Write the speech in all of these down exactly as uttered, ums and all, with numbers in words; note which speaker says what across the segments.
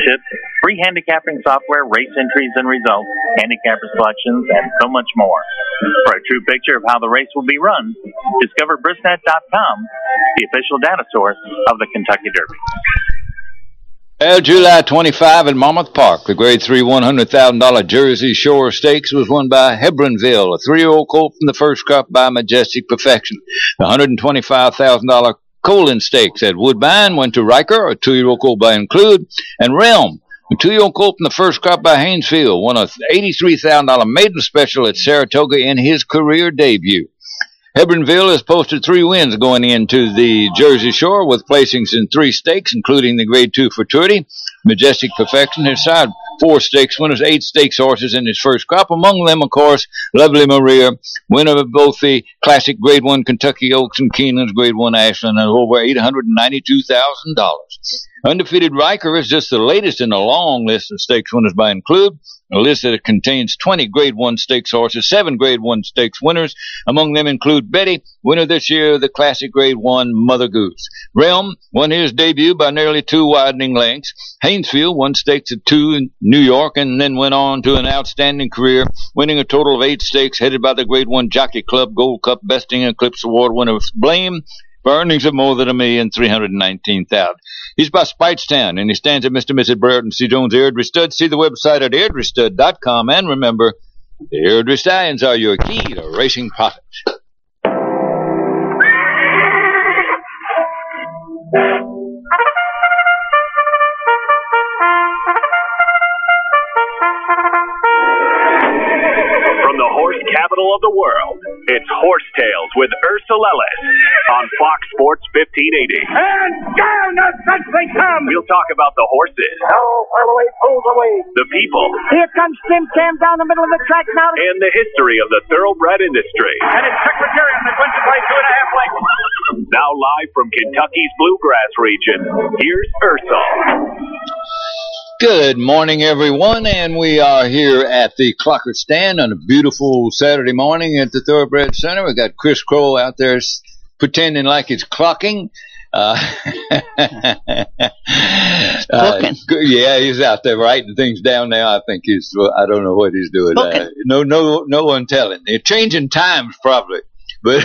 Speaker 1: Free handicapping software, race entries and results, handicapper selections, and so much more. For a true picture of how the race will be run, discover Brisnet dot com, the official data source of the Kentucky Derby.
Speaker 2: Well, July twenty-fifth at Monmouth Park, the Grade three one hundred thousand dollars Jersey Shore Stakes was won by Hebronville, a three-year-old colt from the first crop by Majestic Perfection. The one hundred twenty-five thousand dollars Colin Stakes at Woodbine went to Riker, a two-year-old colt by Include, and Realm, a two-year-old colt from the first crop by Haynesfield, won a eighty-three thousand dollars maiden special at Saratoga in his career debut. Hebronville has posted three wins going into the Jersey Shore with placings in three stakes, including the Grade two Futurity. Majestic Perfection has side four stakes winners, eight stakes horses in his first crop. Among them, of course, Lovely Maria, winner of both the Classic Grade one Kentucky Oaks and Keeneland's Grade one Ashland, and over eight hundred ninety-two thousand dollars. Undefeated Riker is just the latest in a long list of stakes winners by Include, a list that contains twenty Grade one stakes horses, seven Grade one stakes winners. Among them include Betty, winner this year of the Classic Grade one Mother Goose. Realm won his debut by nearly two widening lengths. Haynesfield won stakes at two in New York and then went on to an outstanding career, winning a total of eight stakes headed by the Grade one Jockey Club Gold Cup Besting Eclipse Award winner Blame, for earnings of more than a million three hundred nineteen thousand. He's by Spitestown, and he stands at Mister and Missus Brereton C. Jones Airdrie Stud. See the website at airdrie stud dot com, and remember, the Airdrie Stallions are your key to racing profits.
Speaker 3: Capital of the world, it's Horse Tales with Ursula Ellis on Fox Sports fifteen eighty.
Speaker 4: And down the fence they come!
Speaker 3: We'll talk about the horses.
Speaker 4: Oh, pull away, pulls away.
Speaker 3: The people.
Speaker 4: Here comes Jim Cam down the middle of the track now.
Speaker 3: And the history of the thoroughbred industry.
Speaker 4: And it's Secretariat that wins it by two and a half lengths.
Speaker 3: Now live from Kentucky's Bluegrass region, here's Ursula.
Speaker 2: Good morning, everyone, and we are here at the Clocker Stand on a beautiful Saturday morning at the Thoroughbred Center. We got Chris Crow out there pretending like he's clocking. Uh, uh, yeah, he's out there writing things down now. I think he's, I don't know what he's doing. Uh, no, no, no one telling. They're changing times probably. But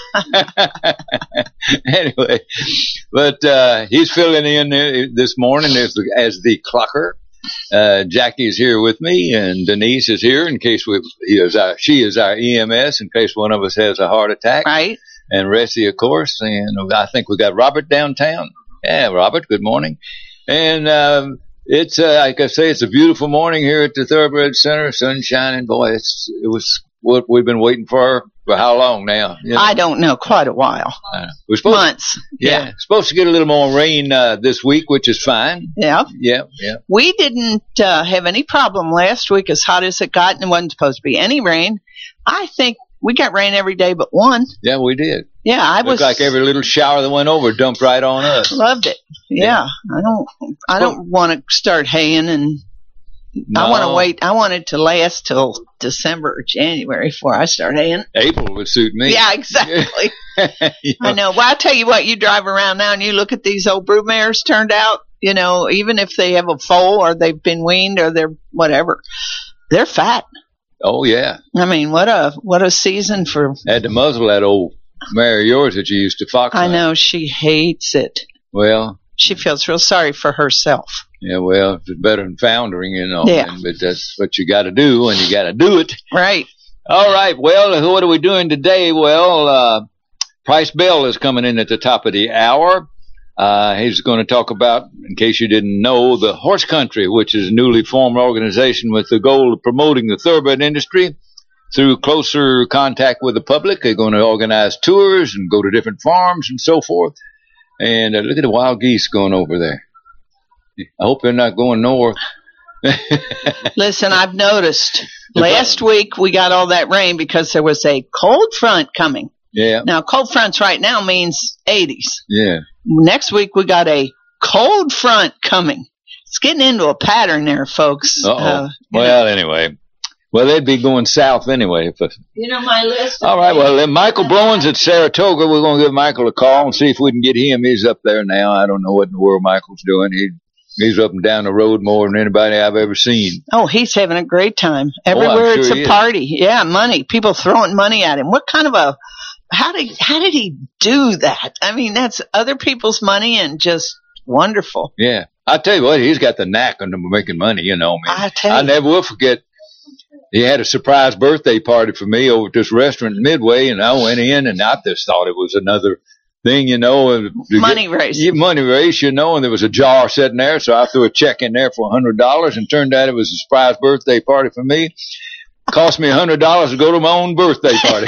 Speaker 2: anyway, but uh, he's filling in this morning as the, as the clocker. Uh, Jackie's here with me, and Denise is here in case we, he is our, she is our E M S in case one of us has a heart attack.
Speaker 5: Right. And
Speaker 2: Ressie, of course, and I think we got Robert downtown. Yeah, Robert, good morning. And um, it's, uh, like I say, it's a beautiful morning here at the Thoroughbred Center, sun shining. Boy, it's, it was what we've been waiting for. For how long now?
Speaker 5: You know? I don't know. Quite a while.
Speaker 2: Uh, we're supposed
Speaker 5: Months.
Speaker 2: To, yeah,
Speaker 5: yeah.
Speaker 2: Supposed to get a little more rain uh, this week, which is fine.
Speaker 5: Yeah.
Speaker 2: Yeah, yeah.
Speaker 5: We didn't uh, have any problem last week, as hot as it got, and it wasn't supposed to be any rain. I think we got rain every day but one.
Speaker 2: Yeah, we did.
Speaker 5: Yeah, I
Speaker 2: Looked
Speaker 5: was
Speaker 2: like every little shower that went over dumped right on us.
Speaker 5: Loved it. Yeah, yeah. I don't. I don't want to start haying and. No. I want to wait. I want it to last till December or January before I start haying.
Speaker 2: April would suit me.
Speaker 5: Yeah, exactly. you know. I know. Well, I tell you what, you drive around now and you look at these old broodmares turned out, you know, even if they have a foal or they've been weaned or they're whatever, they're fat.
Speaker 2: Oh, yeah.
Speaker 5: I mean, what a what a season for.
Speaker 2: Had to muzzle that old mare of yours that you used to fox.
Speaker 5: I know. She hates it.
Speaker 2: Well.
Speaker 5: She feels real sorry for herself.
Speaker 2: Yeah, well, it's better than foundering, you know.
Speaker 5: Yeah.
Speaker 2: And, but that's what you got to do, and you got to do it.
Speaker 5: Right.
Speaker 2: All right. Well, what are we doing today? Well, uh, Price Bell is coming in at the top of the hour. Uh, he's going to talk about, in case you didn't know, the Horse Country, which is a newly formed organization with the goal of promoting the thoroughbred industry through closer contact with the public. They're going to organize tours and go to different farms and so forth. And uh, look at the wild geese going over there. I hope they're not going north.
Speaker 5: Listen, I've noticed last week we got all that rain because there was a cold front coming.
Speaker 2: Yeah.
Speaker 5: Now, cold fronts right now means eighties.
Speaker 2: Yeah.
Speaker 5: Next week we got a cold front coming. It's getting into a pattern there, folks.
Speaker 2: Uh-oh. Uh, well, know. anyway. Well, they'd be going south anyway. If it,
Speaker 5: you know my list.
Speaker 2: All right. Well, then Michael Browns at Saratoga. We're going to give Michael a call and see if we can get him. He's up there now. I don't know what in the world Michael's doing. He He's up and down the road more than anybody I've ever seen.
Speaker 5: Oh, he's having a great time. Everywhere
Speaker 2: sure
Speaker 5: it's a
Speaker 2: he is.
Speaker 5: party. Yeah, money. People throwing money at him. What kind of a, how did, how did he do that? I mean, that's other people's money and just wonderful.
Speaker 2: Yeah. I tell you what, he's got the knack on making money, you know. Man.
Speaker 5: I tell you.
Speaker 2: I never will forget. He had a surprise birthday party for me over at this restaurant in Midway, and I went in, and I just thought it was another thing, you know.
Speaker 5: Money race.
Speaker 2: Yeah, money race, you know, and there was a jar sitting there, so I threw a check in there for one hundred dollars, and turned out it was a surprise birthday party for me. Cost me one hundred dollars to go to my own birthday party.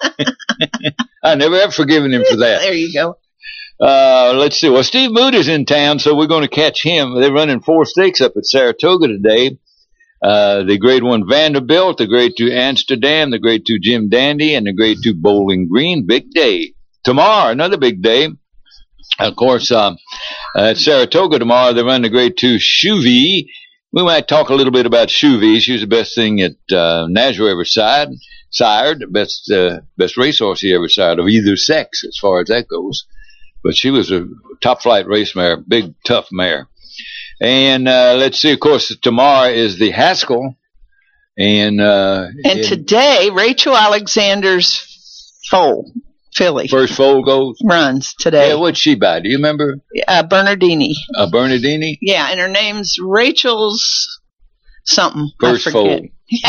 Speaker 2: I never have forgiven him for that.
Speaker 5: There you go.
Speaker 2: Uh, let's see. Well, Steve Moody's in town, so we're going to catch him. They're running four stakes up at Saratoga today. Uh, the grade one Vanderbilt, the grade two Amsterdam, the grade two Jim Dandy, and the grade two Bowling Green. Big day. Tomorrow, another big day. Of course, um, at Saratoga tomorrow, they run the grade two Shuvi. We might talk a little bit about Shuvi. She was the best thing at, uh, Nashua ever sired, sired, the best, uh, best racehorse he ever sired of either sex, as far as that goes. But she was a top flight race mare, big, tough mare. And, uh, let's see, of course, tomorrow is the Haskell. And, uh,
Speaker 5: And
Speaker 2: and
Speaker 5: today, Rachel Alexander's foal, filly,
Speaker 2: first foal goes.
Speaker 5: runs today.
Speaker 2: Yeah, what'd she buy? Do you remember?
Speaker 5: Uh, Bernardini.
Speaker 2: Uh, Bernardini?
Speaker 5: Yeah, and her name's Rachel's something.
Speaker 2: First
Speaker 5: I forget.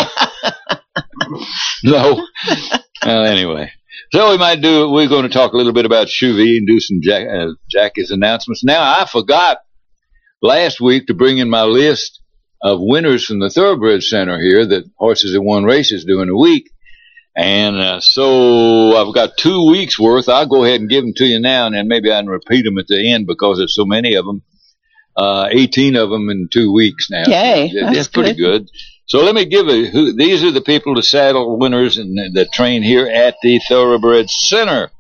Speaker 2: foal. No. Well, anyway. So we might do, we're going to talk a little bit about Shuvi and do some Jack, uh, Jackie's announcements. Now, I forgot last week to bring in my list of winners from the Thoroughbred Center here that horses that won races during the week. And uh, so I've got two weeks worth. I'll go ahead and give them to you now, and then maybe I can repeat them at the end because there's so many of them. Uh, eighteen of them in two weeks now.
Speaker 5: Yay,
Speaker 2: That-
Speaker 5: that's
Speaker 2: that's pretty good. So let me give you, who, these are the people, the saddle winners and that train here at the Thoroughbred Center.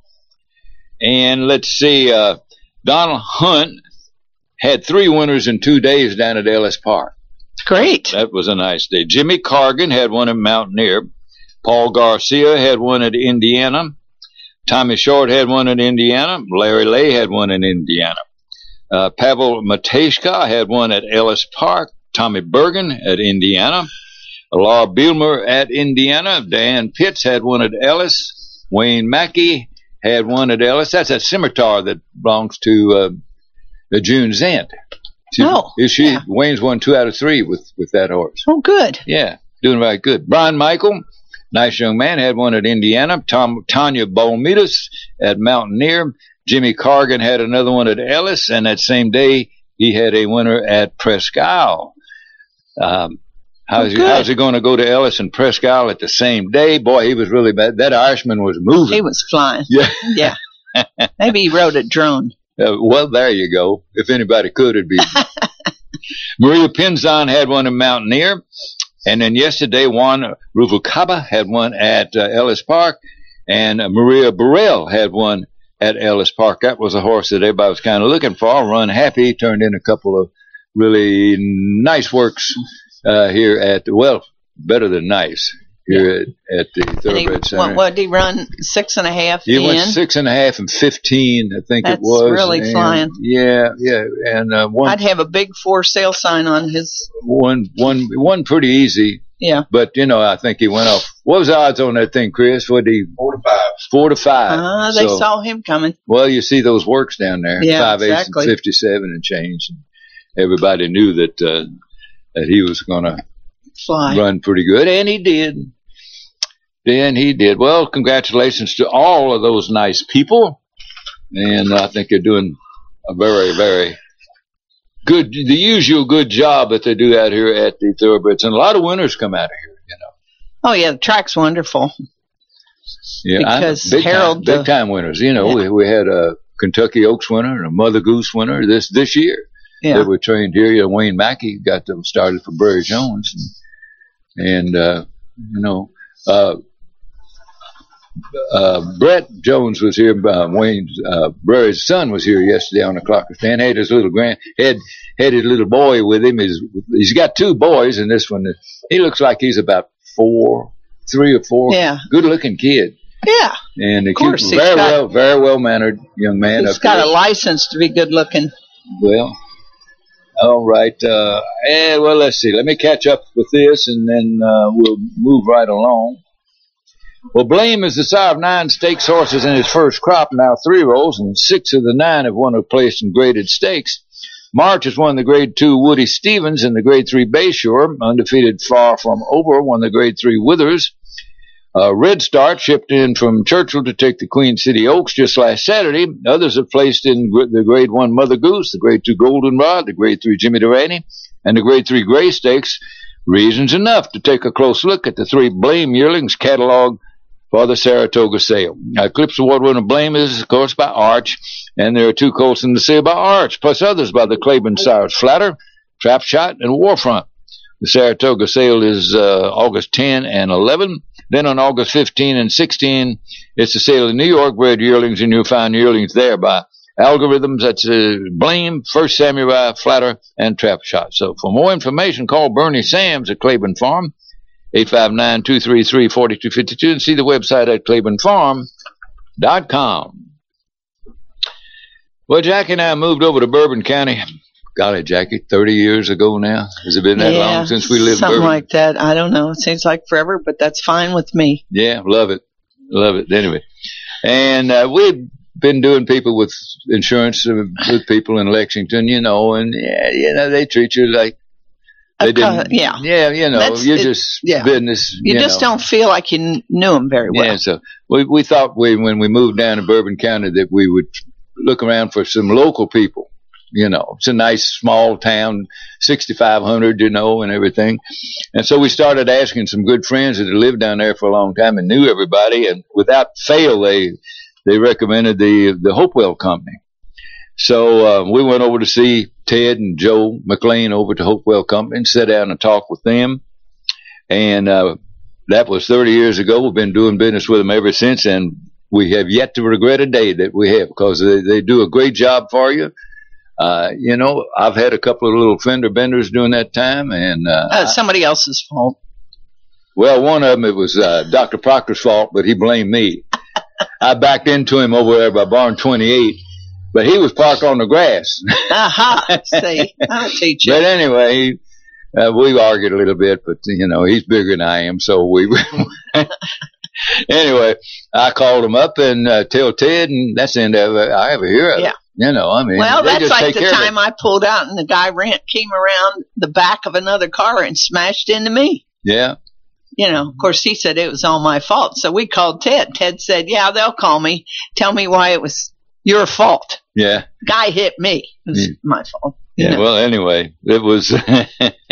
Speaker 2: And let's see, uh, Donald Hunt had three winners in two days down at Ellis Park.
Speaker 5: Great.
Speaker 2: That was a nice day. Jimmy Cargan had one at Mountaineer. Paul Garcia had one at Indiana. Tommy Short had one at Indiana. Larry Lay had one in Indiana. Uh, Pavel Matejka had one at Ellis Park. Tommy Bergen at Indiana. Laura Bielmer at Indiana. Dan Pitts had one at Ellis. Wayne Mackey had one at Ellis. That's that scimitar that belongs to uh, the June Zent. She,
Speaker 5: Oh,
Speaker 2: she,
Speaker 5: yeah.
Speaker 2: Wayne's won two out of three with, with that horse.
Speaker 5: Oh, good.
Speaker 2: Yeah, doing right good. Brian Michael, nice young man, had one at Indiana. Tom, Tanya Bolmidas at Mountaineer. Jimmy Cargan had another one at Ellis, and that same day he had a winner at Presque Isle. Um, how's,
Speaker 5: Oh,
Speaker 2: he, how's he going to go to Ellis and Presque Isle at the same day? Boy, he was really bad. That Irishman was moving.
Speaker 5: He was flying.
Speaker 2: Yeah.
Speaker 5: Yeah. Maybe he rode a drone.
Speaker 2: Uh, well, there you go. If anybody could, it'd be Maria Pinzon had one in Mountaineer. And then yesterday, Juan Ruvalcaba had one at uh, Ellis Park. And uh, Maria Burrell had one at Ellis Park. That was a horse that everybody was kind of looking for. Run Happy turned in a couple of really nice works uh, here at, well, better than nice, here at, at the
Speaker 5: And he,
Speaker 2: Thoroughbred Center.
Speaker 5: what, what did he run? Six and a half
Speaker 2: He
Speaker 5: in?
Speaker 2: went six and a half and fifteen, I think
Speaker 5: That's
Speaker 2: it was.
Speaker 5: really
Speaker 2: and,
Speaker 5: flying.
Speaker 2: Yeah, yeah, and uh, one,
Speaker 5: I'd have a big for sale sign on his.
Speaker 2: one, one, one pretty easy.
Speaker 5: Yeah.
Speaker 2: But you know, I think he went off. What was the odds on that thing, Chris? What did he?
Speaker 6: Four to five.
Speaker 2: Four to five.
Speaker 5: Uh, they
Speaker 2: So,
Speaker 5: saw him coming.
Speaker 2: well, you see those works down there.
Speaker 5: Yeah,
Speaker 2: Five eighths
Speaker 5: exactly.
Speaker 2: and fifty-seven and change. And everybody knew that uh, that he was going to
Speaker 5: Fly.
Speaker 2: run pretty good, and he did. And he did. Well, congratulations to all of those nice people, and I think they're doing a very, very good, the usual good job that they do out here at the Thoroughbreds, and a lot of winners come out of here, you know.
Speaker 5: Oh, yeah. The track's wonderful.
Speaker 2: Yeah, I-
Speaker 5: Because
Speaker 2: big
Speaker 5: Harold,
Speaker 2: time,
Speaker 5: the-
Speaker 2: big time winners. You know,
Speaker 5: Yeah.
Speaker 2: we we had a Kentucky Oaks winner and a Mother Goose winner this this year.
Speaker 5: Yeah.
Speaker 2: That were trained here. You know, Wayne Mackey got them started for Barry Jones, and, and uh, you know, uh, uh, Brett Jones was here. Uh, Wayne's uh, Barry's son was here yesterday on the clocker stand. Had his little grand had had his little boy with him. He's he's got two boys, and this one he looks like he's about four, three or four.
Speaker 5: Yeah.
Speaker 2: Good looking kid.
Speaker 5: Yeah.
Speaker 2: And a
Speaker 5: Of course,
Speaker 2: cute,
Speaker 5: he's
Speaker 2: very
Speaker 5: got-
Speaker 2: well, very well mannered young man.
Speaker 5: He's
Speaker 2: up
Speaker 5: got
Speaker 2: there.
Speaker 5: a license to be good looking.
Speaker 2: Well, All right. Uh, eh, well, let's see. Let me catch up with this, and then uh, we'll move right along. Well, Blame is the sire of nine stakes horses in his first crop, now three-year-olds, and six of the nine have won a place in graded stakes. March has won the Grade two Woody Stevens and the Grade three Bayshore. Undefeated Far From Over won the Grade three Withers. Uh, Red Start shipped in from Churchill to take the Queen City Oaks just last Saturday. Others have placed in the Grade one Mother Goose, the Grade two Goldenrod, the Grade three Jimmy Durante, and the Grade three Gray Stakes. Reasons enough to take a close look at the three Blame yearlings catalog for the Saratoga sale. Now, Eclipse Award-winner Blame is, of course, by Arch, and there are two colts in the sale by Arch, plus others by the Claiborne Sires Flatter, Trap Shot, and Warfront. The Saratoga sale is uh, August tenth and eleventh. Then on August fifteenth and sixteenth, it's the sale of New York bred yearlings, and you'll find yearlings there by Algorithms. That's uh, Blame, First Samurai, Flatter, and Trap Shot. So for more information, call Bernie Sams at Claiborne Farm, eight five nine, two three three, four two five two, and see the website at claiborne farm dot com. Well, Jackie and I moved over to Bourbon County. Golly, Jackie, thirty years ago now. Has it been that
Speaker 5: yeah,
Speaker 2: long since we lived in
Speaker 5: something
Speaker 2: Bourbon?
Speaker 5: like that. I don't know. It seems like forever, but that's fine with me.
Speaker 2: Yeah, love it. Love it. Anyway, and uh, we've been doing people with insurance uh, with people in Lexington, you know, and, yeah, you know, they treat you like they didn't.
Speaker 5: Yeah.
Speaker 2: Yeah, you know,
Speaker 5: That's,
Speaker 2: you're
Speaker 5: it,
Speaker 2: just
Speaker 5: yeah.
Speaker 2: business.
Speaker 5: You,
Speaker 2: you
Speaker 5: just
Speaker 2: know.
Speaker 5: don't feel like you kn- knew them very well.
Speaker 2: Yeah, so we we thought we when we moved down to Bourbon County that we would look around for some local people. You know, it's a nice small town, sixty-five hundred, you know, and everything. And so we started asking some good friends that had lived down there for a long time and knew everybody. And without fail, they they recommended the the Hopewell Company. So uh, we went over to see Ted and Joe McLean over to Hopewell Company and sat down and talked with them. And uh, that was thirty years ago. We've been doing business with them ever since, and we have yet to regret a day that we have, because they, they do a great job for you. Uh, you know, I've had a couple of little fender benders during that time, and uh,
Speaker 5: uh, somebody else's fault.
Speaker 2: Well, one of them, it was uh, Doctor Proctor's fault, but he blamed me. I backed into him over there by barn twenty-eight, but he was parked on the grass.
Speaker 5: Aha! See, I'll teach you.
Speaker 2: But anyway, uh, we argued a little bit, but you know, he's bigger than I am, so we. Anyway, I called him up and uh, tell Ted, and that's the end of it. I ever hear of it.
Speaker 5: Yeah.
Speaker 2: You know, I mean,
Speaker 5: well,
Speaker 2: they
Speaker 5: that's
Speaker 2: just
Speaker 5: like
Speaker 2: take
Speaker 5: the
Speaker 2: care
Speaker 5: time
Speaker 2: of it.
Speaker 5: I pulled out and the guy ran, came around the back of another car and smashed into me.
Speaker 2: Yeah.
Speaker 5: You know, of course, he said it was all my fault. So we called Ted. Ted said, yeah, they'll call me. Tell me why it was your fault.
Speaker 2: Yeah.
Speaker 5: Guy hit me. It was
Speaker 2: Yeah.
Speaker 5: my fault.
Speaker 2: Yeah,
Speaker 5: know?
Speaker 2: well, anyway, it was, uh,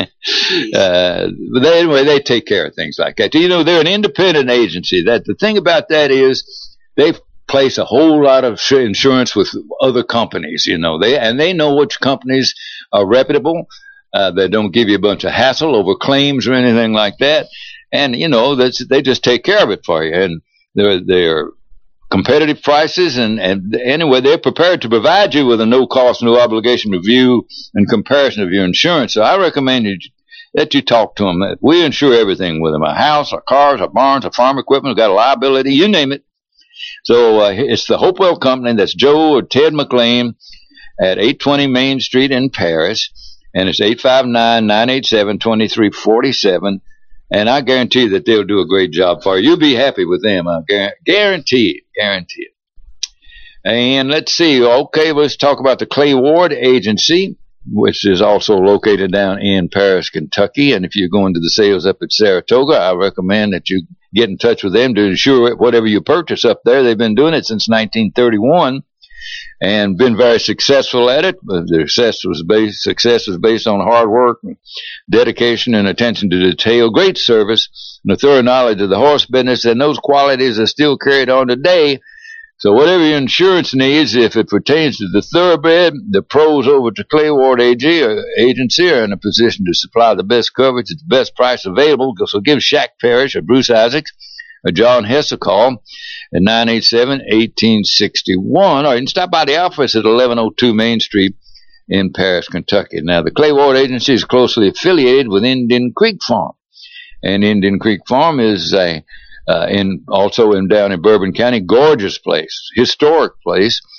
Speaker 2: but they, anyway, they take care of things like that. You know, they're an independent agency. That the thing about that is they place a whole lot of insurance with other companies, you know, they, and they know which companies are reputable. Uh, they don't give you a bunch of hassle over claims or anything like that. And, you know, that's, they just take care of it for you. And they're, they're, competitive prices, and, and anyway, they're prepared to provide you with a no-cost, no-obligation review and comparison of your insurance. So I recommend you, that you talk to them. We insure everything with them, our house, our cars, our barns, our farm equipment, we've got a liability, you name it. So uh, it's the Hopewell Company. That's Joe or Ted McLean at eight twenty Main Street in Paris, and it's eight five nine, nine eight seven, two three four seven. And I guarantee that they'll do a great job for you. You'll be happy with them. I guarantee it. Guarantee it. And let's see. Okay, let's talk about the Clay Ward Agency, which is also located down in Paris, Kentucky. And if you're going to the sales up at Saratoga, I recommend that you get in touch with them to ensure whatever you purchase up there. They've been doing it since nineteen thirty-one. And been very successful at it. Their success was based, success was based on hard work, and dedication, and attention to detail, great service, and a thorough knowledge of the horse business, and those qualities are still carried on today. So whatever your insurance needs, if it pertains to the thoroughbred, the pros over to Clay Ward A G or Agency are in a position to supply the best coverage at the best price available. So give Shaq Parrish or Bruce Isaacs or John Hess a call at nine eight seven, one eight six one, or you can stop by the office at eleven oh two Main Street in Paris, Kentucky. Now, the Clay Ward Agency is closely affiliated with Indian Creek Farm, and Indian Creek Farm is a uh, in also in down in Bourbon County, gorgeous place, historic place,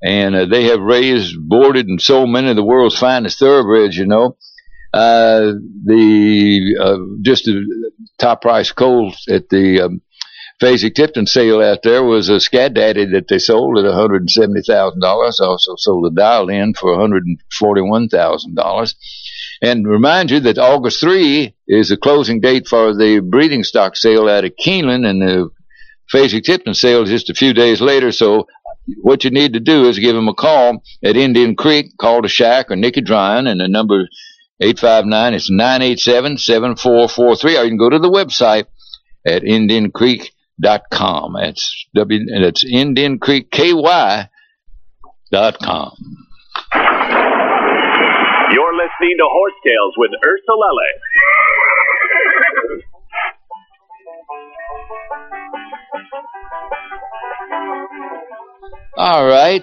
Speaker 2: And uh, they have raised, boarded, and sold many of the world's finest thoroughbreds, you know. Uh, the, uh, just the top price colt at the, um, Fasig-Tipton sale out there was a Scat Daddy that they sold at one hundred seventy thousand dollars. Also sold a Dialed In for one hundred forty-one thousand dollars. And remind you that August third is the closing date for the breeding stock sale out of Keeneland, and the Fasig-Tipton sale is just a few days later. So what you need to do is give them a call at Indian Creek. Call to Shaq or Nicky Dryan, and the number eight five nine is nine eight seven, seven four four three, or you can go to the website at Indian Creek dot com. That's W. That's Indian Creek K Y dot com.
Speaker 3: You're listening to Horse Tales with Ursula Ellis.
Speaker 2: All right.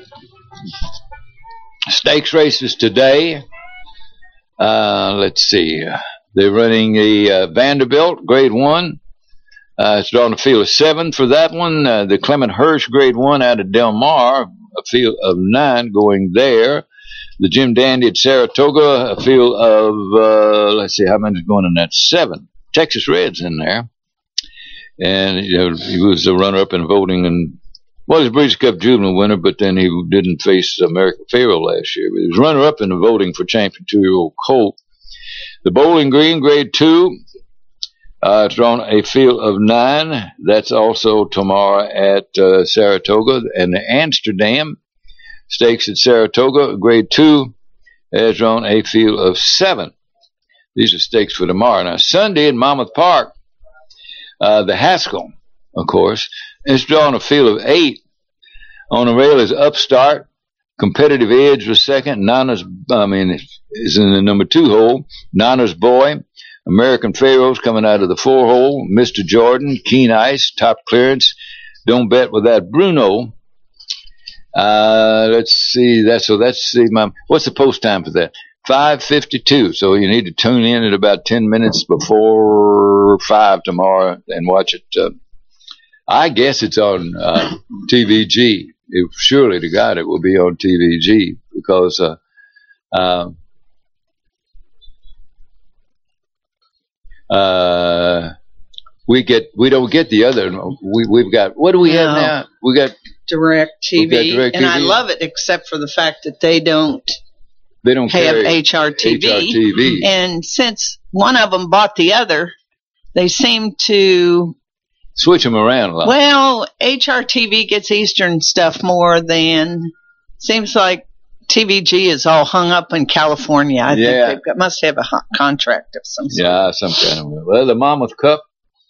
Speaker 2: Stakes races today. Uh, let's see. They're running the uh, Vanderbilt Grade One. Uh, it's drawn a field of seven for that one. Uh, the Clement Hirsch Grade One out of Del Mar, a field of nine going there. The Jim Dandy at Saratoga, a field of, uh, let's see, how many is going in that? Seven. Texas Reds in there. And, you know, he was a runner-up in voting, and, well, he was Breeders' Cup Juvenile winner, but then he didn't face American Pharoah last year. But he was runner-up in the voting for champion two-year-old colt. The Bowling Green Grade Two, uh, it's drawn a field of nine. That's also tomorrow at uh, Saratoga. And the Amsterdam Stakes at Saratoga, Grade Two, has drawn a field of seven. These are stakes for tomorrow. Now, Sunday at Monmouth Park, uh, the Haskell, of course, is drawn a field of eight. On the rail is Upstart. Competitive Edge was second. Nana's, I mean, is in the number two hole. Nana's Boy. American Pharaohs coming out of the four hole. Mister Jordan. Keen Ice. Top Clearance. Don't Bet with that Bruno. Uh, let's see. That's so. That's see. My, what's the post time for that? Five fifty-two. So you need to tune in at about ten minutes before five tomorrow and watch it. Uh, I guess it's on uh, T V G. If, surely to God it will be on T V G because uh, uh, uh, we get we don't get the other. We we've got what do we have
Speaker 5: No.
Speaker 2: now? We got
Speaker 5: Direct T V,
Speaker 2: We've got Direct
Speaker 5: and
Speaker 2: T V.
Speaker 5: I love it, except for the fact that they don't
Speaker 2: they don't
Speaker 5: have
Speaker 2: carry
Speaker 5: H R T V.
Speaker 2: H R T V.
Speaker 5: And since one of them bought the other, they seem to.
Speaker 2: Switch them around a lot.
Speaker 5: Well, H R T V gets Eastern stuff more than. Seems like T V G is all hung up in California. I
Speaker 2: Yeah.
Speaker 5: think they've got, must have a ho- contract of some sort.
Speaker 2: Yeah, some kind of. Well, the Monmouth Cup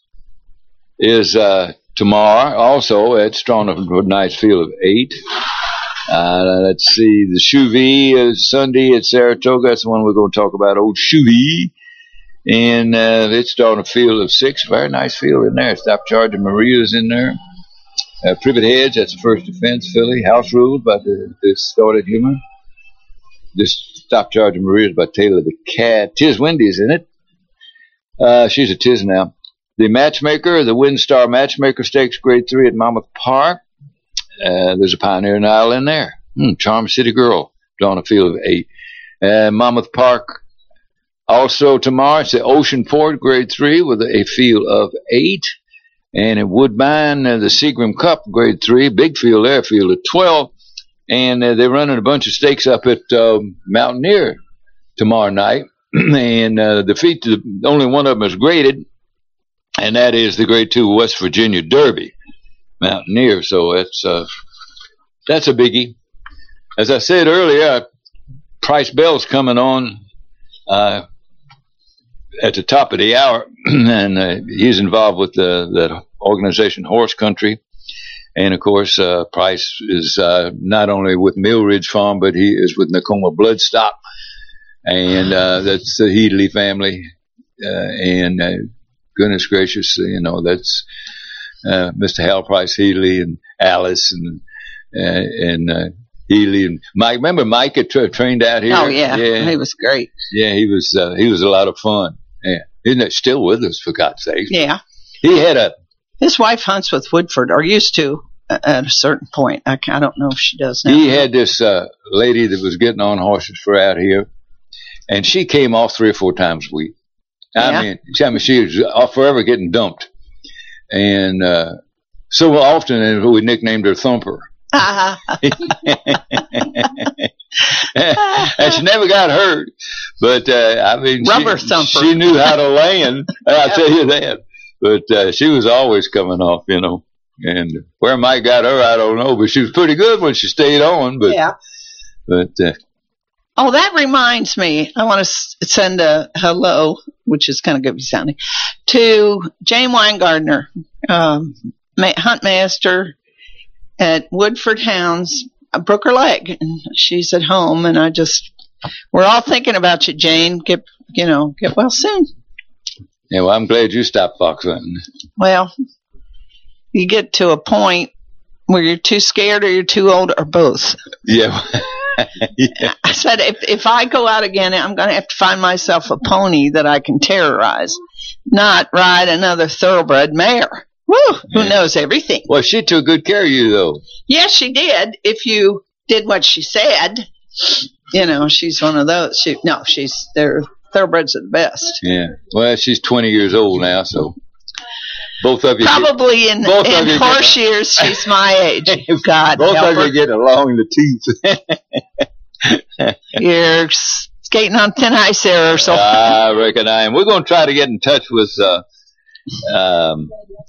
Speaker 2: is uh, tomorrow. Also, it's drawn a nice field of eight. Uh, let's see. The Chuvie is Sunday at Saratoga. That's the one we're going to talk about. Old Chuvie. And uh, it's drawn a field of six. Very nice field in there. Stop Charging Maria's in there. Uh, Privet Hedge, that's the First Defense filly. House Rules by the Distorted Humor. This Stop Charging Maria's by Taylor the Cat. Tiz Wendy's in it. Uh, she's a Tiz now. The Matchmaker, the Windstar Matchmaker Stakes Grade three at Monmouth Park. Uh, there's a Pioneer Nile in there. Hmm, Charm City Girl, drawn a field of eight. Uh, Monmouth Park. Also tomorrow, it's the Ocean Port Grade three with a field of eight. And at Woodbine, uh, the Seagram Cup Grade three, big field there, field of twelve. And uh, they're running a bunch of stakes up at um, Mountaineer tomorrow night. and uh, the feet, only one of them is graded, and that is the Grade two West Virginia Derby, Mountaineer. So that's, uh, that's a biggie. As I said earlier, Price Bell's coming on uh, at the top of the hour, and uh, he's involved with the, that organization Horse Country. And, of course, uh, Price is uh, not only with Mill Ridge Farm, but he is with Nakoma Bloodstock. And uh, that's the Headley family. Uh, and uh, goodness gracious, you know, that's uh, Mister Hal Price Headley and Alice and uh, and uh, Headley and Mike. Remember Mike had tra- trained out here?
Speaker 5: Oh, yeah.
Speaker 2: yeah.
Speaker 5: He was great.
Speaker 2: Yeah, he was uh, he was a lot of fun. Yeah. Isn't it still with us, for God's sake?
Speaker 5: Yeah.
Speaker 2: He had a...
Speaker 5: His wife hunts with Woodford, or used to. at a certain point. I, I don't know if she does now.
Speaker 2: He had this uh, lady that was getting on horses for out here, and she came off three or four times a week. I
Speaker 5: Yeah.
Speaker 2: mean, she, I mean, she was forever getting dumped. And uh, so often we nicknamed her Thumper. And she never got hurt, but uh, I mean,
Speaker 5: Rubber
Speaker 2: she,
Speaker 5: thumper.
Speaker 2: she knew how to land. I'll tell you that. But uh, she was always coming off, you know. And where Mike got her, I don't know. But she was pretty good when she stayed on. But
Speaker 5: Yeah.
Speaker 2: but uh,
Speaker 5: Oh, that reminds me. I want to s- send a hello, which is kind of goofy sounding, to Jane Weingartner, um, ma- hunt master at Woodford Hounds, uh, Brooker Lake. And she's at home, and I just, we're all thinking about you, Jane. Get, you know, get well soon.
Speaker 2: yeah, well, I'm glad you stopped fox hunting.
Speaker 5: Well, you get to a point where you're too scared or you're too old or both.
Speaker 2: Yeah. Yeah.
Speaker 5: I said, if if I go out again, I'm going to have to find myself a pony that I can terrorize, not ride another thoroughbred mare. Woo! Who
Speaker 2: Yeah.
Speaker 5: knows everything?
Speaker 2: Well, she took good care of you, though.
Speaker 5: Yes, she did. If you did what she said, you know, she's one of those. She, no, she's they're thoroughbreds are the best.
Speaker 2: Yeah. Well, she's twenty years old now, so both of you. get-
Speaker 5: Probably in
Speaker 2: both of
Speaker 5: in
Speaker 2: you
Speaker 5: horse
Speaker 2: get-
Speaker 5: years, she's my age. God
Speaker 2: both
Speaker 5: help
Speaker 2: of
Speaker 5: her.
Speaker 2: you get along in the teeth.
Speaker 5: You're skating on thin ice there, or so.
Speaker 2: I reckon I am. We're going to try to get in touch with uh, um,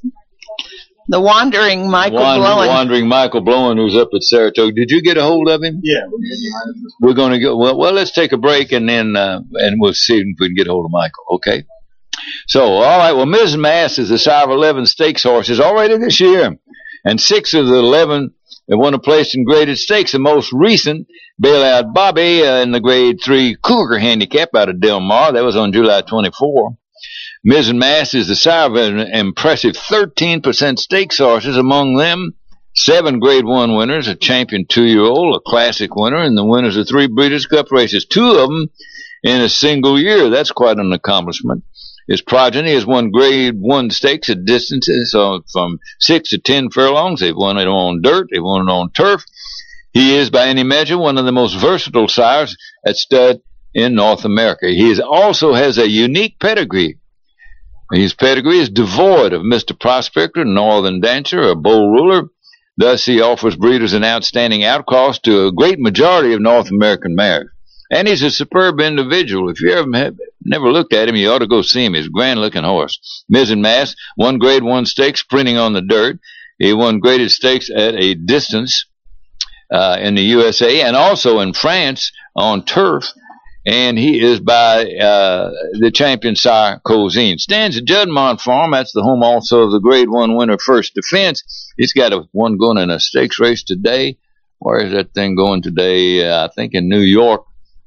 Speaker 5: The wandering Michael
Speaker 2: Wander-
Speaker 5: Blowen.
Speaker 2: wandering Michael Blowen, who's up at Saratoga. Did you get a hold of him?
Speaker 6: Yeah.
Speaker 2: We're going to go. Well, well, let's take a break and then uh, and we'll see if we can get a hold of Michael. Okay. So, all right. Well, Missus Mass is the sire of eleven stakes horses already this year, and six of the eleven have won a place in graded stakes. The most recent, Bailout Bobby uh, in the Grade Three Cougar Handicap out of Del Mar. That was on July twenty-fourth. Missus Mass is the sire of an impressive thirteen percent stakes horses, among them seven Grade One winners, a champion two-year-old, a classic winner, and the winners of three Breeders' Cup races, two of them in a single year. That's quite an accomplishment. His progeny has won Grade One stakes at distances uh, from six to ten furlongs. They've won it on dirt. They've won it on turf. He is, by any measure, one of the most versatile sires at stud in North America. He is, also has a unique pedigree. His pedigree is devoid of Mister Prospector, Northern Dancer, or Bull Ruler. Thus, he offers breeders an outstanding outcast to a great majority of North American mares. And he's a superb individual. If you ever have never looked at him, you ought to go see him. He's a grand-looking horse. Missus Mass won Grade One stakes sprinting on the dirt. He won graded stakes at a distance uh, in the U S A and also in France on turf. And he is by uh, the champion sire, Cozine. Stands at Judmont Farm. That's the home also of the Grade One winner, First Defense. He's got a one going in a stakes race today. Where is that thing going today? Uh, I think in New York.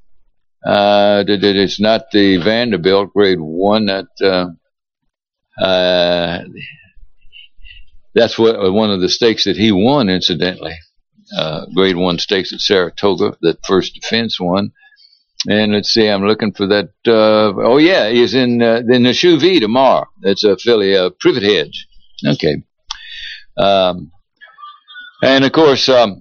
Speaker 2: Uh, it's not the Vanderbilt Grade One. That uh, uh, that's what one of the stakes that he won, incidentally. Uh, Grade One stakes at Saratoga, that First Defense won. And let's see, I'm looking for that. Uh, oh yeah, he's in uh, in the Shoe V tomorrow. That's a filly, uh, Privet Hedge. Okay. Um, and of course. Um,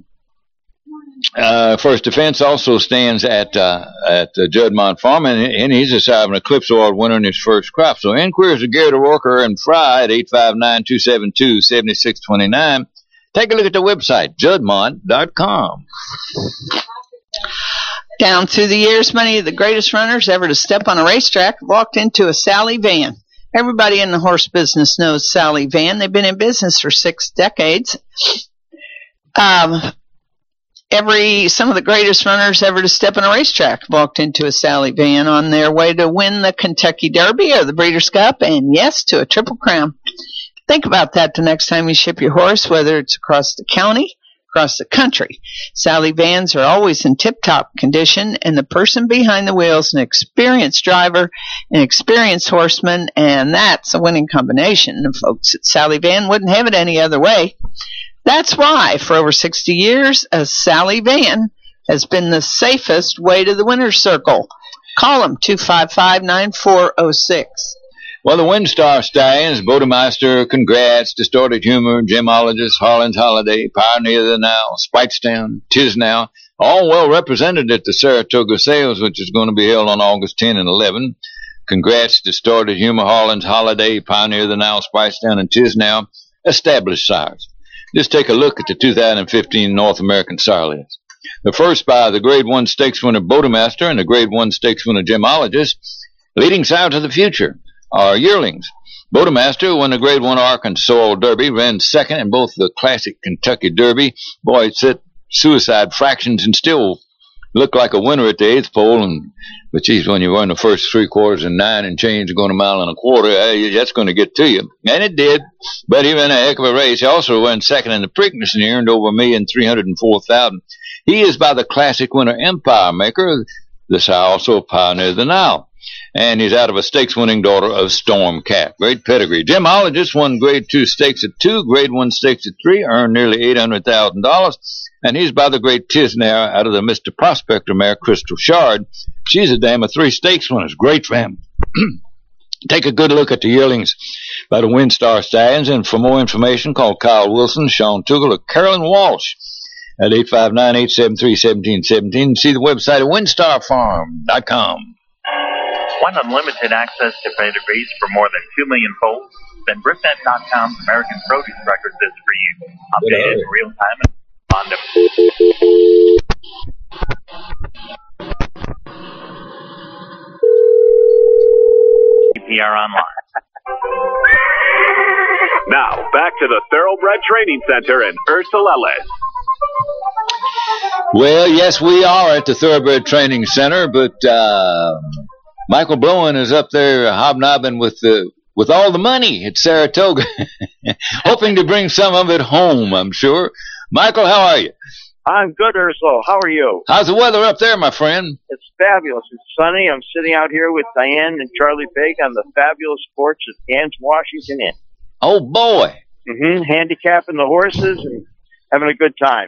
Speaker 2: Uh, First Defense also stands at uh, at uh, Judmont Farm, and, and he's a sire of an Eclipse Award winner in his first crop. So inquiries of Gary Walker and Fry at eight five nine, two seven two, seven six two nine. Take a look at the website, judmont dot com.
Speaker 5: Down through the years, many of the greatest runners ever to step on a racetrack walked into a Sally Van. Everybody in the horse business knows Sally Van. They've been in business for six decades. Um, every some of the greatest runners ever to step on a racetrack walked into a Sally Van on their way to win the Kentucky Derby or the Breeders' Cup, and yes, to a Triple Crown. Think about that the next time you ship your horse, whether it's across the county, across the country. Sally Vans are always in tip-top condition, and the person behind the wheel is an experienced driver, an experienced horseman, and that's a winning combination. The folks at Sally Van wouldn't have it any other way. That's why, for over sixty years, a Sally Van has been the safest way to the winner's circle. Call them, two five five, nine four zero six.
Speaker 2: Well, the WinStar Stallions, Bodemeister, Congrats, Distorted Humor, Gemologist, Harlan's Holiday, Pioneer of the Now, Spitestown, Tisnow, all well represented at the Saratoga Sales, which is going to be held on August tenth and eleventh. Congrats, Distorted Humor, Harlan's Holiday, Pioneer of the Now, Spitestown, and Tisnow, established sires. Just take a look at the two thousand fifteen North American sire list. The first by the Grade one Stakes winner Bodemeister and the Grade one Stakes winner Gemologist. Leading sires of the future are yearlings. Bodemeister won the Grade one Arkansas Derby, ran second in both the Classic Kentucky Derby. Boy, it set suicide fractions and still looked like a winner at the eighth pole. And but geez, when you run the first three quarters and nine and change going a mile and a quarter, uh, that's going to get to you. And it did. But he ran a heck of a race. He also ran second in the Preakness and he earned over a million three hundred and four thousand. He is by the Classic winner Empire Maker, the sire also Pioneer of the Nile. And he's out of a stakes-winning daughter of Storm Cat. Great pedigree. Gemologist won Grade two Stakes at two, Grade one Stakes at three, earned nearly eight hundred thousand dollars. And he's by the Great Tisnow out of the Mister Prospector mare, Crystal Shard. She's a dam of three stakes winners. Great family. Take a good look at the yearlings by the WinStar Stallions. And for more information, call Kyle Wilson, Sean Tuggle, or Carolyn Walsh at eight five nine, eight seven three, one seven one seven. See the website at winstar farm dot com.
Speaker 1: Want unlimited access to pedigrees for more than two million foals? Then Brisnet dot com's American Produce Records is for you. Updated in real time and on them. P R Online.
Speaker 3: Now, back to the Thoroughbred Training Center in Ursul Ellis.
Speaker 2: Well, yes, we are at the Thoroughbred Training Center, but uh, Michael Blowen is up there hobnobbing with the with all the money at Saratoga, hoping to bring some of it home, I'm sure. Michael, how are you?
Speaker 6: I'm good, Ursul. How are you?
Speaker 2: How's the weather up there, my friend?
Speaker 6: It's fabulous. It's sunny. I'm sitting out here with Diane and Charlie Pig on the fabulous porch at Ann's Washington Inn.
Speaker 2: Oh, boy.
Speaker 6: Mm-hmm. Handicapping the horses and having a good time.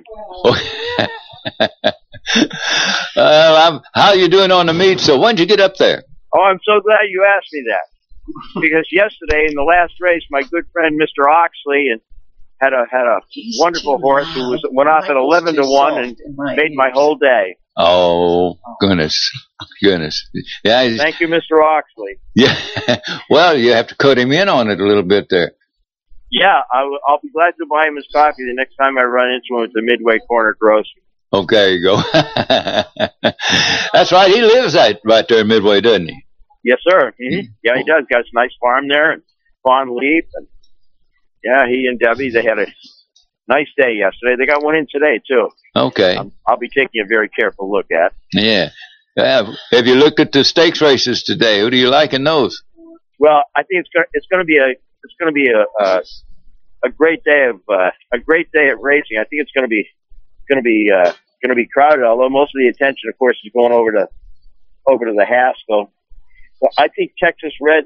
Speaker 2: Well, I'm, how are you doing on the meet? So when did you get up there?
Speaker 6: Oh, I'm so glad you asked me that. Because yesterday in the last race, my good friend Mister Oxley and had a had a wonderful horse who was went off at eleven to one and made my whole day.
Speaker 2: Oh, goodness, goodness. Yeah.
Speaker 6: Thank you, Mister Oxley.
Speaker 2: Yeah. Well, you have to cut him in on it a little bit there.
Speaker 6: Yeah, I w- I'll be glad to buy him his coffee the next time I run into him at the Midway Corner Grocery.
Speaker 2: Okay, there you go. That's right. He lives right, right there in Midway, doesn't he?
Speaker 6: Yes, sir. Mm-hmm. Yeah, he does. Got a nice farm there and Fawn Leap. And yeah, he and Debbie, they had a nice day yesterday. They got one in today, too.
Speaker 2: Okay.
Speaker 6: Um, I'll be taking a very careful look at.
Speaker 2: Yeah. Uh, have you looked at the stakes races today? Who do you like in those?
Speaker 6: Well, I think it's going it's going to be a it's going to be a a, a great day of uh, a great day at racing. I think it's going to be going to be uh, going to be crowded. Although most of the attention, of course, is going over to over to the Haskell. Well, I think Texas Red,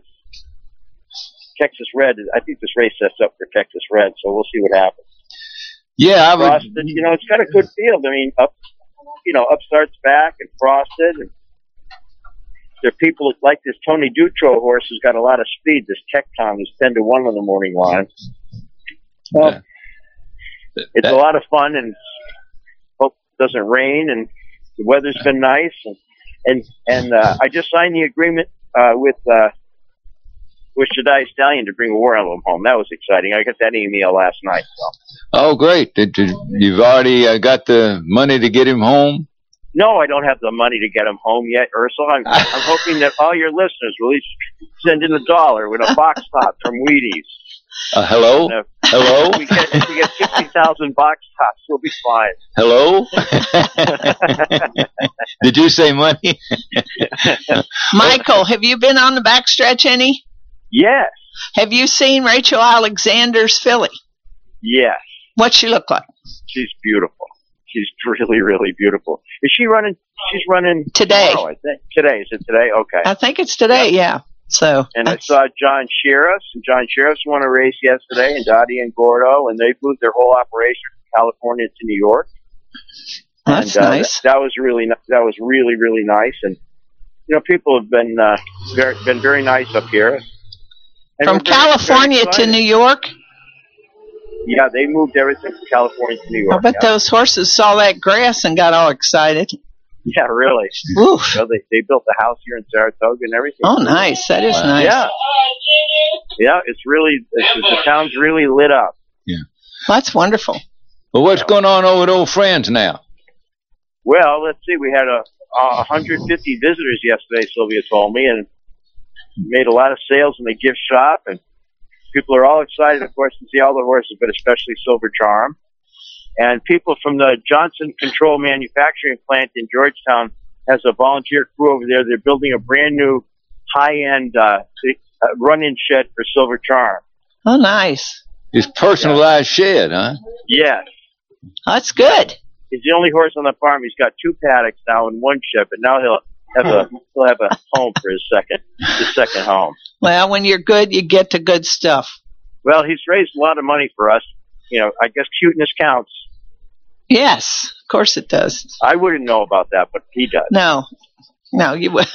Speaker 6: Texas Red. I think this race sets up for Texas Red, so we'll see what happens.
Speaker 2: Yeah, I would.
Speaker 6: Frosted, you know, it's got a good field. I mean, up, you know, Upstart's back and Frosted, and there are people like this Tony Dutro horse who's got a lot of speed. This Tecton who's ten to one on the morning line. Well, yeah. It's that, a lot of fun, and hope it doesn't rain, and the weather's been nice, and and and uh, I just signed the agreement uh, with uh, with Shaddai Stallion to bring a War Emblem home. That was exciting. I got that email last night. So.
Speaker 2: Oh, great! Did, did, you've already uh, got the money to get him home?
Speaker 6: No, I don't have the money to get him home yet, Ursula. I'm, I'm hoping that all your listeners will each send in a dollar with a box top from Wheaties.
Speaker 2: Uh, hello?
Speaker 6: If,
Speaker 2: hello?
Speaker 6: If we get, if we get fifty thousand box tops, we'll be fine.
Speaker 2: Hello? Did you say money?
Speaker 5: Michael, have you been on the backstretch any?
Speaker 6: Yes.
Speaker 5: Have you seen Rachel Alexander's filly?
Speaker 6: Yes.
Speaker 5: What's she look like?
Speaker 6: She's beautiful. She's really, really beautiful. Is she running? She's running
Speaker 5: today.
Speaker 6: Tomorrow, I think. Today. Is it today? Okay.
Speaker 5: I think it's today, yeah. yeah. So.
Speaker 6: And I saw John Sheriffs, and John Sheriffs won a race yesterday, and Dottie and Gordo, and they moved their whole operation from California to New York.
Speaker 5: That's
Speaker 6: and, uh,
Speaker 5: nice.
Speaker 6: That, that was really, that was really, really nice. And, you know, people have been, uh, very, been very nice up here. And
Speaker 5: From
Speaker 6: we're very-
Speaker 5: California
Speaker 6: very
Speaker 5: to
Speaker 6: excited.
Speaker 5: New York?
Speaker 6: Yeah, they moved everything from California to New York.
Speaker 5: I bet
Speaker 6: yeah.
Speaker 5: those horses saw that grass and got all excited.
Speaker 6: Yeah, really.
Speaker 5: Oof.
Speaker 6: So they they built a house here in Saratoga and everything.
Speaker 5: Oh, nice. That is
Speaker 2: Wow.
Speaker 5: nice.
Speaker 6: Yeah. Yeah, it's really it's, the town's really lit up.
Speaker 5: That's wonderful.
Speaker 2: Well, what's going on over at Old Friends now?
Speaker 6: Well, let's see. We had a, a one hundred fifty visitors yesterday. Sylvia told me, and made a lot of sales in the gift shop, and people are all excited, of course, to see all the horses, but especially Silver Charm. And people from the Johnson Control Manufacturing Plant in Georgetown has a volunteer crew over there. They're building a brand new high-end uh, uh, run-in shed for Silver Charm.
Speaker 5: Oh, nice.
Speaker 2: His personalized shed, huh?
Speaker 6: Yes.
Speaker 5: That's good.
Speaker 6: He's the only horse on the farm. He's got two paddocks now and one shed, but now he'll have a he'll have a home for his second his second home.
Speaker 5: Well, when you're good, you get to good stuff.
Speaker 6: Well, he's raised a lot of money for us. You know, I guess cuteness counts.
Speaker 5: Yes, of course it does.
Speaker 6: I wouldn't know about that, but he does.
Speaker 5: No. No, you would.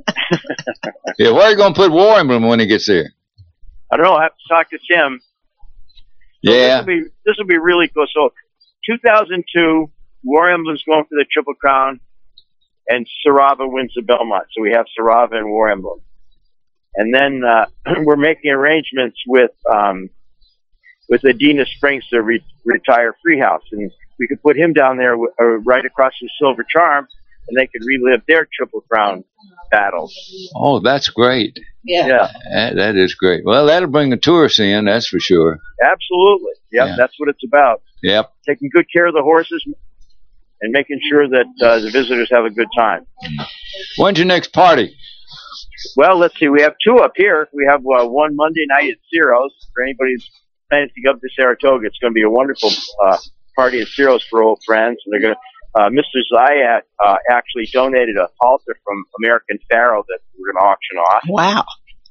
Speaker 2: Yeah, where are you going to put War Emblem when he gets there?
Speaker 6: I don't know. I have to talk to Tim. So
Speaker 2: Yeah.
Speaker 6: This will be, this will be really cool. So, two thousand two, War Emblem's going for the Triple Crown, and Sarava wins the Belmont. So we have Sarava and War Emblem. And then uh, we're making arrangements with um, with Adina Springs to re- retire Freehouse. And we could put him down there w- uh, right across from Silver Charm, and they could relive their Triple Crown battles.
Speaker 2: Oh, that's great.
Speaker 5: Yeah.
Speaker 6: Yeah,
Speaker 2: That, that is great. Well, that'll bring the tourists in, that's for sure.
Speaker 6: absolutely. Yep,
Speaker 2: Yeah.
Speaker 6: that's what it's about.
Speaker 2: Yep.
Speaker 6: Taking good care of the horses and making sure that uh, the visitors have a good time.
Speaker 2: When's your next party?
Speaker 6: Well, let's see. We have two up here. We have uh, one Monday night at Ciro's. For anybody who's planning to go up to Saratoga, it's going to be a wonderful uh, party at Ciro's for old friends. And they're going to. Uh, Mister Zayat uh, actually donated a halter from American Pharaoh that we're going to auction off,
Speaker 5: Wow.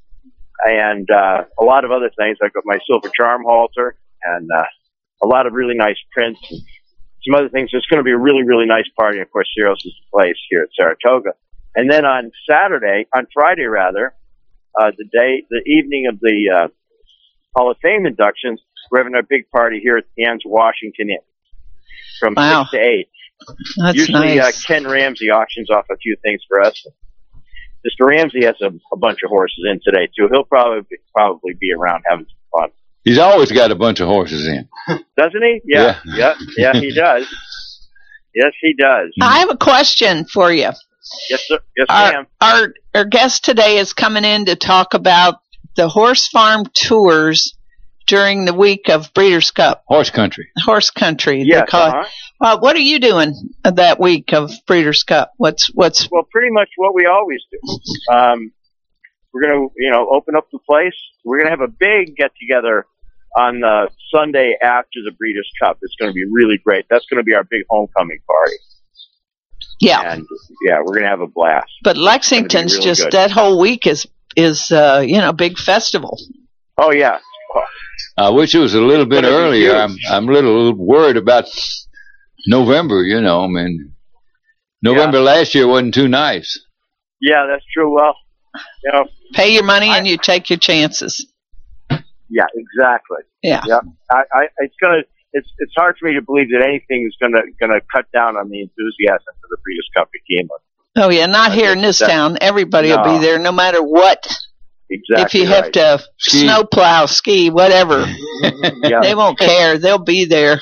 Speaker 6: and uh, a lot of other things. I've got my Silver Charm halter and uh, a lot of really nice prints and some other things. It's going to be a really, really nice party. Of course, Ciro's is the place here at Saratoga. And then on Saturday, on Friday rather, uh, the day, the evening of the uh, Hall of Fame inductions, we're having a big party here at the Anne's Washington Inn from
Speaker 5: Wow.
Speaker 6: six to eight.
Speaker 5: That's
Speaker 6: Usually,
Speaker 5: nice.
Speaker 6: uh, Ken Ramsey auctions off a few things for us. Mister Ramsey has a, a bunch of horses in today too. He'll probably be, probably be around having some fun,
Speaker 2: He's always got a bunch of horses in.
Speaker 6: doesn't he? Yeah, yeah, yeah, he does. Yes, he does.
Speaker 5: I have a question for you.
Speaker 6: Yes, sir. Yes,
Speaker 5: Our,
Speaker 6: ma'am.
Speaker 5: our, our guest today is coming in to talk about the horse farm tours during the week of Breeders' Cup,
Speaker 2: Horse country.
Speaker 5: horse country. they
Speaker 6: Yes,
Speaker 5: call it.
Speaker 6: uh-huh.
Speaker 5: Uh, what are you doing that week of Breeders' Cup? What's what's
Speaker 6: Well, pretty much what we always do. Um, we're going to, you know, open up the place. We're going to have a big get together on the Sunday after the Breeders' Cup. It's going to be really great. That's going to be our big homecoming party.
Speaker 5: yeah?
Speaker 6: And yeah, we're going to have a blast.
Speaker 5: But Lexington's
Speaker 6: really
Speaker 5: just
Speaker 6: good.
Speaker 5: that whole week is is uh, you know big festival.
Speaker 6: Oh yeah.
Speaker 2: I wish it was a little bit
Speaker 6: But it'd be
Speaker 2: earlier. I'm
Speaker 6: huge.
Speaker 2: I'm a little worried about November, you know. I mean, November last year wasn't too nice.
Speaker 6: Yeah, that's true. Well, you know,
Speaker 5: Pay your money
Speaker 6: I-
Speaker 5: and you take your chances.
Speaker 6: yeah, exactly.
Speaker 5: Yeah.
Speaker 6: Yeah, I, I, it's gonna, it's, it's hard for me to believe that anything is gonna, gonna cut down on the enthusiasm for the Breeders' Cup at Keeneland.
Speaker 5: Oh yeah, not
Speaker 6: I
Speaker 5: here
Speaker 6: think
Speaker 5: in this
Speaker 6: that-
Speaker 5: town. Everybody will be
Speaker 6: No.
Speaker 5: there, no matter what.
Speaker 6: Exactly.
Speaker 5: if you have
Speaker 6: right.
Speaker 5: to
Speaker 2: Ski.
Speaker 5: snow plow, ski, whatever,
Speaker 6: yeah,
Speaker 5: they won't care. They'll be there.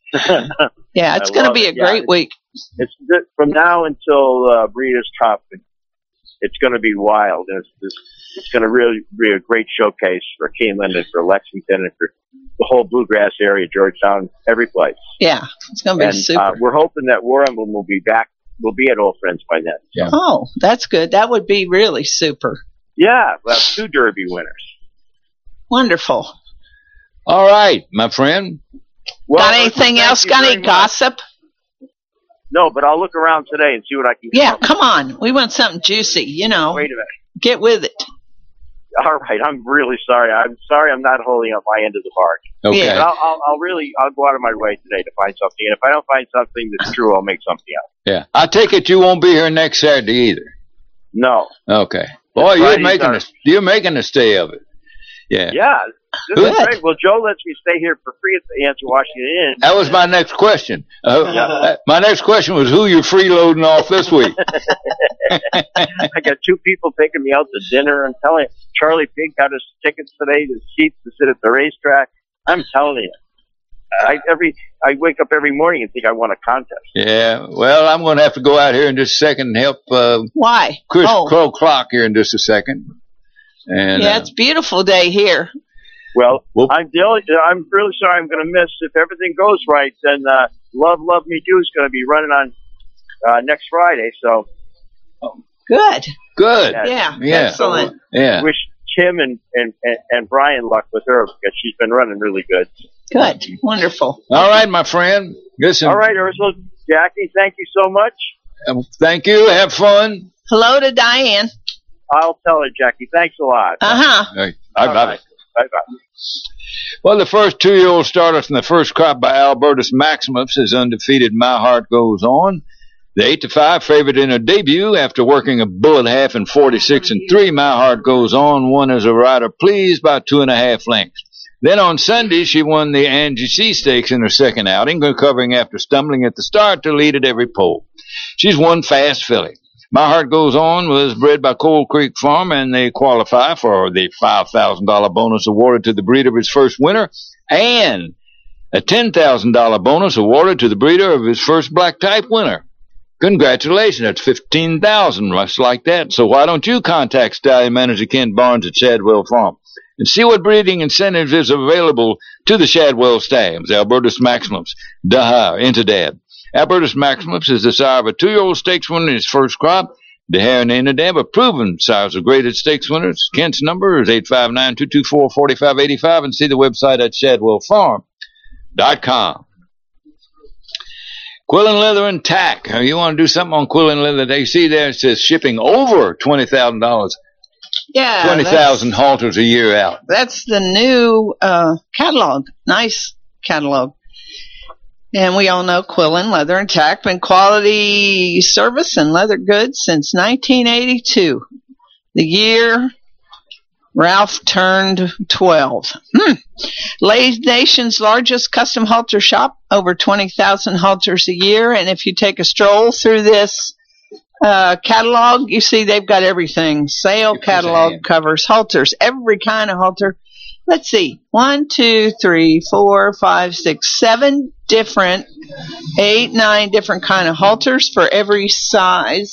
Speaker 5: Yeah, it's
Speaker 6: I
Speaker 5: going to
Speaker 6: love
Speaker 5: be
Speaker 6: it.
Speaker 5: a
Speaker 6: Yeah,
Speaker 5: great
Speaker 6: it's-
Speaker 5: week.
Speaker 6: it's th- from now until uh, Breeders' Cup. It, it's going to be wild. It's, it's, it's going to really be a great showcase for Keeneland and for Lexington and for the whole bluegrass area, Georgetown, every place.
Speaker 5: Yeah, it's going to be
Speaker 6: And
Speaker 5: super.
Speaker 6: uh, we're hoping that War Emblem will be back. Will be at Old Friends by then.
Speaker 2: Yeah.
Speaker 5: Oh, that's good. That would be really super.
Speaker 6: Yeah, we'll have two Derby winners.
Speaker 5: Wonderful.
Speaker 2: All right, my friend.
Speaker 6: Well,
Speaker 5: Got anything
Speaker 6: thank
Speaker 5: else?
Speaker 6: you
Speaker 5: Got
Speaker 6: very
Speaker 5: any
Speaker 6: much.
Speaker 5: gossip?
Speaker 6: No, but I'll look around today and see what I can.
Speaker 5: Yeah,
Speaker 6: come up
Speaker 5: come on. We want something juicy, you
Speaker 6: with.
Speaker 5: know.
Speaker 6: Wait a minute.
Speaker 5: Get with it.
Speaker 6: All right, I'm really sorry. I'm sorry I'm not holding up my end of the bargain.
Speaker 2: Okay.
Speaker 5: Yeah.
Speaker 6: But I'll, I'll, I'll really, I'll go out of my way today to find something. And if I don't find something that's true, I'll make something up.
Speaker 2: Yeah. I take it you won't be here next Saturday either.
Speaker 6: No.
Speaker 2: Okay. Boy, you're
Speaker 6: Fridays
Speaker 2: making
Speaker 6: are-
Speaker 2: a, you're making a stay of it. Yeah.
Speaker 6: Yeah. This
Speaker 2: Good.
Speaker 6: is great. Well, Joe lets me stay here for free at the Answer Washington Inn.
Speaker 2: That was my next question. Uh,
Speaker 6: Yeah.
Speaker 2: My next question was who you're freeloading off this week.
Speaker 6: I got two people taking me out to dinner. I'm telling you, Charlie Pink got us tickets today to seats to sit at the racetrack. I'm telling you, I every I wake up every morning and think I won a contest.
Speaker 2: Yeah. Well, I'm going to have to go out here in just a second and help uh,
Speaker 5: Why?
Speaker 2: Chris
Speaker 5: oh.
Speaker 2: Crow Clock here in just a second. And
Speaker 5: Yeah,
Speaker 2: uh,
Speaker 5: it's a beautiful day here.
Speaker 6: Well,
Speaker 2: Whoop.
Speaker 6: I'm the only, I'm really sorry I'm going to miss. If everything goes right, then uh, Love Love Me Do is going to be running on uh, next Friday. So
Speaker 5: Good.
Speaker 2: good.
Speaker 6: Yeah.
Speaker 5: Yeah,
Speaker 2: Yeah.
Speaker 5: excellent.
Speaker 2: Yeah.
Speaker 6: wish Tim and, and, and, and Brian luck with her because she's been running really good.
Speaker 5: Good. Wonderful.
Speaker 2: All right, my friend. Listen.
Speaker 6: All right, Ursula, Jackie, thank you so much.
Speaker 2: uh, Thank you. Have fun.
Speaker 5: Hello to Diane.
Speaker 6: I'll tell her, Jackie. Thanks a lot.
Speaker 5: Uh-huh.
Speaker 2: Hey, I
Speaker 6: All
Speaker 2: got
Speaker 6: right.
Speaker 2: it.
Speaker 6: Bye-bye.
Speaker 2: Well, the first two-year-old starter from the first crop by Albertus Maximus is undefeated. My Heart Goes On. The eight to five favorite in her debut after working a bullet half in forty-six and three. My Heart Goes On won as a rider pleased by two and a half lengths. Then on Sunday, she won the Angie C Stakes in her second outing, recovering after stumbling at the start to lead at every pole. She's one fast filly. My Heart Goes On was bred by Coal Creek Farm, and they qualify for the five thousand dollars bonus awarded to the breeder of his first winner and a ten thousand dollars bonus awarded to the breeder of his first black type winner. Congratulations, that's fifteen thousand dollars, just like that. So why don't you contact stallion manager Ken Barnes at Shadwell Farm and see what breeding incentives is available to the Shadwell stallions, Albertus Maximus, Daha, Interdad. Albertus Maximus is the sire of a two-year-old stakes winner in his first crop. Dehar and Interdad are proven sires of graded stakes winners. Kent's number is eight five nine, two two four, four five eight five and see the website at shadwell farm dot com. Quillen Leather and Tack. Now, you want to do something on Quillen Leather? They see there it says shipping over twenty thousand dollars.
Speaker 5: Yeah.
Speaker 2: twenty thousand
Speaker 5: that's-
Speaker 2: halters a year out.
Speaker 5: That's the new uh, catalog. Nice catalog. And we all know Quillen Leather and Tack been quality service and leather goods since nineteen eighty-two. The year Ralph turned twelve. Hmm. Lays Nation's largest custom halter shop, over twenty thousand halters a year. And if you take a stroll through this uh, catalog, you see they've got everything. Sale catalog covers halters, every kind of halter. Let's see, one, two, three, four, five, six, seven different, eight, nine different kind of halters for every size.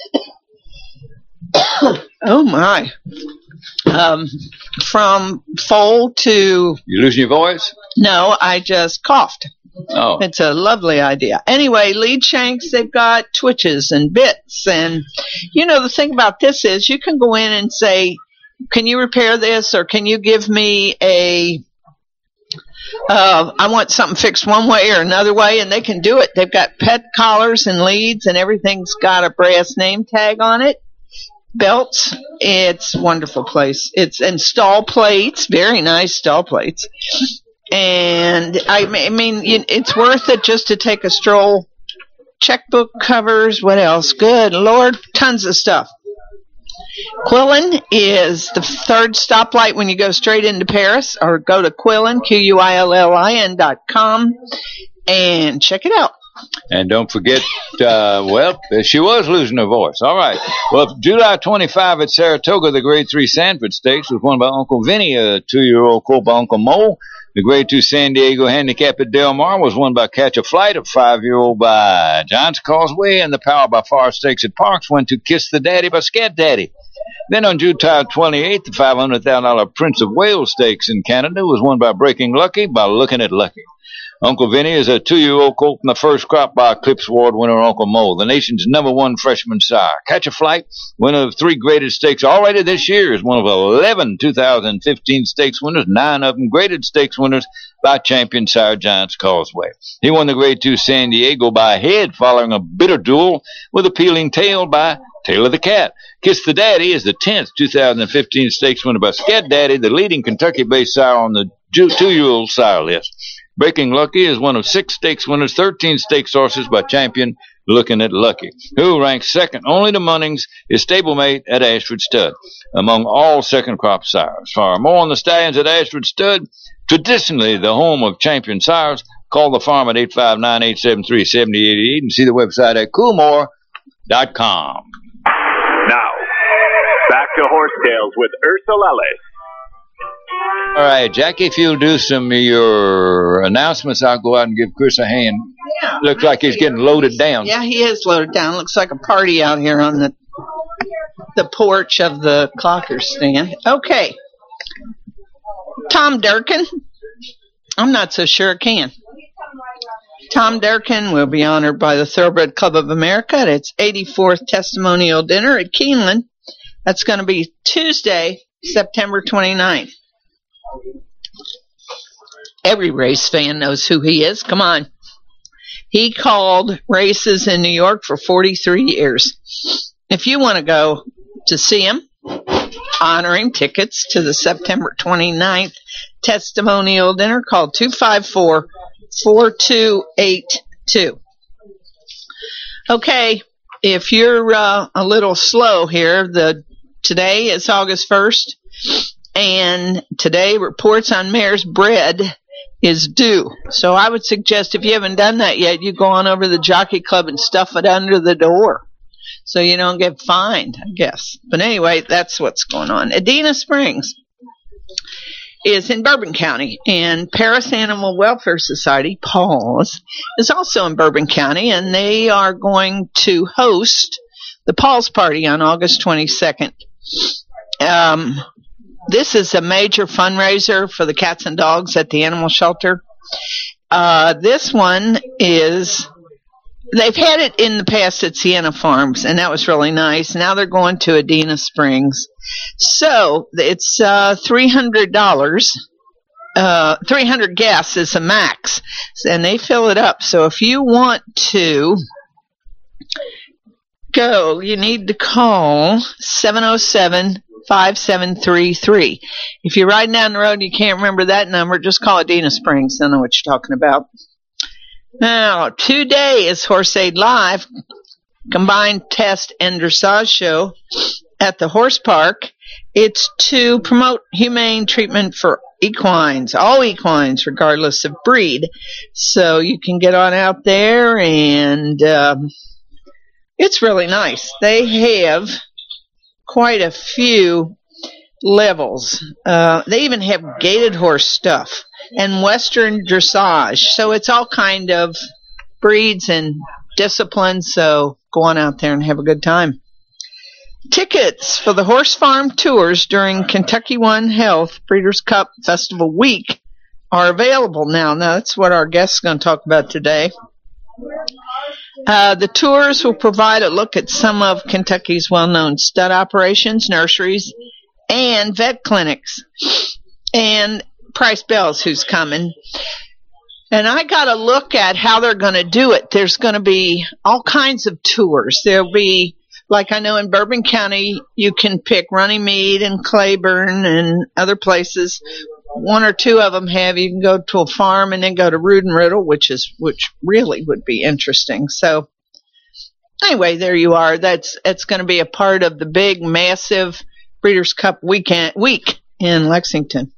Speaker 5: Oh my. Um, from foal to,
Speaker 2: You losing your voice?
Speaker 5: no, I just coughed.
Speaker 2: Oh.
Speaker 5: It's a lovely idea. Anyway, lead shanks, they've got twitches and bits. And, you know, the thing about this is you can go in and say, can you repair this, or can you give me a, uh, I want something fixed one way or another way, and they can do it. They've got pet collars and leads, and everything's got a brass name tag on it. Belts, it's a wonderful place. It's and stall plates, very nice stall plates. And I mean, it's worth it just to take a stroll. Checkbook covers, what else? Good Lord, tons of stuff. Quillen is the third stoplight when you go straight into Paris, or go to Quillen, Q U I L L I N dot com, and check it out.
Speaker 2: And don't forget, uh, well, she was losing her voice. All right. Well, July twenty-fifth at Saratoga, the Grade three Sanford Stakes was won by Uncle Vinny, a two-year-old colt by Uncle Mo. The Grade two San Diego Handicap at Del Mar was won by Catch a Flight, a five-year-old by John's Causeway, and the Power by Far Stakes at Parks went to Kiss the Daddy by Scat Daddy. Then on July twenty-eighth, the five hundred thousand dollars Prince of Wales Stakes in Canada was won by Breaking Lucky by Looking at Lucky. Uncle Vinny is a two-year-old colt from the first crop by Eclipse Award winner Uncle Mo, the nation's number one freshman sire. Catch a Flight, winner of three graded stakes already this year, is one of eleven two thousand fifteen stakes winners, nine of them graded stakes winners by champion sire Giants Causeway. He won the Grade two San Diego by a head following a bitter duel with Appealing Tail by Tail of the Cat. Kiss the Daddy is the tenth two thousand fifteen stakes winner by Scat Daddy, the leading Kentucky-based sire on the two-year-old sire list. Breaking Lucky is one of six stakes winners, thirteen stakes horses by champion looking at Lucky, who ranks second only to Munnings, his stablemate at Ashford Stud, among all second crop sires. For more on the stallions at Ashford Stud, traditionally the home of champion sires, call the farm at eight five nine, eight seven three, seven zero eight eight and see the website at coolmore dot com.
Speaker 3: Now, back to Horsetails with Ursula Ellis.
Speaker 2: All right, Jackie, if you'll do some of your announcements, I'll go out and give Chris a hand.
Speaker 5: Yeah,
Speaker 2: Looks like he's getting loaded down.
Speaker 5: Yeah, he is loaded down. Looks like a party out here on the the porch of the Clocker stand. Okay. Tom Durkin. I'm not so sure it can. Tom Durkin will be honored by the Thoroughbred Club of America at its eighty-fourth testimonial dinner at Keeneland. That's going to be Tuesday, September twenty-ninth. Every race fan knows who he is. Come on. He called races in New York for forty-three years. If you want to go to see him, honor him, tickets to the September twenty-ninth testimonial dinner, call two five four, four two eight two. Okay, if you're uh, a little slow here, the today is August first, and today reports on mare's bred is due. So I would suggest if you haven't done that yet, you go on over to the Jockey Club and stuff it under the door so you don't get fined, I guess. But anyway, that's what's going on. Adena Springs is in Bourbon County, and Paris Animal Welfare Society, Paws, is also in Bourbon County, and they are going to host the Paws Party on August twenty-second. Um, this is a major fundraiser for the cats and dogs at the animal shelter. Uh, this one is, they've had it in the past at Sienna Farms, and that was really nice. Now they're going to Adena Springs. So it's uh, three hundred dollars. Uh, three hundred guests is the max, and they fill it up. So if you want to go, you need to call seven oh seven, five seven three three. If you're riding down the road and you can't remember that number, just call Adena Springs. They'll know what you're talking about. Now, today is Horse Aid Live, combined test and dressage show at the horse park. It's to promote humane treatment for equines, all equines, regardless of breed. So you can get on out there, and um, it's really nice. They have quite a few levels. Uh, they even have gaited horse stuff and Western dressage. So it's all kind of breeds and disciplines. So go on out there and have a good time. Tickets for the Horse Farm tours during Kentucky One Health Breeders' Cup Festival Week are available now. Now, that's what our guest is going to talk about today. Uh, the tours will provide a look at some of Kentucky's well-known stud operations, nurseries, and vet clinics. And Price Bells, who's coming. And I got to look at how they're going to do it. There's going to be all kinds of tours. There'll be, like I know in Bourbon County, you can pick Runnymede and Claiborne and other places. One or two of them have. You can go to a farm and then go to Rood and Riddle, which is which really would be interesting. So anyway, there you are. That's it's going to be a part of the big, massive Breeders' Cup weekend week in Lexington.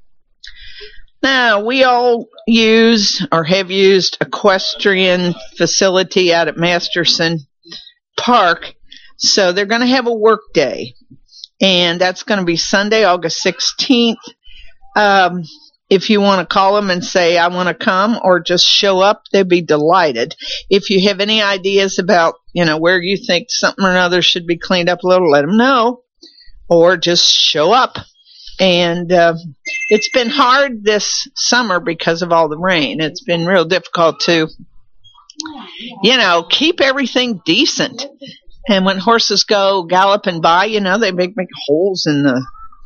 Speaker 5: Now, we all use or have used equestrian facility out at Masterson Park. So they're going to have a work day, and that's going to be Sunday, August sixteenth. Um, if you want to call them and say, I want to come, or just show up, they'd be delighted. If you have any ideas about, you know, where you think something or another should be cleaned up a little, let them know, or just show up. And uh, it's been hard this summer because of all the rain. It's been real difficult to, you know, keep everything decent. And when horses go galloping by, you know, they make, make holes in the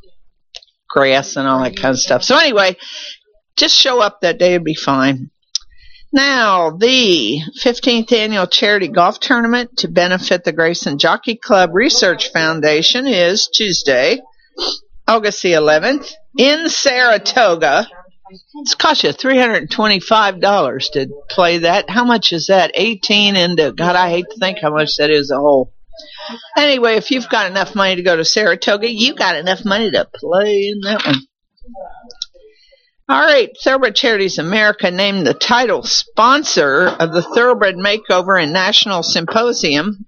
Speaker 5: grass and all that kind of stuff. So anyway, just show up that day, it'll be fine. Now, the fifteenth Annual Charity Golf Tournament to benefit the Grayson Jockey Club Research Foundation is Tuesday, August the eleventh, in Saratoga. It's cost you three hundred twenty-five dollars to play that. How much is that? eighteen into, God, I hate to think how much that is a whole. Anyway, if you've got enough money to go to Saratoga, you got enough money to play in that one. All right, Thoroughbred Charities America named the title sponsor of the Thoroughbred Makeover and National Symposium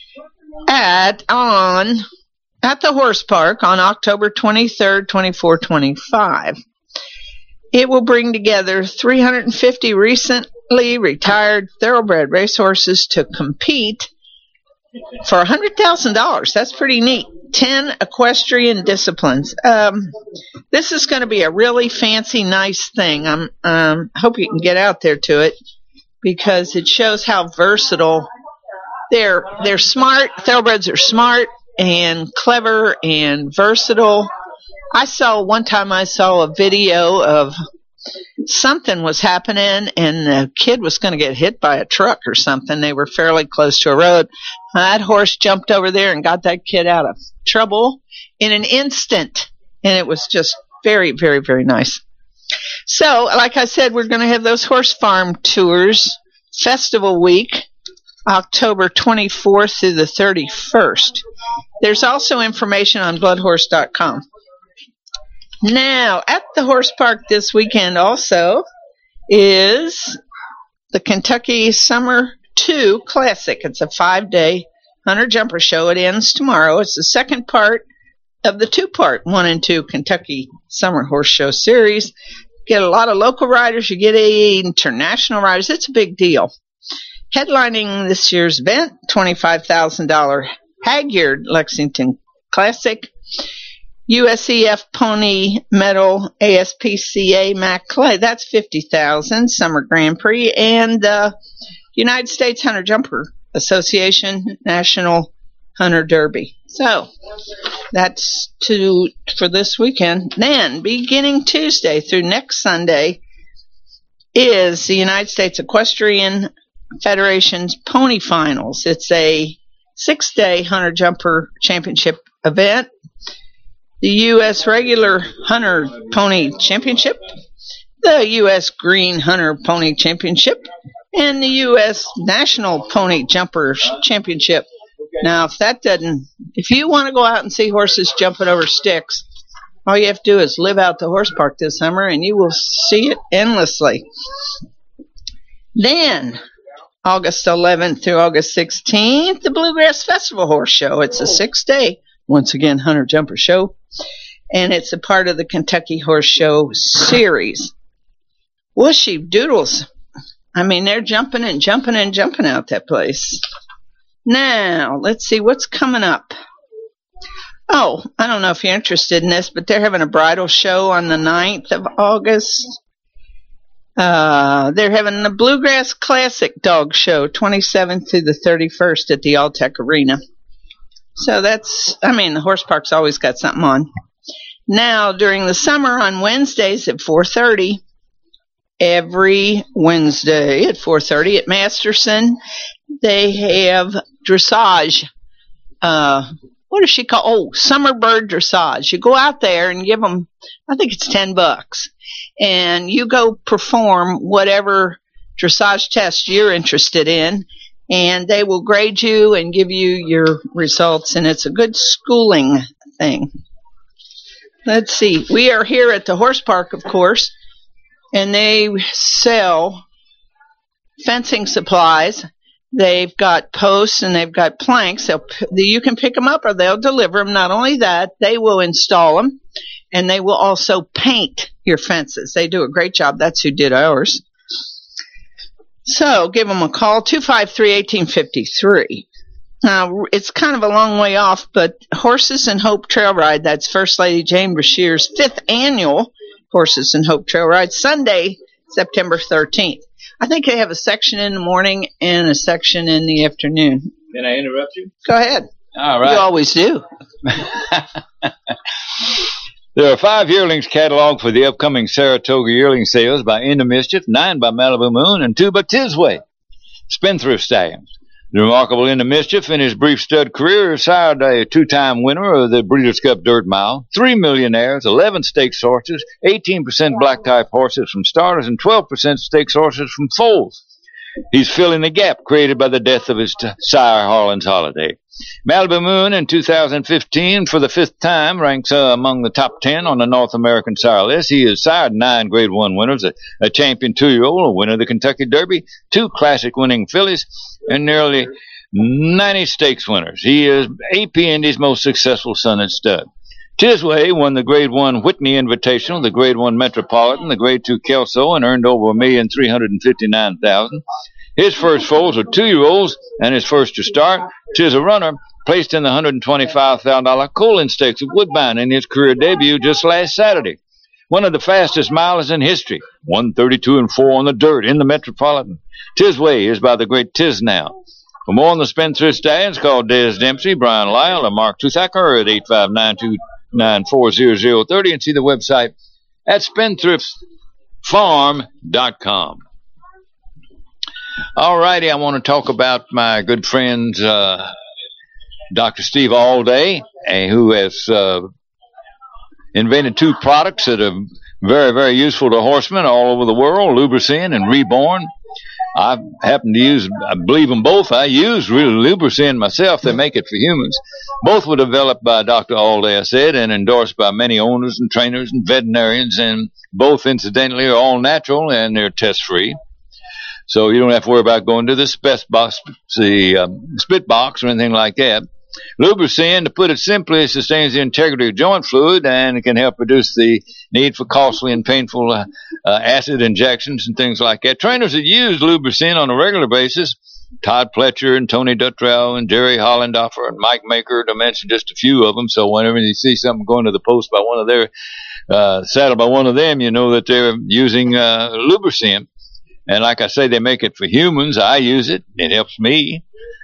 Speaker 5: at on at the Horse Park on October twenty-third, twenty-four twenty-five. It will bring together three hundred fifty recently retired thoroughbred racehorses to compete for one hundred thousand dollars. That's pretty neat. ten equestrian disciplines. Um, this is going to be a really fancy, nice thing. I um, hope you can get out there to it because it shows how versatile. They're, they're smart. Thoroughbreds are smart and clever and versatile. I saw one time I saw a video of something was happening and the kid was going to get hit by a truck or something. They were fairly close to a road. That horse jumped over there and got that kid out of trouble in an instant. And it was just very, very, very nice. So, like I said, we're going to have those horse farm tours, Festival Week, October twenty-fourth through the thirty-first. There's also information on blood horse dot com. Now, at the Horse Park this weekend also is the Kentucky Summer two Classic. It's a five-day hunter jumper show. It ends tomorrow. It's the second part of the two-part one and two Kentucky Summer Horse Show series. Get a lot of local riders. You get international riders. It's a big deal. Headlining this year's event, twenty-five thousand dollars Hagyard Lexington Classic, U S E F Pony Medal A S P C A Mac Clay, that's fifty thousand dollars, Summer Grand Prix, and uh, United States Hunter Jumper Association National Hunter Derby. So, that's to for this weekend. Then, beginning Tuesday through next Sunday, is the United States Equestrian Federation's Pony Finals. It's a six-day Hunter Jumper Championship event. The U S Regular Hunter Pony Championship, the U S Green Hunter Pony Championship, and the U S National Pony Jumpers Championship. Now, if that doesn't, if you want to go out and see horses jumping over sticks, all you have to do is live out the horse park this summer, and you will see it endlessly. Then, August eleventh through August sixteenth, the Bluegrass Festival Horse Show. It's a six-day, once again, hunter jumper show, and it's a part of the Kentucky Horse Show series. Whooshy doodles. I mean, they're jumping and jumping and jumping out that place. Now, let's see what's coming up. Oh, I don't know if you're interested in this, but they're having a bridal show on the ninth of August. Uh, they're having the Bluegrass Classic Dog Show, twenty-seventh through the thirty-first at the Alltech Arena. So that's, I mean, the horse park's always got something on. Now, during the summer on Wednesdays at four thirty, every Wednesday at four thirty at Masterson, they have dressage. Uh, what does she call? Oh, summer bird dressage. You go out there and give them, I think it's ten bucks. And you go perform whatever dressage test you're interested in, and they will grade you and give you your results, and it's a good schooling thing. Let's see. We are here at the horse park, of course, and they sell fencing supplies. They've got posts and they've got planks. They'll, you can pick them up or they'll deliver them. Not only that, they will install them, and they will also paint your fences. They do a great job. That's who did ours. So give them a call, two five three, one eight five three. Now, it's kind of a long way off, but Horses and Hope Trail Ride, that's First Lady Jane Brashear's fifth annual Horses and Hope Trail Ride, Sunday, September thirteenth. I think they have a section in the morning and a section in the afternoon.
Speaker 2: Can I interrupt you?
Speaker 5: Go ahead.
Speaker 2: All right.
Speaker 5: You always do.
Speaker 2: There are five yearlings cataloged for the upcoming Saratoga yearling sales by End of Mischief, nine by Malibu Moon, and two by Tisway. Spendthrift Stallions. The remarkable in the mischief in his brief stud career sired a two-time winner of the Breeders' Cup Dirt Mile, three millionaires, eleven stakes horses, eighteen percent black-type horses from starters, and twelve percent stakes horses from foals. He's filling the gap created by the death of his t- sire, Harlan's Holiday. Malibu Moon in two thousand fifteen, for the fifth time, ranks uh, among the top ten on the North American sire list. He has sired nine Grade One winners, a, a champion two-year-old, a winner of the Kentucky Derby, two classic-winning fillies, and nearly ninety stakes winners. He is A P Indy's most successful son at stud. Tisway won the Grade One Whitney Invitational, the Grade One Metropolitan, the Grade Two Kelso, and earned over a million three hundred and fifty-nine thousand. His first foals are two-year-olds, and his first to start. Tis a runner placed in the one hundred twenty-five thousand dollars Colin Stakes at Woodbine in his career debut just last Saturday. One of the fastest miles in history, one thirty-two and four on the dirt in the Metropolitan. Tisway is by the great Tisnow. For more on the Spendthrift Stallions, call Des Dempsey, Brian Lyle, or Mark Tuthacker at eight five nine, two nine four, zero zero three zero and see the website at spendthrifts farm dot com. All righty, I want to talk about my good friend uh, Doctor Steve Allday, uh, who has uh, invented two products that are very, very useful to horsemen all over the world, Lubricin and Reborn. I happen to use, I believe them both. I use really Lubricin myself. They make it for humans. Both were developed by Doctor Allday, I said, and endorsed by many owners and trainers and veterinarians, and both, incidentally, are all natural and they're test-free. So you don't have to worry about going to the spit box, the um, spit box or anything like that. Lubricin, to put it simply, sustains the integrity of joint fluid, and it can help reduce the need for costly and painful uh, uh, acid injections and things like that. Trainers that use Lubricin on a regular basis, Todd Pletcher and Tony Dutrow and Jerry Hollendorfer and Mike Maker, to mention just a few of them. So whenever you see something going to the post by one of their, uh, saddled by one of them, you know that they're using uh, Lubricin. And like I say, they make it for humans. I use it. It helps me.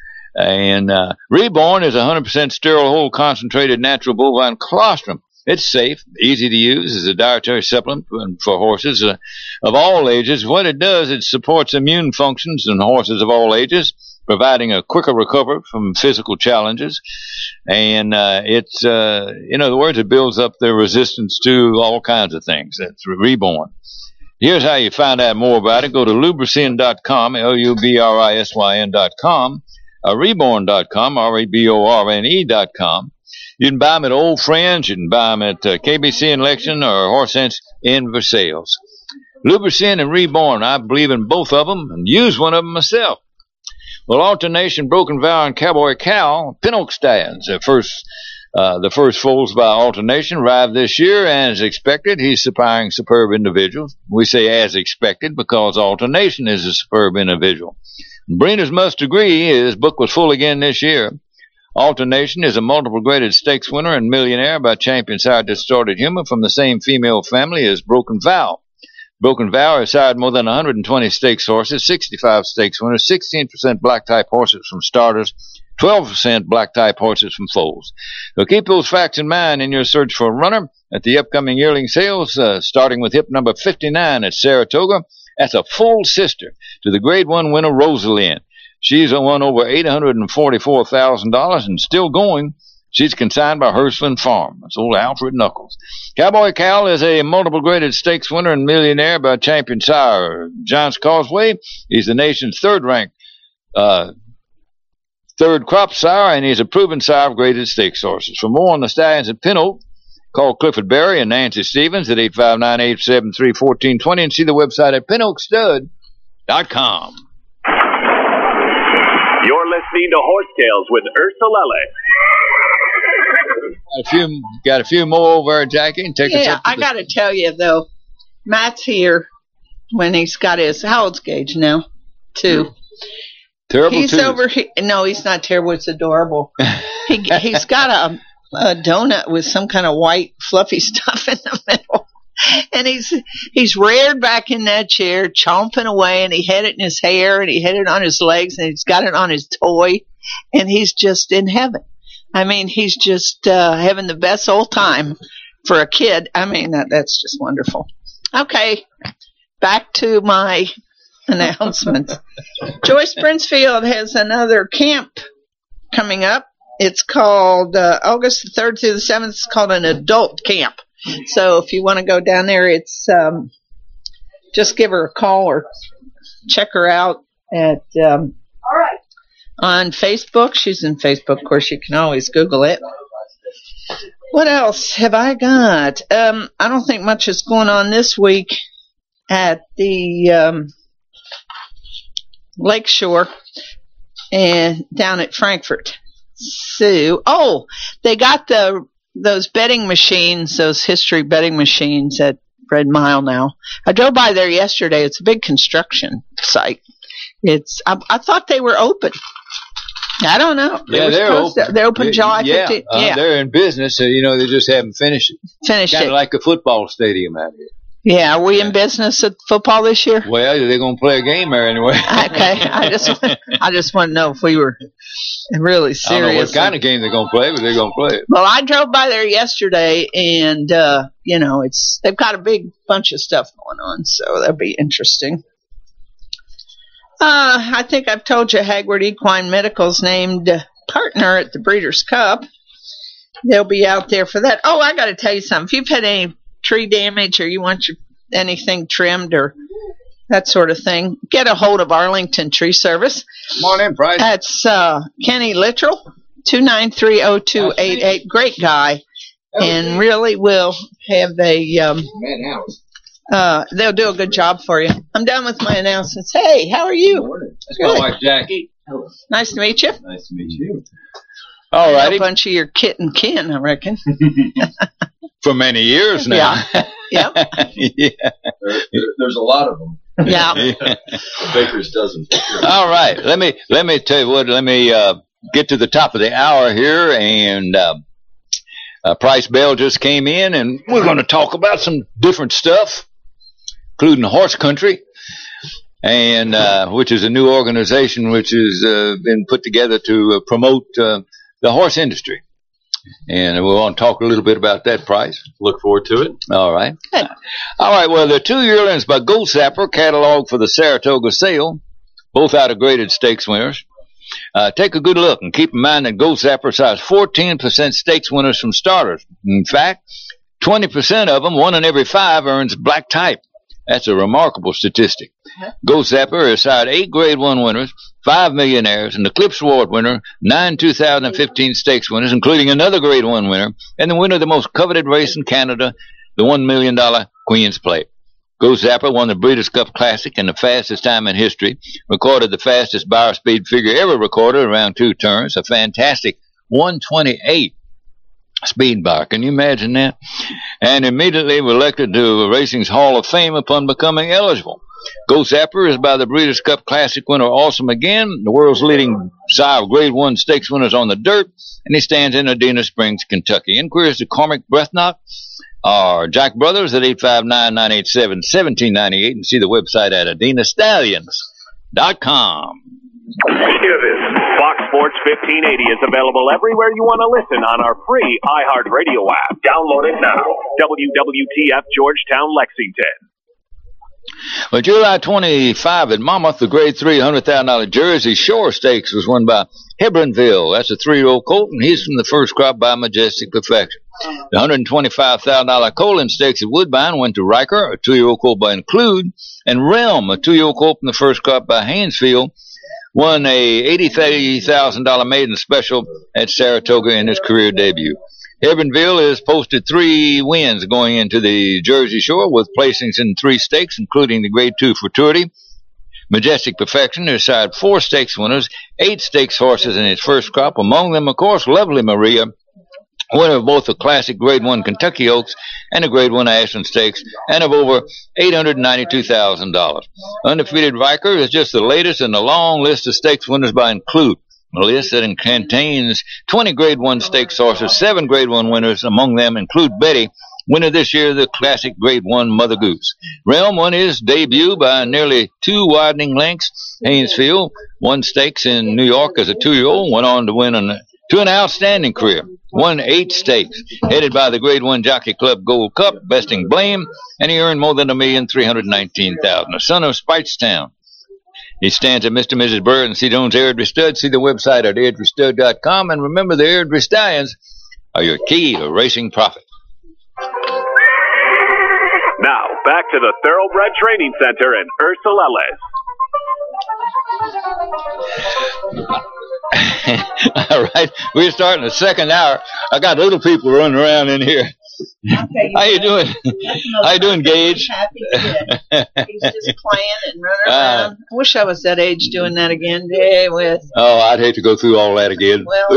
Speaker 2: And uh, Reborn is one hundred percent sterile, whole concentrated natural bovine colostrum. It's safe, easy to use as a dietary supplement for horses uh, of all ages. What it does, it supports immune functions in horses of all ages, providing a quicker recovery from physical challenges. And uh, it's, uh, in other words, it builds up their resistance to all kinds of things. That's Reborn. Here's how you find out more about it. Go to lubricin dot com, L U B R I S Y N dot com. Uh, reborn dot com, R E B O R N E dot com. You can buy them at Old Friends. You can buy them at uh, K B C in Lexington or Horse Sense in Versailles. Lubricin and Reborn, I believe in both of them and use one of them myself. Well, Alternation, Broken Vow, and Cowboy Cal, Pinnock Stallions, the first, uh, the first foals by Alternation arrived this year, and as expected, he's supplying superb individuals. We say as expected because Alternation is a superb individual. Breeders must agree his book was full again this year. Alternation is a multiple graded stakes winner and millionaire by champion sire Distorted Humor from the same female family as Broken Vow. Broken Vow has sired more than one hundred twenty stakes horses, sixty-five stakes winners, sixteen percent black type horses from starters, twelve percent black type horses from foals. So keep those facts in mind in your search for a runner at the upcoming yearling sales, uh, starting with hip number fifty-nine at Saratoga. That's a full sister to the Grade One winner, Rosalind. She's won over eight hundred forty-four thousand dollars and still going. She's consigned by Hirschland Farm. That's old Alfred Knuckles. Cowboy Cal is a multiple graded stakes winner and millionaire by champion sire John's Causeway. He's the nation's third ranked, uh, third crop sire, and he's a proven sire of graded stakes horses. For more on the stallions at Pinnock, call Clifford Berry and Nancy Stevens at eight five nine, eight seven three, one four two zero and see the website at pinnock stud dot com.
Speaker 3: You're listening to Horse Tales with Ursa Lellis.
Speaker 2: Got a few, got a few more over, Jackie. Take us
Speaker 5: Yeah,
Speaker 2: up to
Speaker 5: I
Speaker 2: the-
Speaker 5: got to tell you, though, Matt's here when he's got his, how old's Gage now? Two.
Speaker 2: Terrible
Speaker 5: He's
Speaker 2: twos.
Speaker 5: over here. No, he's not terrible. It's adorable. he, he's got a, a donut with some kind of white fluffy stuff in the middle. And he's he's reared back in that chair, chomping away, and he had it in his hair, and he had it on his legs, and he's got it on his toy, and he's just in heaven. I mean, he's just uh, having the best old time for a kid. I mean, that, that's just wonderful. Okay, back to my announcements. Joyce Brinsfield has another camp coming up. It's called uh, August the third through the seventh. It's called an adult camp. So if you want to go down there, it's um, just give her a call or check her out at um,
Speaker 7: All right.
Speaker 5: on Facebook. She's in Facebook. Of course, you can always Google it. What else have I got? Um, I don't think much is going on this week at the um, Lakeshore and down at Frankfort. So, oh, they got the those betting machines, those history betting machines at Red Mile now. I drove by there yesterday. It's a big construction site. It's I, I thought they were open. I don't know. They
Speaker 2: yeah, they're open.
Speaker 5: To, they're open July
Speaker 2: yeah,
Speaker 5: fifteenth.
Speaker 2: Uh,
Speaker 5: yeah,
Speaker 2: they're in business, so you know they just haven't finished it.
Speaker 5: Finished
Speaker 2: Kind
Speaker 5: it.
Speaker 2: of like a football stadium out here.
Speaker 5: Yeah, are we in business at football this year?
Speaker 2: Well, they're gonna play a game there anyway.
Speaker 5: Okay, I just I just want to know if we were really serious.
Speaker 2: I don't know what kind of game they're gonna play, but they're gonna play it.
Speaker 5: Well, I drove by there yesterday, and uh, you know, it's they've got a big bunch of stuff going on, so that'll be interesting. Uh, I think I've told you Hagward Equine Medical's named partner at the Breeders' Cup. They'll be out there for that. Oh, I got to tell you something. If you've had any tree damage or you want your anything trimmed or that sort of thing, get a hold of Arlington Tree Service.
Speaker 2: Come on in, Price.
Speaker 5: That's uh, Kenny Littrell, two nine three oh two eight eight. Great guy, and really will have a. Um, uh, they'll do a good job for you. I'm done with my announcements. Hey, how are you?
Speaker 2: That's my wife, Jackie.
Speaker 5: Hello. Nice to meet you.
Speaker 2: Nice to meet you. All righty.
Speaker 5: A bunch of your kit and kin, I reckon.
Speaker 2: For many years now.
Speaker 5: Yeah. Yep.
Speaker 2: Yeah.
Speaker 8: There, there, there's a lot of them.
Speaker 5: Yeah.
Speaker 8: Baker's dozen.
Speaker 2: All right. Let me let me tell you what. Let me uh, get to the top of the hour here, and uh, uh, Price Bell just came in, and we're going to talk about some different stuff, including horse country, and uh, which is a new organization which has uh, been put together to uh, promote uh, the horse industry. And we want to talk a little bit about that, Price.
Speaker 8: Look forward to it.
Speaker 2: All right. Good. All right. Well, the two yearlings by Gold Sapper cataloged for the Saratoga sale, both out of graded stakes winners. Uh, take a good look and keep in mind that Gold Sapper has fourteen percent stakes winners from starters. In fact, twenty percent of them, one in every five, earns black type. That's a remarkable statistic. Gold Sapper has sired eight grade one winners, five millionaires, and the Clips Award winner, nine two thousand fifteen stakes winners, including another grade one winner, and the winner of the most coveted race in Canada, the one million dollar Queen's Plate. Gold Sapper won the Breeders' Cup Classic in the fastest time in history, recorded the fastest bar speed figure ever recorded around two turns, a fantastic one twenty-eight. Speed bar. Can you imagine that? And immediately were elected to Racing's Hall of Fame upon becoming eligible. Gold Sapper is by the Breeders' Cup Classic winner Awesome Again, the world's leading sire of Grade one stakes winners on the dirt, and he stands in Adena Springs, Kentucky. Inquiries to Cormac Breathnach or Jack Brothers at eight five nine, nine eight seven, one seven nine eight, and see the website at adena stallions dot com.
Speaker 3: Hear this. Fox Sports fifteen eighty is available everywhere you want to listen on our free iHeartRadio app. Download it now. W W T F Georgetown, Lexington.
Speaker 2: Well, July twenty-fifth at Monmouth, the Grade three one hundred thousand dollars Jersey Shore Stakes was won by Hebronville. That's a three-year-old colt, and he's from the first crop by Majestic Perfection. The one hundred twenty-five thousand dollars Colin Stakes at Woodbine went to Riker, a two-year-old colt by Include, and Realm, a two-year-old colt from the first crop by Haynesfield, won a eighty thousand dollars maiden special at Saratoga in his career debut. Hebronville has posted three wins going into the Jersey Shore with placings in three stakes, including the Grade two Futurity. Majestic Perfection has sired four stakes winners, eight stakes horses in its first crop, among them, of course, Lovely Maria, winner of both the classic Grade one Kentucky Oaks and the Grade one Ashland Stakes, and of over eight hundred ninety-two thousand dollars. Undefeated Riker is just the latest in a long list of stakes winners by Include, a list that contains twenty Grade one stakes horses, seven Grade one winners, among them include Betty, winner this year of the classic Grade one Mother Goose. Realm won his debut by nearly two widening lengths. Haynesfield won stakes in New York as a two-year-old, went on to win an, to an outstanding career, won eight stakes, headed by the Grade one Jockey Club Gold Cup, besting Blame, and he earned more than a million three hundred nineteen thousand. A son of Spitestown, He stands at Mister and Missus Bird and C. Jones Airdrie Stud. See the website at airdrie stud dot com. And remember, the Airdrie Stallions are your key to racing profit.
Speaker 3: Now, back to the Thoroughbred Training Center in Ursul Ellis.
Speaker 2: All right, we're starting the second hour. I got little people running around in here. You How you doing? How you doing, Gage?
Speaker 5: Happy kid. He's just playing and running around. Uh, I wish I was that age doing that again. Day with.
Speaker 2: Oh, I'd hate to go through all that again.
Speaker 5: Well,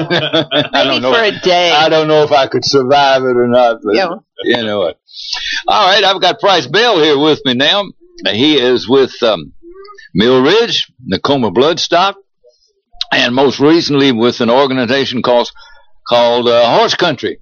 Speaker 5: maybe
Speaker 2: I don't know.
Speaker 5: for a day.
Speaker 2: I don't know if I could survive it or not. But
Speaker 5: yeah.
Speaker 2: You know what? All right, I've got Price Bell here with me now. He is with um, Mill Ridge, Nakoma Bloodstock, and most recently with an organization called called uh, Horse Country.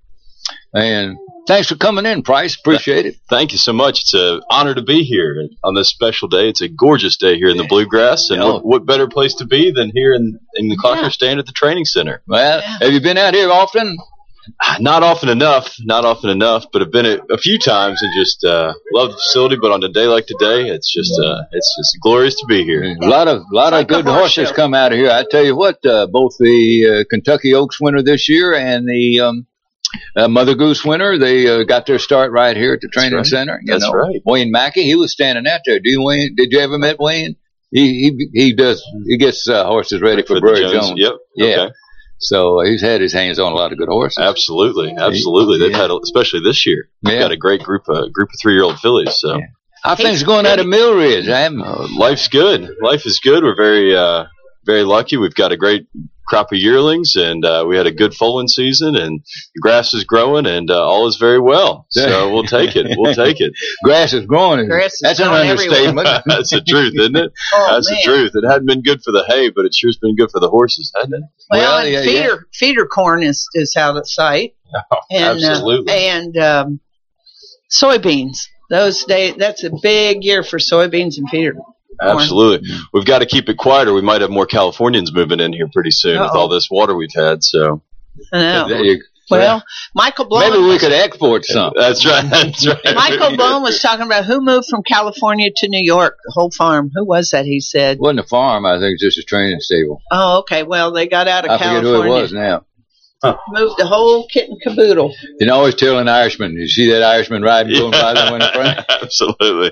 Speaker 2: And thanks for coming in, Price. Appreciate it.
Speaker 8: Thank you so much. It's an honor to be here on this special day. It's a gorgeous day here in the Bluegrass. And
Speaker 2: Yeah.
Speaker 8: what, what better place to be than here in, in the Clocker
Speaker 5: Yeah.
Speaker 8: Stand at the training center?
Speaker 2: Well,
Speaker 5: Yeah.
Speaker 2: have you been out here often?
Speaker 8: Not often enough, not often enough, but I've been a, a few times and just uh, love the facility. But on a day like today, it's just uh, it's just glorious to be here.
Speaker 2: A lot of lot
Speaker 5: It's like
Speaker 2: of
Speaker 5: a
Speaker 2: good
Speaker 5: horse
Speaker 2: horses
Speaker 5: show.
Speaker 2: come out of here. I tell you what, uh, both the uh, Kentucky Oaks winner this year and the um, uh, Mother Goose winner, they uh, got their start right here at the training
Speaker 8: right.
Speaker 2: center. You
Speaker 8: That's
Speaker 2: know,
Speaker 8: right.
Speaker 2: Wayne Mackey, he was standing out there. Do you, Wayne? Did you ever met Wayne? He he he does. He gets uh, horses ready for,
Speaker 8: the
Speaker 2: Burr
Speaker 8: Jones.
Speaker 2: Jones.
Speaker 8: Yep.
Speaker 2: Yeah.
Speaker 8: Okay.
Speaker 2: So uh, he's had his hands on a lot of good horses.
Speaker 8: Absolutely, absolutely. They've
Speaker 2: Yeah.
Speaker 8: had, a, especially this year, they've
Speaker 2: Yeah.
Speaker 8: got a great group of group of three year old fillies. So
Speaker 2: Yeah. How things going out of Mill Ridge? I haven't.
Speaker 8: uh, life's good. Life is good. We're very uh, very lucky. We've got a great crop of yearlings, and uh, we had a good foaling season, and the grass is growing, and uh, all is very well. So we'll take it. We'll take it.
Speaker 2: Grass is growing.
Speaker 5: Grass is
Speaker 2: That's an
Speaker 5: growing everywhere.
Speaker 2: understatement.
Speaker 8: That's the truth, isn't it?
Speaker 5: Oh,
Speaker 8: That's
Speaker 5: man.
Speaker 8: the truth. It hadn't been good for the hay, but it sure's been good for the horses, hasn't it?
Speaker 5: Well,
Speaker 2: Well,
Speaker 5: and
Speaker 2: yeah,
Speaker 5: feeder feeder corn is, is out of sight. And,
Speaker 8: Absolutely.
Speaker 5: Uh, and um, soybeans. Those day that's a big year for soybeans and feeder.
Speaker 8: Absolutely. We've got to keep it quiet, or we might have more Californians moving in here pretty soon with
Speaker 5: Uh-oh.
Speaker 8: all this water we've had. So
Speaker 5: I know.
Speaker 2: There you-
Speaker 5: Well, Michael Blown.
Speaker 2: maybe we could export some.
Speaker 8: that's right. That's right.
Speaker 5: Michael Blown was talking about who moved from California to New York, the whole farm. Who was that? He said.
Speaker 2: It wasn't a farm. I think it's just a training stable.
Speaker 5: Oh, okay. Well, they got out of
Speaker 2: I forget
Speaker 5: California.
Speaker 2: who it was now.
Speaker 5: Moved the whole kit and caboodle.
Speaker 2: You can always tell an Irishman. You see that Irishman riding going by there in the front?
Speaker 8: Absolutely.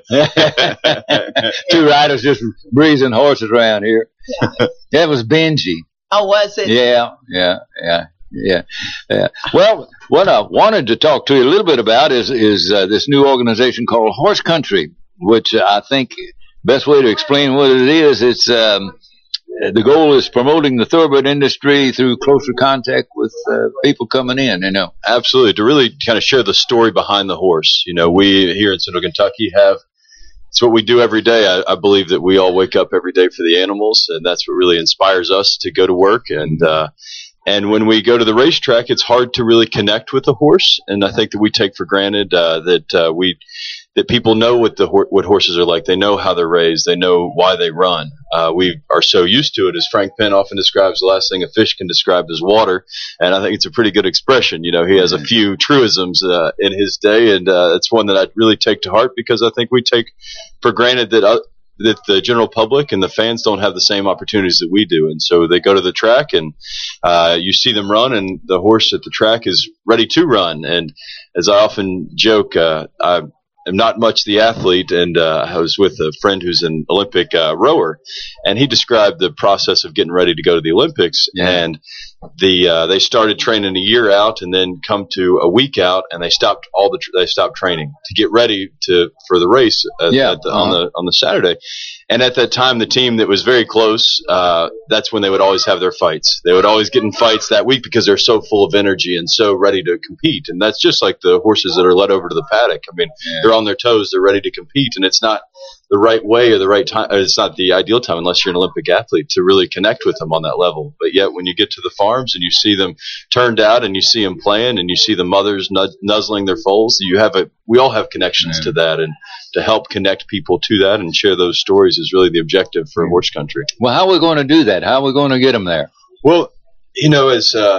Speaker 2: Two riders just breezing horses around here. That was Benji.
Speaker 5: Oh, was it?
Speaker 2: Yeah, yeah, yeah, yeah, yeah. Well, what I wanted to talk to you a little bit about is is uh, this new organization called Horse Country, which I think best way to explain what it is, it's um, the goal is promoting the thoroughbred industry through closer contact with uh, people coming in, you know.
Speaker 8: Absolutely. To really kind of share the story behind the horse. You know, we here in Central Kentucky have, it's what we do every day. I, I believe that we all wake up every day for the animals, and that's what really inspires us to go to work. And, uh, and when we go to the racetrack, it's hard to really connect with the horse. And I think that we take for granted, uh, that, uh, we, that people know what the what horses are like. They know how they're raised. They know why they run. Uh, we are so used to it. As Frank Penn often describes, the last thing a fish can describe is water, and I think it's a pretty good expression. You know, he has a few truisms uh, in his day, and uh, it's one that I really take to heart because I think we take for granted that uh, that the general public and the fans don't have the same opportunities that we do, and so they go to the track and uh, you see them run, and the horse at the track is ready to run. And as I often joke, uh, I I'm not much the athlete, and uh, I was with a friend who's an Olympic uh, rower, and he described the process of getting ready to go to the Olympics.
Speaker 2: Yeah.
Speaker 8: And the uh, they started training a year out, and then come to a week out, and they stopped all the tr- they stopped training to get ready to for the race at,
Speaker 2: Yeah.
Speaker 8: at the, on the on the Saturday. And at that time, the team that was very close, uh, that's when they would always have their fights. They would always get in fights that week because they're so full of energy and so ready to compete. And that's just like the horses that are led over to the paddock. I mean,
Speaker 2: Yeah.
Speaker 8: they're on their toes, they're ready to compete, and it's not the right way or the right time. It's not the ideal time unless you're an Olympic athlete to really connect with them on that level. But yet, when you get to the farms and you see them turned out and you see them playing and you see the mothers nud- nuzzling their foals, you have a. We all have connections
Speaker 2: Yeah.
Speaker 8: to that, and to help connect people to that and share those stories is really the objective for Horse Country.
Speaker 2: Well, how are we going to do that? How are we going to get them there?
Speaker 8: Well, you know, as uh,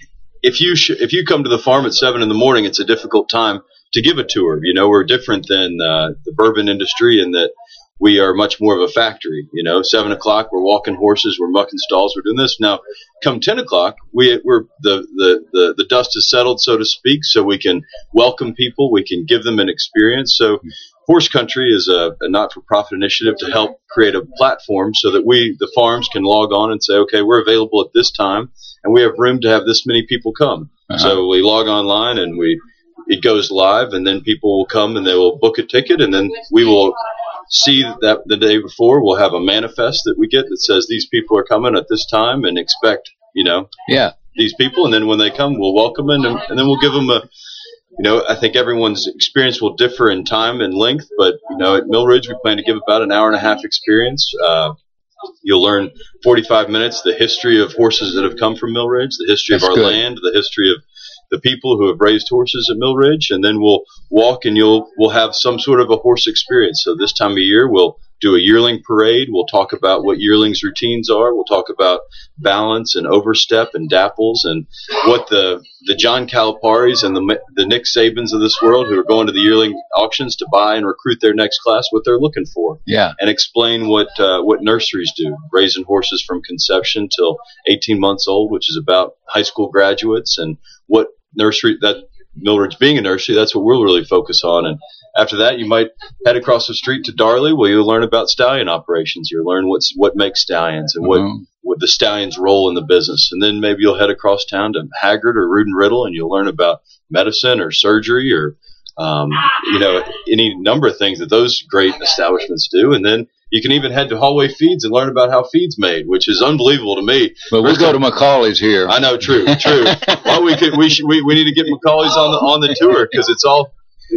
Speaker 8: if you sh- if you come to the farm at seven in the morning, it's a difficult time to give a tour. You know, we're different than uh, the bourbon industry in that we are much more of a factory. You know, seven o'clock, we're walking horses, we're mucking stalls, we're doing this. Now, come ten o'clock, we, we're the, the, the, the dust is settled, so to speak, so we can welcome people, we can give them an experience. So Horse Country is a, a not-for-profit initiative to help create a platform so that we, the farms, can log on and say, okay, we're available at this time, and we have room to have this many people come. Uh-huh. So we log online and we it goes live, and then people will come and they will book a ticket, and then we will see that the day before we'll have a manifest that we get that says these people are coming at this time and expect, you know,
Speaker 2: yeah,
Speaker 8: these people. And then when they come, we'll welcome them, and, and then we'll give them a, you know, I think everyone's experience will differ in time and length, but, you know, at Mill Ridge, we plan to give about an hour and a half experience. Uh, you'll learn forty-five minutes, the history of horses that have come from Mill Ridge, the history That's of our good. land, the history of the people who have raised horses at Mill Ridge, and then we'll walk and you'll we'll have some sort of a horse experience. So this time of year, we'll do a yearling parade. We'll talk about what yearlings' routines are. We'll talk about balance and overstep and dapples and what the the John Caliparis and the the Nick Sabans of this world who are going to the yearling auctions to buy and recruit their next class, what they're looking for.
Speaker 2: Yeah.
Speaker 8: And explain what uh, what nurseries do, raising horses from conception till eighteen months old, which is about high school graduates, and what nursery that Mill Ridge being a nursery, that's what we'll really focus on. And after that, you might head across the street to Darley, where you'll learn about stallion operations. You'll learn what's what makes stallions and what mm-hmm. what the stallion's role in the business. And then maybe you'll head across town to Haggard or Rood and Riddle, and you'll learn about medicine or surgery or um, you know any number of things that those great establishments do. And then you can even head to Hallway Feeds and learn about how feed's made, which is unbelievable to me.
Speaker 2: Well, we'll go to Macaulay's here.
Speaker 8: I know, true, true. Well, we could, we should, we, we need to get Macaulay's on the on the tour, because it's all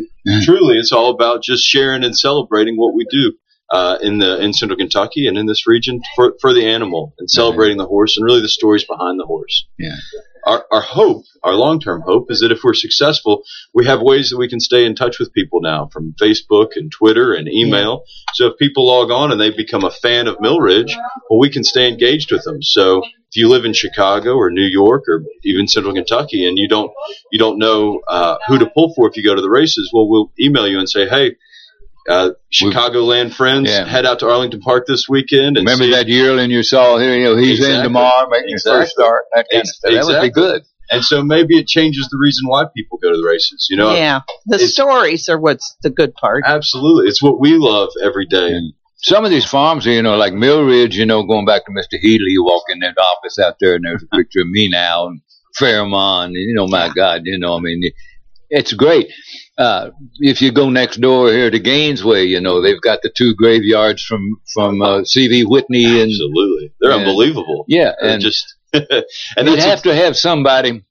Speaker 8: truly it's all about just sharing and celebrating what we do uh, in the in Central Kentucky and in this region for for the animal, and celebrating the horse and really the stories behind the horse.
Speaker 2: Yeah.
Speaker 8: Our, our hope, our long-term hope, is that if we're successful, we have ways that we can stay in touch with people now, from Facebook and Twitter and email. Yeah. So if people log on and they become a fan of Mill Ridge, well, we can stay engaged with them. So if you live in Chicago or New York or even Central Kentucky and you don't you don't know uh, who to pull for if you go to the races, well, we'll email you and say, hey, Uh, Chicagoland friends, yeah. head out to Arlington Park this weekend. And
Speaker 2: remember
Speaker 8: see
Speaker 2: that yearling you saw here? You know, he's
Speaker 8: exactly.
Speaker 2: in tomorrow, making his
Speaker 8: exactly.
Speaker 2: first start. That, kind of stuff. That
Speaker 8: exactly.
Speaker 2: would be good.
Speaker 8: And so maybe it changes the reason why people go to the races. You know,
Speaker 5: yeah, the stories are what's the good part.
Speaker 8: Absolutely, it's what we love every day.
Speaker 2: And some of these farms, you know, like Mill Ridge, you know, going back to Mister Healy, you walk in that office out there, and there's a picture of me now and Fairmont, and you know, my God, you know, I mean. It's great. Uh, if you go next door here to Gainesway, you know, they've got the two graveyards from, from uh, C V Whitney. And,
Speaker 8: Absolutely. They're
Speaker 2: and,
Speaker 8: unbelievable.
Speaker 2: Yeah.
Speaker 8: They're
Speaker 2: and
Speaker 8: just,
Speaker 2: and you'd have to have somebody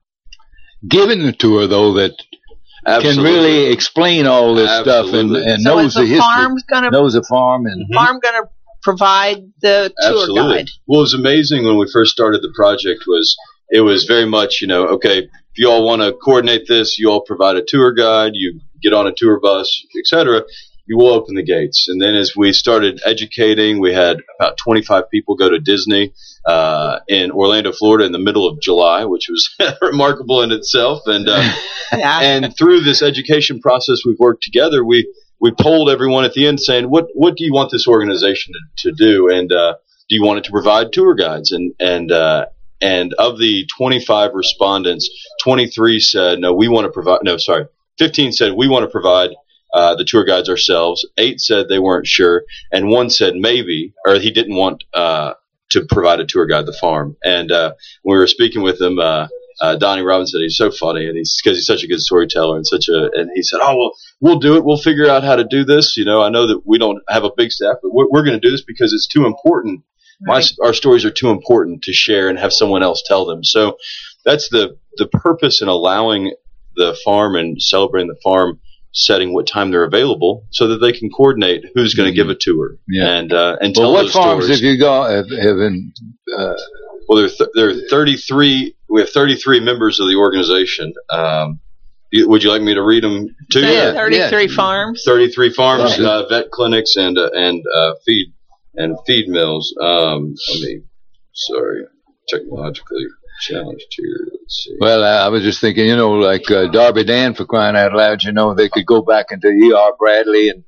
Speaker 2: giving the tour, though, that Absolutely. can really explain all this Absolutely. stuff and, and
Speaker 5: so
Speaker 2: knows the,
Speaker 5: the
Speaker 2: history.
Speaker 5: Farm's gonna,
Speaker 2: knows the farm. And
Speaker 5: the farm going to provide the tour
Speaker 8: Absolutely.
Speaker 5: guide.
Speaker 8: Well, it was amazing when we first started the project was it was very much, you know, okay, if you all want to coordinate this, you all provide a tour guide, you get on a tour bus, et cetera, you will open the gates. And then as we started educating, we had about twenty-five people go to Disney uh, in Orlando, Florida in the middle of July, which was remarkable in itself. And uh,
Speaker 5: yeah.
Speaker 8: and through this education process we've worked together, we, we polled everyone at the end saying, what, what do you want this organization to, to do? And uh, do you want it to provide tour guides? And, and, uh, And of the twenty-five respondents, twenty-three said, no, we want to provide, no, sorry, fifteen said we want to provide uh, the tour guides ourselves. Eight said they weren't sure. And one said maybe, or he didn't want uh, to provide a tour guide, the farm. And uh, when we were speaking with him, uh, uh, Donnie Robbins said he's so funny, and he's because he's such a good storyteller and such a, and he said, oh, well, we'll do it. We'll figure out how to do this. You know, I know that we don't have a big staff, but we're, we're going to do this because it's too important. My, our stories are too important to share and have someone else tell them. So that's the, the purpose in allowing the farm and celebrating the farm setting what time they're available so that they can coordinate who's going to give a tour.
Speaker 2: Yeah.
Speaker 8: And, uh, and
Speaker 2: well,
Speaker 8: tell
Speaker 2: what
Speaker 8: those
Speaker 2: farms
Speaker 8: stories.
Speaker 2: have you got? Have, have been, uh,
Speaker 8: well, there are, th- there are thirty-three, we have thirty-three members of the organization. Um, you, would you like me to read them to you?
Speaker 5: Yeah, thirty-three yeah. farms.
Speaker 8: thirty-three farms,
Speaker 2: yeah.
Speaker 8: uh, vet clinics, and, uh, and, uh, feed. And feed mills. Um, let me, sorry, technologically challenged here. Let's see.
Speaker 2: Well, I was just thinking, you know, like uh, Darby Dan, for crying out loud, you know, they could go back into E R Bradley and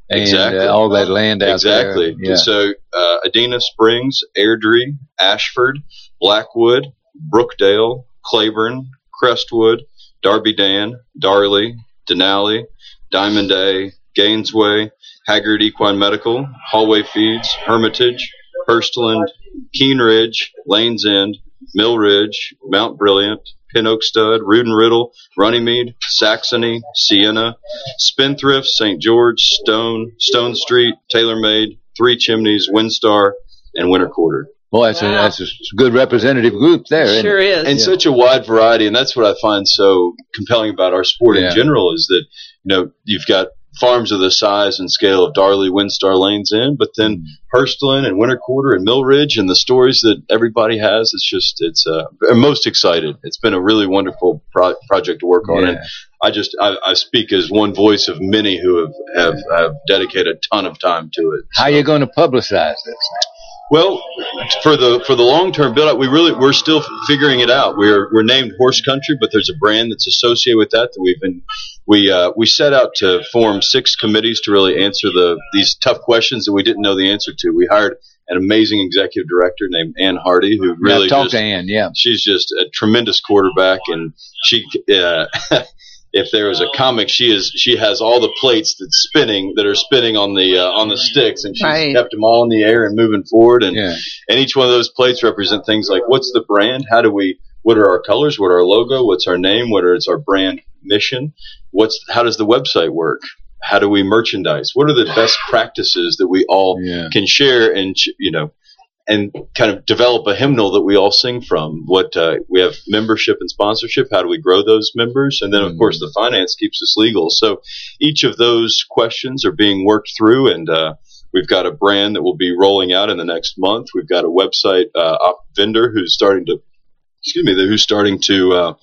Speaker 2: and
Speaker 8: exactly.
Speaker 2: uh, all that land out
Speaker 8: exactly.
Speaker 2: there. Exactly. Yeah.
Speaker 8: So uh, Adena Springs, Airdrie, Ashford, Blackwood, Brookdale, Claiborne, Crestwood, Darby Dan, Darley, Denali, Diamond A, Gainesway, Haggard Equine Medical, Hallway Feeds, Hermitage, Hurstland, Keene Ridge, Lanes End, Mill Ridge, Mount Brilliant, Pin Oak Stud, Rudin Riddle, Runnymede, Saxony, Sienna, Spendthrift, Saint George, Stone, Stone Street, TaylorMade, Three Chimneys, Windstar, and Winter Quarter.
Speaker 2: Well, that's, wow. a, that's a good representative group there.
Speaker 5: Sure
Speaker 2: it?
Speaker 5: is.
Speaker 8: And
Speaker 2: yeah.
Speaker 8: such a wide variety, and that's what I find so compelling about our sport
Speaker 2: yeah.
Speaker 8: in general is that, you know, you've got farms of the size and scale of Darley, Windstar, Lanes End, but then mm-hmm. Hurstland and Winter Quarter and Mill Ridge and the stories that everybody has. It's just, it's, uh, I'm most excited. It's been a really wonderful pro- project to work on. Yeah. And I just, I, I speak as one voice of many who have, have, have dedicated a ton of time to it.
Speaker 2: How so. Are you going to publicize this?
Speaker 8: Well, for the for the long term build up, we really we're still figuring it out. We're we're named Horse Country, but there's a brand that's associated with that that we've been we uh, we set out to form six committees to really answer the these tough questions that we didn't know the answer to. We hired an amazing executive director named Ann Hardy, who really
Speaker 2: yeah, talk
Speaker 8: just,
Speaker 2: to Ann, yeah,
Speaker 8: she's just a tremendous quarterback, and she. Uh, If there was a comic, she is she has all the plates that's spinning that are spinning on the uh, on the sticks, and she's
Speaker 5: right.
Speaker 8: kept them all in the air and moving forward. And
Speaker 2: yeah.
Speaker 8: and each one of those plates represent things like what's the brand, how do we, what are our colors, what are our logo, what's our name, what is our brand mission, what's how does the website work, how do we merchandise, what are the best practices that we all
Speaker 2: yeah.
Speaker 8: can share and you know. And kind of develop a hymnal that we all sing from. What uh, we have membership and sponsorship. How do we grow those members? And then, of mm. course, the finance keeps us legal. So each of those questions are being worked through, and uh, we've got a brand that will be rolling out in the next month. We've got a website uh, op vendor who's starting to, excuse me, who's starting to uh,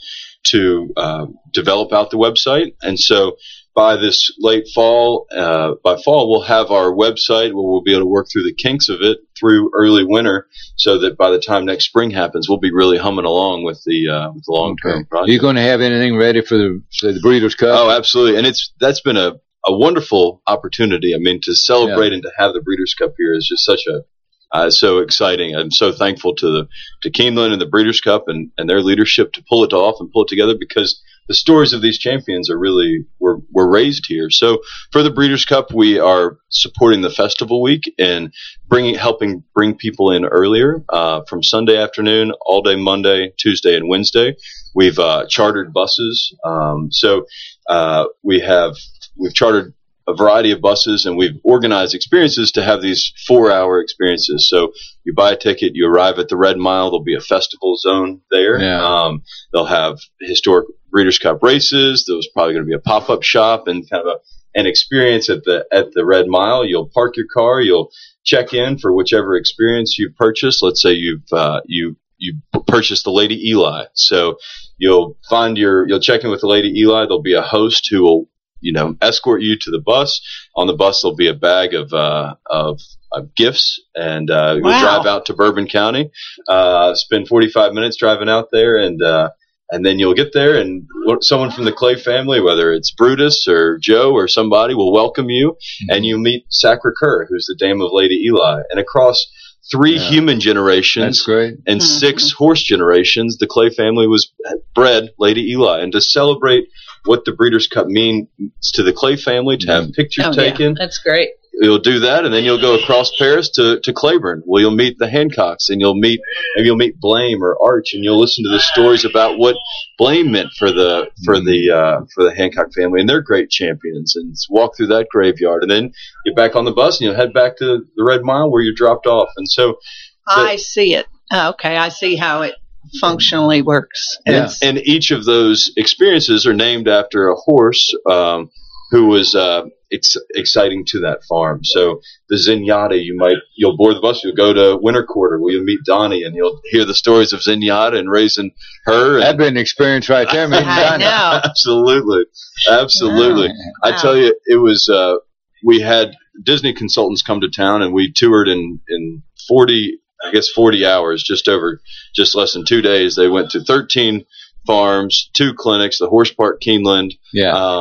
Speaker 8: to uh, develop out the website, and so. By this late fall, uh, by fall, we'll have our website where we'll be able to work through the kinks of it through early winter so that by the time next spring happens, we'll be really humming along with the, uh, with the long-term
Speaker 2: okay.
Speaker 8: project.
Speaker 2: Are you going to have anything ready for the, for the Breeders' Cup?
Speaker 8: Oh, absolutely. And it's, that's been a, a wonderful opportunity. I mean, to celebrate yeah. and to have the Breeders' Cup here is just such a, uh, so exciting. I'm so thankful to the, to Keeneland and the Breeders' Cup and, and their leadership to pull it off and pull it together because the stories of these champions are really were were raised here. So for the Breeders' Cup, we are supporting the festival week and bringing helping bring people in earlier uh, from Sunday afternoon, all day Monday, Tuesday, and Wednesday. We've uh, chartered buses, um, so uh, we have we've chartered a variety of buses, and we've organized experiences to have these four-hour experiences. So you buy a ticket, you arrive at the Red Mile. There'll be a festival zone there.
Speaker 2: Yeah.
Speaker 8: Um, they'll have historic Breeders' Cup races. There's probably going to be a pop-up shop and kind of a, an experience at the at the Red Mile. You'll park your car. You'll check in for whichever experience you've purchased. Let's say you've uh, you you purchased the Lady Eli. So you'll find your you'll check in with the Lady Eli. There'll be a host who will you know, escort you to the bus. On the bus, there'll be a bag of uh, of, of gifts, and uh,
Speaker 5: wow.
Speaker 8: you'll drive out to Bourbon County, uh, spend forty-five minutes driving out there, and uh, and then you'll get there, and someone from the Clay family, whether it's Brutus or Joe or somebody, will welcome you, mm-hmm. and you meet Sacre-Cœur, who's the dame of Lady Eli, and across three yeah. human generations
Speaker 2: That's great.
Speaker 8: and
Speaker 5: mm-hmm.
Speaker 8: six horse generations, the Clay family was bred Lady Eli, and to celebrate what the Breeders' Cup means to the Clay family, to have pictures
Speaker 5: oh,
Speaker 8: taken.
Speaker 5: Yeah. That's great.
Speaker 8: You'll do that, and then you'll go across Paris to, to Claiborne, where you'll meet the Hancocks, and you'll meet maybe you'll meet Blame or Arch, and you'll listen to the stories about what Blame meant for the for the uh, for the Hancock family, and they're great champions. And walk through that graveyard, and then get back on the bus, and you'll head back to the Red Mile where you dropped off. And so,
Speaker 5: I see it. Oh, okay, I see how it functionally works.
Speaker 8: And, and each of those experiences are named after a horse um, who was uh, ex- exciting to that farm. So the Zenyatta, you might you'll board the bus, you'll go to Winter Quarter where you'll meet Donnie, and you'll hear the stories of Zenyatta and raising her. And
Speaker 2: That'd be an experience right there, meeting
Speaker 5: I
Speaker 2: Donnie.
Speaker 5: know.
Speaker 8: Absolutely, absolutely.
Speaker 5: Wow.
Speaker 8: I tell you, it was. Uh, we had Disney consultants come to town, and we toured in in forty. I guess forty hours, just over, just less than two days. They went to thirteen farms, two clinics, the Horse Park Keeneland,
Speaker 2: yeah.
Speaker 8: um,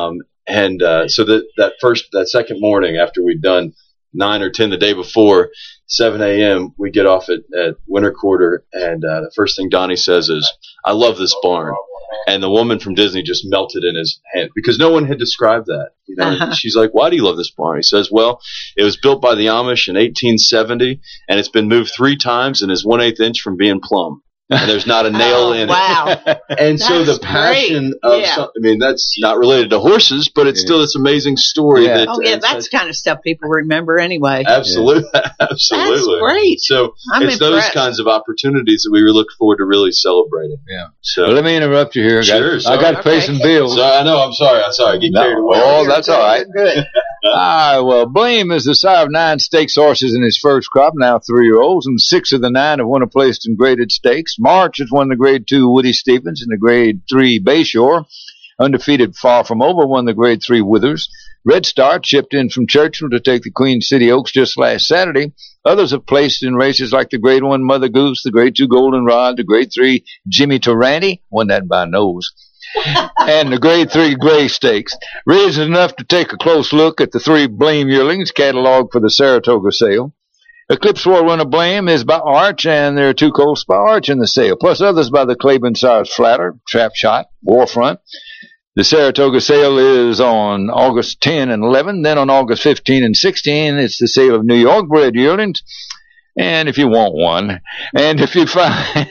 Speaker 8: and uh, so that that first that second morning after we'd done nine or ten the day before, seven a.m. we get off at, at Winter Quarter, and uh, the first thing Donnie says is, "I love this barn." And the woman from Disney just melted in his hand because no one had described that. You know, uh-huh. She's like, "Why do you love this barn?" He says, "Well, it was built by the Amish in eighteen seventy, and it's been moved three times and is one eighth inch from being plumb. And there's not a nail
Speaker 5: oh,
Speaker 8: in
Speaker 5: wow.
Speaker 8: it." And
Speaker 5: that's
Speaker 8: so the passion
Speaker 5: great.
Speaker 8: of,
Speaker 5: yeah.
Speaker 8: some, I mean, that's not related to horses, but it's yeah. still this amazing story.
Speaker 5: Yeah.
Speaker 8: That,
Speaker 5: oh, yeah, that's the kind of stuff people remember anyway.
Speaker 8: Absolutely. Yeah. Absolutely.
Speaker 5: That's great.
Speaker 8: So
Speaker 5: I'm
Speaker 8: it's
Speaker 5: impressed.
Speaker 8: those kinds of opportunities that we look forward to really celebrating.
Speaker 2: Yeah.
Speaker 8: So
Speaker 2: well, let me interrupt you here. I
Speaker 8: sure.
Speaker 2: got, I got to pay
Speaker 5: okay.
Speaker 2: some bills.
Speaker 8: So, I know. I'm sorry. I'm sorry. I get
Speaker 2: no,
Speaker 8: carried away.
Speaker 2: Oh, that's all right.
Speaker 5: Good.
Speaker 2: All right, well, Blame is the sire of nine stakes horses in his first crop, now three-year-olds, and six of the nine have won a place in graded stakes. March has won the grade two Woody Stevens and the grade three Bayshore. Undefeated Far From Over won the grade three Withers. Red Star chipped in from Churchill to take the Queen City Oaks just last Saturday. Others have placed in races like the grade one Mother Goose, the grade two Golden Rod, the grade three Jimmy Taranti, won that by nose. And the grade three Gray Stakes. Reason enough to take a close look at the three Blame yearlings cataloged for the Saratoga sale. Eclipse War Winner Blame is by Arch, and there are two colts by Arch in the sale, plus others by the Claiborne Sires Flatter, Trap Shot, Warfront. The Saratoga sale is on August tenth and eleventh. Then on August fifteenth and sixteenth, it's the sale of New York bred yearlings. And if you want one, and if you find,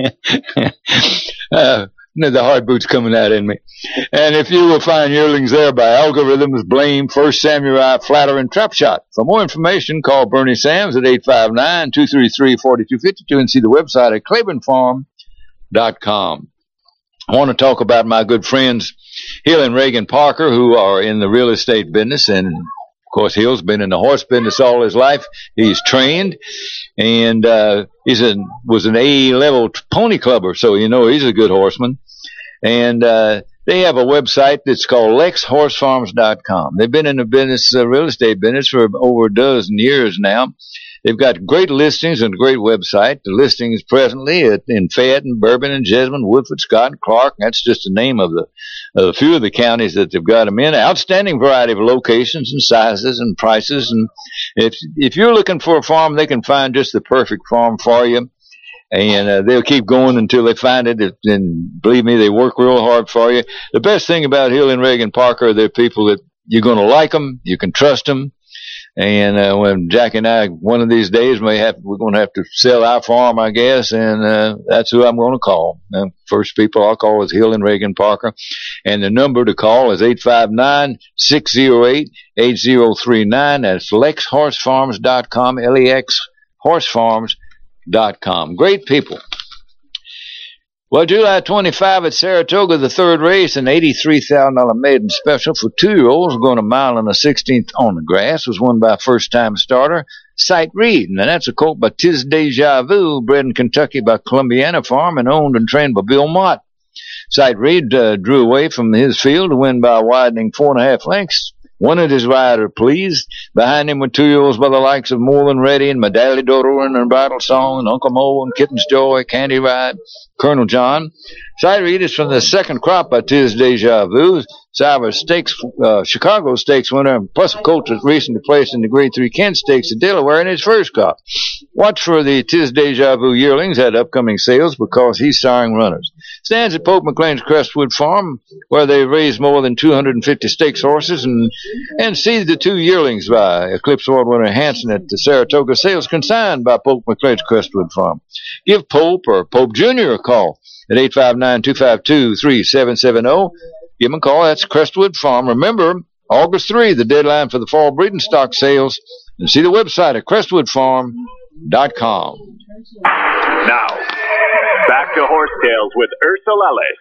Speaker 2: uh, the hard boot's coming out in me. And if you will find yearlings there by Algorithms, Blame, First Samurai, Flatter, and Trap Shot. For more information, call Bernie Sams at eight five nine, two three three, four two five two and see the website at claiborne farm dot com. I want to talk about my good friends Hill and Reagan Parker, who are in the real estate business, and of course Hill's been in the horse business all his life. He's trained, and uh, he's a was an A-level pony clubber, so you know he's a good horseman. And uh, they have a website that's called lex horse farms dot com. They've been in the business, uh, real estate business, for over a dozen years now. They've got great listings and a great website. The listings presently at, in Fayette, Bourbon, and Jessamine, Woodford, Scott, and Clark. That's just the name of the of a few of the counties that they've got them in. Outstanding variety of locations and sizes and prices. And if if you're looking for a farm, they can find just the perfect farm for you. And uh, they'll keep going until they find it. And believe me, they work real hard for you. The best thing about Hill and Reagan Parker, they're people that you're going to like them, you can trust them. And uh, when Jack and I, one of these days, may have we're going to have to sell our farm, I guess, and uh, that's who I'm going to call. Uh, first people I'll call is Hill and Reagan Parker, and the number to call is eight five nine, six oh eight, eight oh three nine. That's lex horse farms dot com, L E X horse farms dot com. Great people. Well, July twenty-fifth at Saratoga, the third race, an eighty-three thousand dollars maiden special for two-year-olds going a mile and a sixteenth on the grass, was won by first-time starter Sight Reed. And that's a colt by Tiz Deja Vu, bred in Kentucky by Columbiana Farm and owned and trained by Bill Mott. Sight Reed uh, drew away from his field to win by a widening four and a half lengths. Wanted his rider pleased. Behind him were two-year-olds by the likes of Moreland Ready and Medalli Dodoran and Bridal Song and Uncle Mo and Kitten's Joy, Candy Ride, Colonel John. Sight Reed is from the second crop by Tiz Deja Vu. Silver Stakes, uh, Chicago Stakes winner, and plus a colt that recently placed in the Grade three Kent Stakes at Delaware in his first crop. Watch for the Tiz Deja Vu yearlings at upcoming sales because he's siring runners. Stands at Pope McLean's Crestwood Farm, where they raised more than two hundred fifty stakes horses, and and see the two yearlings by Eclipse Award winner Hanson at the Saratoga sales, consigned by Pope McLean's Crestwood Farm. Give Pope or Pope Junior a call at eight five nine, two five two, three seven seven zero. Give them a call. That's Crestwood Farm. Remember, August third, the deadline for the fall breeding stock sales. And see the website at crestwood farm dot com.
Speaker 3: Now, back to Horse Tales with Ursula Ellis.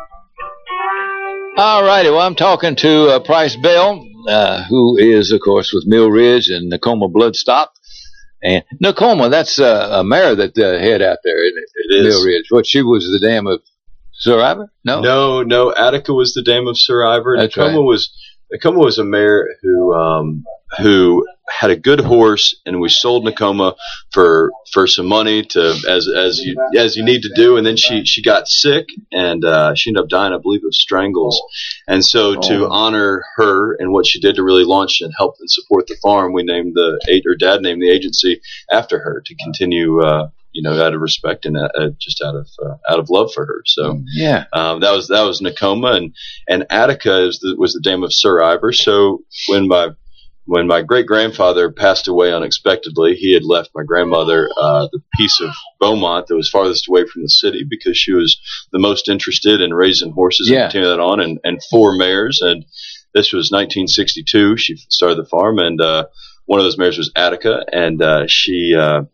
Speaker 2: All righty. Well, I'm talking to uh, Price Bell, uh, who is, of course, with Mill Ridge and Nakoma Bloodstock. And Nakoma, that's uh, a mare that uh, head out there, isn't it?
Speaker 8: It is.
Speaker 2: Mill Ridge. What, she was the dam of Sir Ivor? No.
Speaker 8: No, no. Attica was the dam of Sir Ivor.
Speaker 2: That's
Speaker 8: Nakoma
Speaker 2: right.
Speaker 8: was Nakoma was a mare who um, who had a good horse, and we sold Nakoma for for some money to as as you as you need to do. And then she she got sick, and uh, she ended up dying, I believe, of strangles. And so, oh. to honor her and what she did to really launch and help and support the farm, we named the her dad named the agency after her to continue. Uh, You know, out of respect and uh, just out of uh, out of love for her. So
Speaker 2: yeah,
Speaker 8: um, that was that was Nakoma, and and Attica is the, was the dame of Sir Ivor. So when my when my great grandfather passed away unexpectedly, he had left my grandmother uh, the piece of Beaumont that was farthest away from the city because she was the most interested in raising horses
Speaker 2: yeah.
Speaker 8: and continuing that on, and, and four mares. And this was nineteen sixty-two. She started the farm, and uh, one of those mares was Attica, and uh, she. Uh,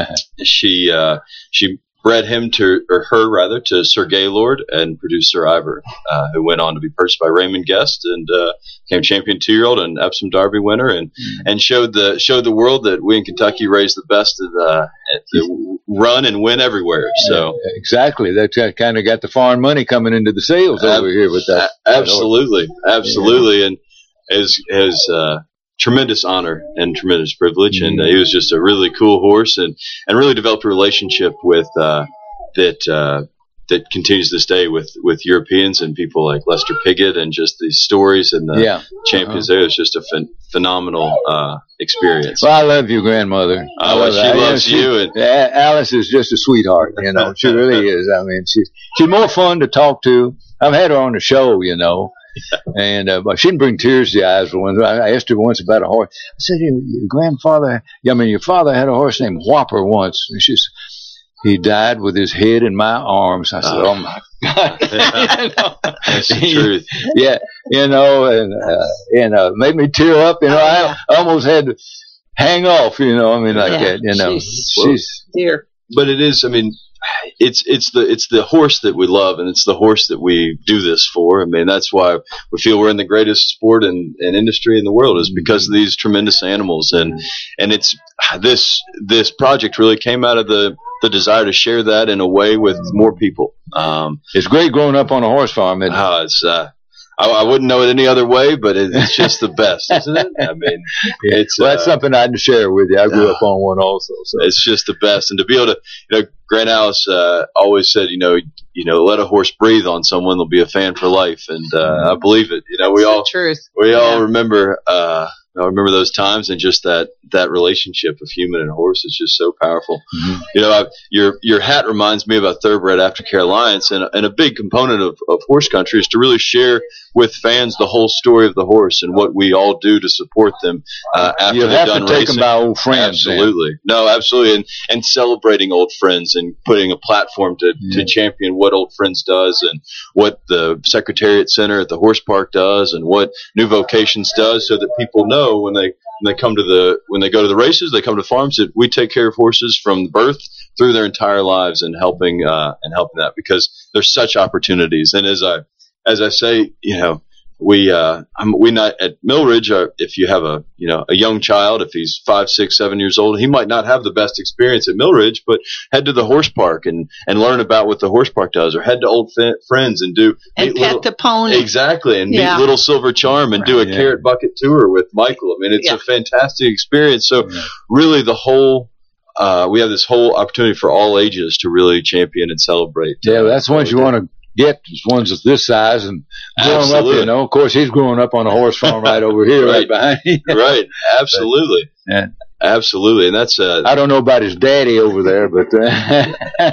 Speaker 8: she uh, she bred him to, or her rather, to Sir Gaylord and produced Sir Ivor, uh, who went on to be purchased by Raymond Guest and uh, became champion two-year-old and Epsom Derby winner, and mm-hmm. and showed the showed the world that we in Kentucky raise the best of the, the run and win everywhere. So
Speaker 2: yeah, exactly, that kind of got the foreign money coming into the sales uh, over here with that.
Speaker 8: Absolutely, that absolutely, yeah. And as as uh, tremendous honor and tremendous privilege, and uh, he was just a really cool horse, and, and really developed a relationship with uh, that uh, that continues this day with, with Europeans and people like Lester Piggott, and just these stories and the
Speaker 2: yeah.
Speaker 8: champions.
Speaker 2: Uh-huh.
Speaker 8: There, it was just a phen- phenomenal uh, experience.
Speaker 2: Well, I love your grandmother.
Speaker 8: I love she that. loves
Speaker 2: you.
Speaker 8: you.
Speaker 2: And Alice is just a sweetheart. You know, she really is. I mean, she's she's more fun to talk to. I've had her on the show, you know. And uh, she didn't bring tears to the eyes. When I asked her once about a horse, I said, "Your, your grandfather, I mean, your father had a horse named Whopper once." And she said, "He died with his head in my arms." I said, "Oh, oh my God!" You know?
Speaker 8: That's the truth.
Speaker 2: Yeah, you know, and uh, and uh, made me tear up. You know, I almost had to hang off. You know, I mean, like yeah, that. You know,
Speaker 5: she's,
Speaker 2: she's
Speaker 5: dear.
Speaker 8: But it is. I mean. It's it's the it's the horse that we love, and it's the horse that we do this for. I mean, that's why we feel we're in the greatest sport and, and industry in the world, is because of these tremendous animals. And and it's this this project really came out of the, the desire to share that in a way with more people. Um,
Speaker 2: it's great growing up on a horse farm. Isn't it?
Speaker 8: Uh, it's uh, I, I wouldn't know it any other way, but it, it's just the best, isn't it? I mean, it's
Speaker 2: well, that's uh, something I had to share with you. I grew uh, up on one also, so
Speaker 8: it's just the best. And to be able to, you know, Grant Alice uh, always said, you know, you know, let a horse breathe on someone, they'll be a fan for life, and uh, mm-hmm. I believe it. You know, we
Speaker 5: it's
Speaker 8: all
Speaker 5: truth.
Speaker 8: we
Speaker 5: yeah.
Speaker 8: all remember. Uh, I remember those times, and just that, that relationship of human and horse is just so powerful. Mm-hmm. You know, I, your your hat reminds me about Thoroughbred Aftercare Alliance, and, and a big component of, of horse country is to really share with fans the whole story of the horse and what we all do to support them uh, after
Speaker 2: you
Speaker 8: they've
Speaker 2: have
Speaker 8: done
Speaker 2: to take
Speaker 8: racing.
Speaker 2: them by old friends.
Speaker 8: Absolutely,
Speaker 2: man.
Speaker 8: No, absolutely, and and celebrating old friends and putting a platform to,
Speaker 2: yeah.
Speaker 8: to champion what Old Friends does, and what the Secretariat Center at the Horse Park does, and what New Vocations does, so that people know when they When they come to the when they go to the races, they come to farms, that we take care of horses from birth through their entire lives, and helping uh, and helping that, because there's such opportunities. And as I as I say, you know, we uh, I'm, we not at Millridge. Uh, if you have a you know a young child, if he's five, six, seven years old, he might not have the best experience at Millridge, but head to the horse park and, and learn about what the horse park does, or head to Old f- Friends and do
Speaker 5: and pet
Speaker 8: little,
Speaker 5: the pony
Speaker 8: exactly, and
Speaker 5: yeah.
Speaker 8: meet Little Silver Charm and do a
Speaker 2: yeah.
Speaker 8: carrot bucket tour with Michael. I mean, it's
Speaker 5: yeah.
Speaker 8: a fantastic experience. So
Speaker 2: yeah.
Speaker 8: really, the whole. Uh, we have this whole opportunity for all ages to really champion and celebrate.
Speaker 2: Yeah, that's ones you want to get, ones of this size, and growing
Speaker 8: absolutely.
Speaker 2: up, you know. Of course, he's growing up on a horse farm right over here, right,
Speaker 8: right
Speaker 2: behind you.
Speaker 8: Right, absolutely.
Speaker 2: But, yeah.
Speaker 8: Absolutely, and that's uh,
Speaker 2: I don't know about his daddy over there, but uh,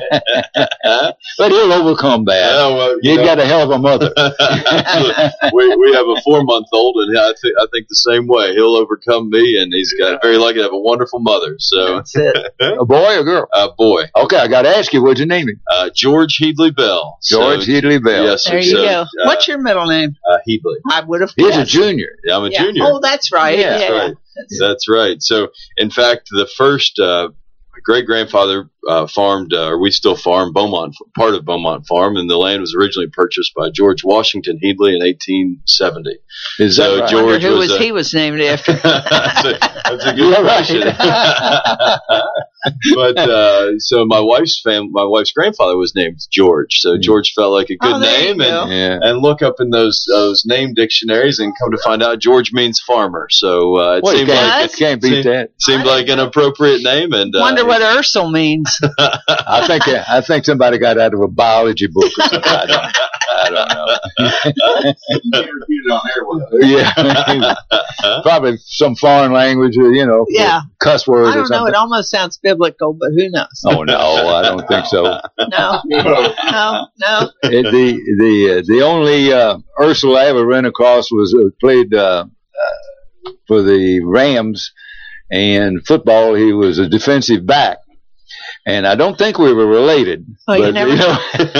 Speaker 2: but he'll overcome that.
Speaker 8: Yeah, well,
Speaker 2: He's
Speaker 8: know,
Speaker 2: got a hell of a mother.
Speaker 8: we we have a four month old, and I think I think the same way. He'll overcome me, and he's got very lucky to have a wonderful mother. So
Speaker 5: that's it.
Speaker 2: A boy or girl?
Speaker 8: A boy.
Speaker 2: Okay, I got to ask you, what'd you name him?
Speaker 8: Uh, George Heedley Bell.
Speaker 2: George
Speaker 8: so,
Speaker 2: Heedley Bell.
Speaker 8: Yes,
Speaker 5: there
Speaker 8: sir.
Speaker 5: you go.
Speaker 8: Uh,
Speaker 5: What's your middle name?
Speaker 8: Uh, Heedley.
Speaker 5: I would have.
Speaker 2: He's
Speaker 5: guessed.
Speaker 2: a junior.
Speaker 8: Yeah, I'm a
Speaker 5: yeah.
Speaker 8: junior.
Speaker 5: Oh, that's right.
Speaker 2: Yeah,
Speaker 5: yeah.
Speaker 8: That's right. That's right. So, in fact, the first uh, my great grandfather uh, farmed, uh, or we still farm Beaumont, part of Beaumont Farm, and the land was originally purchased by George Washington Heedley in eighteen seventy.
Speaker 2: Is
Speaker 8: so
Speaker 2: that right?
Speaker 8: George
Speaker 5: who
Speaker 8: was,
Speaker 5: was
Speaker 8: a,
Speaker 5: he was named after?
Speaker 8: that's, a, that's a good
Speaker 2: Yeah,
Speaker 8: question.
Speaker 2: right.
Speaker 8: but uh, so my wife's fam, my wife's grandfather was named George, so George felt like a good
Speaker 5: Oh, there
Speaker 8: name,
Speaker 5: you go.
Speaker 8: and
Speaker 2: Yeah.
Speaker 8: and look up in those those name dictionaries, and come to find out George means farmer. So uh, it
Speaker 2: Well, you
Speaker 8: seemed
Speaker 2: can't,
Speaker 8: like
Speaker 5: Does?
Speaker 2: you can't beat
Speaker 8: seemed,
Speaker 2: that.
Speaker 8: seemed like an appropriate name, and uh,
Speaker 5: Wonder what Ursel means.
Speaker 2: I think I think somebody got out of a biology book or something. I don't, I don't know. Yeah, probably some foreign language, or, you know,
Speaker 5: Yeah.
Speaker 2: cuss word
Speaker 5: I
Speaker 2: or
Speaker 5: don't know.
Speaker 2: something.
Speaker 5: It almost sounds biblical, but who knows?
Speaker 2: Oh no, I don't think so.
Speaker 5: No, no, no.
Speaker 2: It, the the uh, the only uh, Ursula I ever ran across was uh, played uh, uh, for the Rams, and football. He was a defensive back, and I don't think we were related.
Speaker 5: Oh, you
Speaker 2: but,
Speaker 5: never-
Speaker 2: know,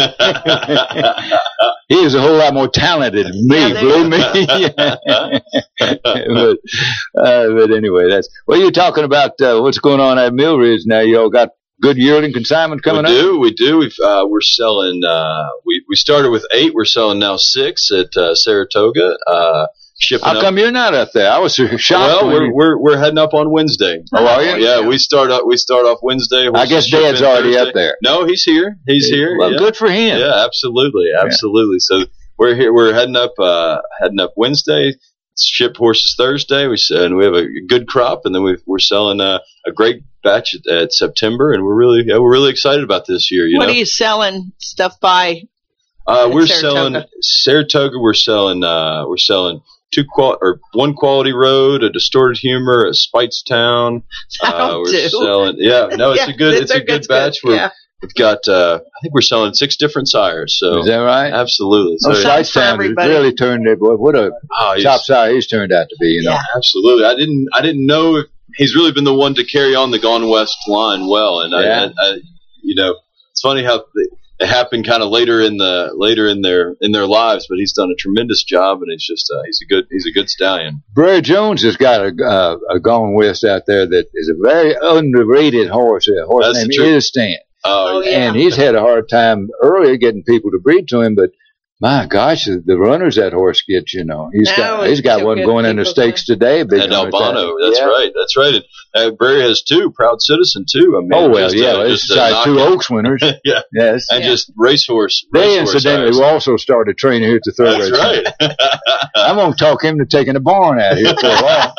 Speaker 2: he was a whole lot more talented than me.
Speaker 5: Yeah, there
Speaker 2: believe me. but uh, but anyway, that's well. You're talking about uh, what's going on at Mill Ridge now. Y'all got good yearling consignment coming
Speaker 8: we
Speaker 2: up.
Speaker 8: do, we do. We've uh, we're selling. Uh, we we started with eight. We're selling now six at uh, Saratoga. Uh, shipping
Speaker 2: How
Speaker 8: up.
Speaker 2: come you're not up there? I was shocked.
Speaker 8: Well,
Speaker 2: when
Speaker 8: we're,
Speaker 2: you-
Speaker 8: we're we're heading up on Wednesday.
Speaker 2: Oh, are you?
Speaker 8: Yeah, we start up. We start off Wednesday.
Speaker 2: I guess
Speaker 8: ship
Speaker 2: Dad's
Speaker 8: in
Speaker 2: already
Speaker 8: Thursday.
Speaker 2: up there.
Speaker 8: No, he's here. He's here.
Speaker 2: Well,
Speaker 8: yeah.
Speaker 2: good for him.
Speaker 8: Yeah, absolutely, absolutely. So we're here. We're heading up. Uh, heading up Wednesday. Ship horses Thursday. We s- and we have a good crop, and then we we're selling uh, a great batch at, at September, and we're really yeah, we're really excited about this year. You
Speaker 5: What
Speaker 8: know,
Speaker 5: are you selling stuff by?
Speaker 8: uh,
Speaker 5: in
Speaker 8: we're
Speaker 5: Saratoga?
Speaker 8: selling Saratoga. We're selling. Uh, we're selling. Two qual or one Quality Road, a Distorted Humor, a Spitestown. Uh,
Speaker 5: That'll
Speaker 8: we're
Speaker 5: do.
Speaker 8: selling, yeah, no, it's
Speaker 5: Yeah,
Speaker 8: a good,
Speaker 5: it's
Speaker 8: it's a
Speaker 5: a
Speaker 8: good
Speaker 5: good-
Speaker 8: batch.
Speaker 5: good,
Speaker 8: We're,
Speaker 5: yeah.
Speaker 8: We've got, uh, I think we're selling six different sires. So
Speaker 2: Is that right?
Speaker 8: absolutely, so
Speaker 2: Oh,
Speaker 5: Something for
Speaker 2: Spitestown has
Speaker 5: everybody.
Speaker 2: really turned it. Boy, what a
Speaker 8: oh, he's-
Speaker 2: top sire he's turned out to be. You know.
Speaker 5: Yeah.
Speaker 8: absolutely. I didn't, I didn't know if he's really been the one to carry on the Gone West line well, and
Speaker 2: Yeah.
Speaker 8: I, I, I, you know, it's funny how they, it happened kind of later in the later in their in their lives, but he's done a tremendous job, and it's just uh, he's a good he's a good stallion.
Speaker 2: Brer Jones has got a, uh, a Gone West out there that is a very underrated horse. A horse
Speaker 8: That's
Speaker 2: named
Speaker 8: the truth.
Speaker 2: Ilstan.
Speaker 8: Oh,
Speaker 5: Oh,
Speaker 8: yeah.
Speaker 5: yeah.
Speaker 2: And he's had a hard time earlier getting people to breed to him, but my gosh, the the runners that horse gets, you know, he's
Speaker 5: No,
Speaker 2: got he's
Speaker 5: it's
Speaker 2: got
Speaker 5: so
Speaker 2: one
Speaker 5: good.
Speaker 2: going into
Speaker 5: People
Speaker 2: stakes today. Big
Speaker 8: and
Speaker 2: hunter
Speaker 8: Albano.
Speaker 2: time.
Speaker 8: That's
Speaker 2: Yeah.
Speaker 8: right. That's right. And uh, Barry has two. Proud Citizen too. I mean,
Speaker 2: Oh well,
Speaker 8: just,
Speaker 2: yeah,
Speaker 8: uh,
Speaker 2: it's
Speaker 8: just a
Speaker 2: size two
Speaker 8: knockout.
Speaker 2: Oaks winners.
Speaker 8: Yeah.
Speaker 2: Yes,
Speaker 8: And
Speaker 5: Yeah.
Speaker 8: just racehorse.
Speaker 2: they
Speaker 8: racehorse
Speaker 2: incidentally
Speaker 8: sires.
Speaker 2: will also started training here at the third
Speaker 8: That's
Speaker 2: race.
Speaker 8: right.
Speaker 2: I'm gonna talk him to taking the barn out here for a while.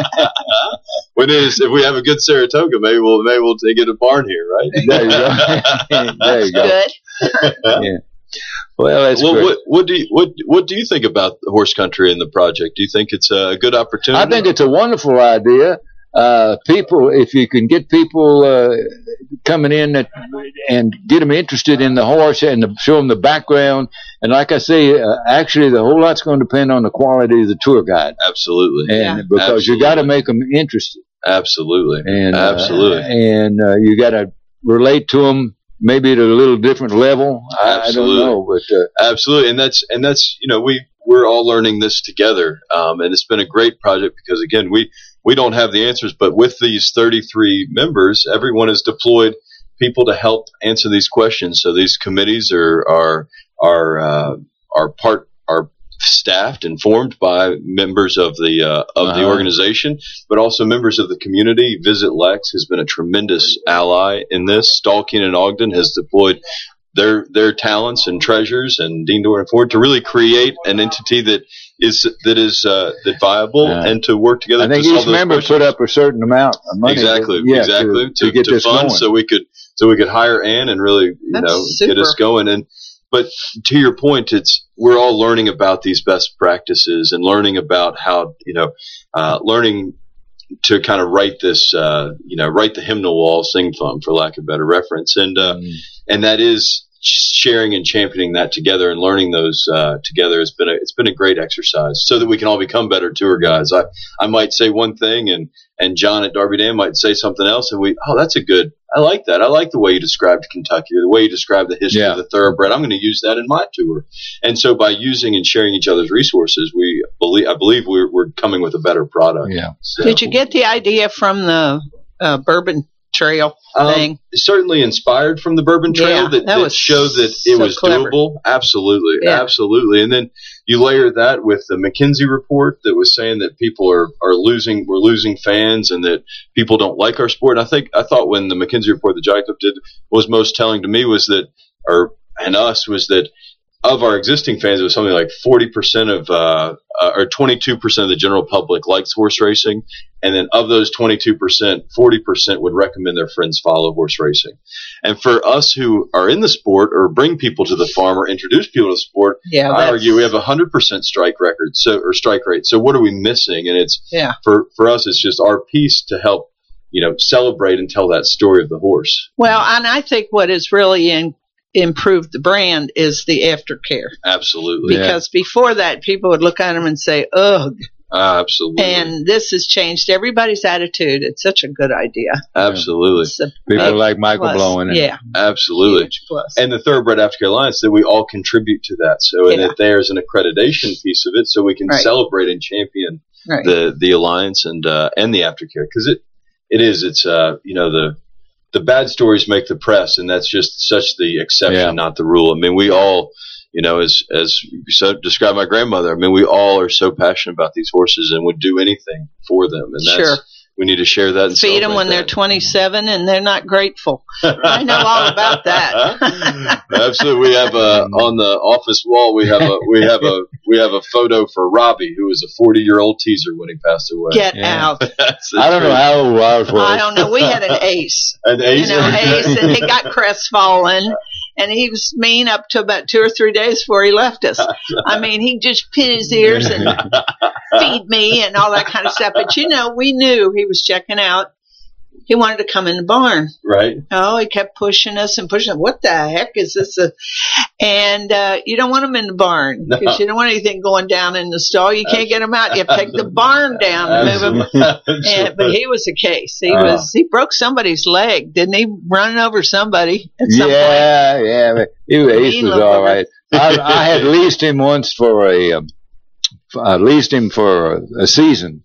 Speaker 8: When it is, if we have a good Saratoga, maybe we'll maybe we'll take it a barn here, right?
Speaker 2: There you go. There you go.
Speaker 5: Good.
Speaker 2: Yeah. Well, that's
Speaker 8: well,
Speaker 2: great.
Speaker 8: what what do you what what do you think about the horse country and the project? Do you think it's a good opportunity?
Speaker 2: I think it's a wonderful idea. Uh, people, if you can get people uh, coming in that, and get them interested in the horse and the, show them the background, and like I say, uh, actually the whole lot's going to depend on the quality of the tour guide,
Speaker 8: absolutely,
Speaker 2: and
Speaker 5: Yeah.
Speaker 2: because you got to
Speaker 8: Absolutely.
Speaker 2: make them interested,
Speaker 8: absolutely,
Speaker 2: and uh,
Speaker 8: absolutely.
Speaker 2: and uh, you got to relate to them maybe at a little different level. I, I don't
Speaker 8: Absolutely.
Speaker 2: know, but uh,
Speaker 8: Absolutely, and that's and that's you know we we're all learning this together, um, and it's been a great project because again we we don't have the answers, but with these thirty-three members, everyone has deployed people to help answer these questions. So these committees are are are uh, are part are staffed and formed by members of the uh, of the
Speaker 2: Uh-huh.
Speaker 8: organization, but also members of the community. Visit Lex has been a tremendous ally in this. Stalking and Ogden has deployed their their talents and treasures, and Dean Doran Ford to really create an entity that is that is uh, that viable
Speaker 2: Yeah.
Speaker 8: and to work together.
Speaker 2: I think
Speaker 8: to solve
Speaker 2: each
Speaker 8: those
Speaker 2: member
Speaker 8: questions.
Speaker 2: put up a certain amount of money.
Speaker 8: exactly,
Speaker 2: to, yeah,
Speaker 8: exactly
Speaker 2: to, to get this
Speaker 8: fund
Speaker 2: going.
Speaker 8: so we could so we could hire Ann and really you
Speaker 5: That's
Speaker 8: know
Speaker 5: super.
Speaker 8: get us going. And but to your point, it's we're all learning about these best practices and learning about how you know uh, learning to kind of write this uh, you know write the hymnal wall, sing from, for lack of better reference, and uh,
Speaker 2: Mm.
Speaker 8: and that is sharing and championing that together and learning those uh, together has been a, it's been a great exercise so that we can all become better tour guides. I, I might say one thing and, and John at Darby Dam might say something else and we, oh, that's a good, I like that. I like the way you described Kentucky or the way you described the history
Speaker 2: Yeah.
Speaker 8: of the thoroughbred. I'm going to use that in my tour. And so by using and sharing each other's resources, we believe, I believe we're, we're coming with a better product.
Speaker 2: Yeah.
Speaker 8: So,
Speaker 5: Did you get the idea from the uh, Bourbon trail
Speaker 8: Um,
Speaker 5: thing.
Speaker 8: certainly inspired from the Bourbon Trail
Speaker 5: Yeah,
Speaker 8: that,
Speaker 5: that
Speaker 8: that
Speaker 5: was
Speaker 8: showed that it
Speaker 5: so
Speaker 8: was
Speaker 5: clever.
Speaker 8: doable. Absolutely.
Speaker 5: Yeah.
Speaker 8: Absolutely. And then you layer that with the McKinsey report that was saying that people are, are losing, we're losing fans and that people don't like our sport. And I think, I thought when the McKinsey report that Jockey Club did was most telling to me was that, or, and us was that of our existing fans, it was something like forty percent of, uh, uh, or twenty-two percent of the general public likes horse racing. And then of those twenty-two percent, forty percent would recommend their friends follow horse racing. And for us who are in the sport or bring people to the farm or introduce people to the sport,
Speaker 5: Yeah,
Speaker 8: I
Speaker 5: that's-
Speaker 8: argue we have a hundred percent strike record, so, or strike rate. So what are we missing? And it's,
Speaker 5: Yeah.
Speaker 8: for, for us, it's just our piece to help, you know, celebrate and tell that story of the horse.
Speaker 5: Well, and I think what has really in, improved the brand is the aftercare.
Speaker 8: Absolutely.
Speaker 5: Because before that, people would look at them and say, ugh.
Speaker 8: Uh, absolutely.
Speaker 5: And this has changed everybody's attitude. It's such a good idea.
Speaker 8: Absolutely.
Speaker 5: It's a
Speaker 2: People
Speaker 5: big
Speaker 2: like Michael
Speaker 5: plus.
Speaker 2: Blowing. And,
Speaker 5: Yeah.
Speaker 8: Absolutely.
Speaker 5: Huge plus.
Speaker 8: And the Thoroughbred Aftercare Alliance, that we all contribute to that. So, and
Speaker 5: Yeah.
Speaker 8: that there's an accreditation piece of it, so we can
Speaker 5: Right.
Speaker 8: celebrate and champion
Speaker 5: Right.
Speaker 8: the the alliance and uh, and the aftercare, because it it is it's uh you know the the bad stories make the press, and that's just such the exception,
Speaker 2: Yeah.
Speaker 8: not the rule. I mean, we all, you know, as as you so described my grandmother. I mean, we all are so passionate about these horses and would do anything for them, and that's,
Speaker 5: Sure.
Speaker 8: we need to share that. And
Speaker 5: Feed them when they're
Speaker 8: celebrate
Speaker 5: twenty-seven and they're not grateful. I know all about that.
Speaker 8: Absolutely, we have a on the office wall. We have a we have a we have a photo for Robbie, who was a forty-year-old teaser when he passed away.
Speaker 5: Get
Speaker 2: Yeah.
Speaker 5: out.
Speaker 8: That's the
Speaker 2: I don't know
Speaker 8: truth.
Speaker 2: how old ours was.
Speaker 5: I don't know. We had an ace.
Speaker 8: An ace,
Speaker 5: You know, ace, and he got crestfallen. And he was mean up to about two or three days before he left us. I mean, he just pit his ears and feed me and all that kind of stuff. But, you know, we knew he was checking out. He wanted to come in the barn.
Speaker 8: right?
Speaker 5: Oh, he kept pushing us and pushing us. What the heck is this? A... And uh, you don't want him in the barn because
Speaker 8: No.
Speaker 5: you don't want anything going down in the stall. You can't get him out. You have to take the barn down and move him. And, but he was a case. He
Speaker 2: Uh.
Speaker 5: was. He broke somebody's leg, didn't he? Running over somebody at some point.
Speaker 2: Yeah, yeah. But he, Ace
Speaker 5: Mean
Speaker 2: was
Speaker 5: little
Speaker 2: all
Speaker 5: bugger.
Speaker 2: right. I, I had leased him once for a, um, I leased him for a, a season.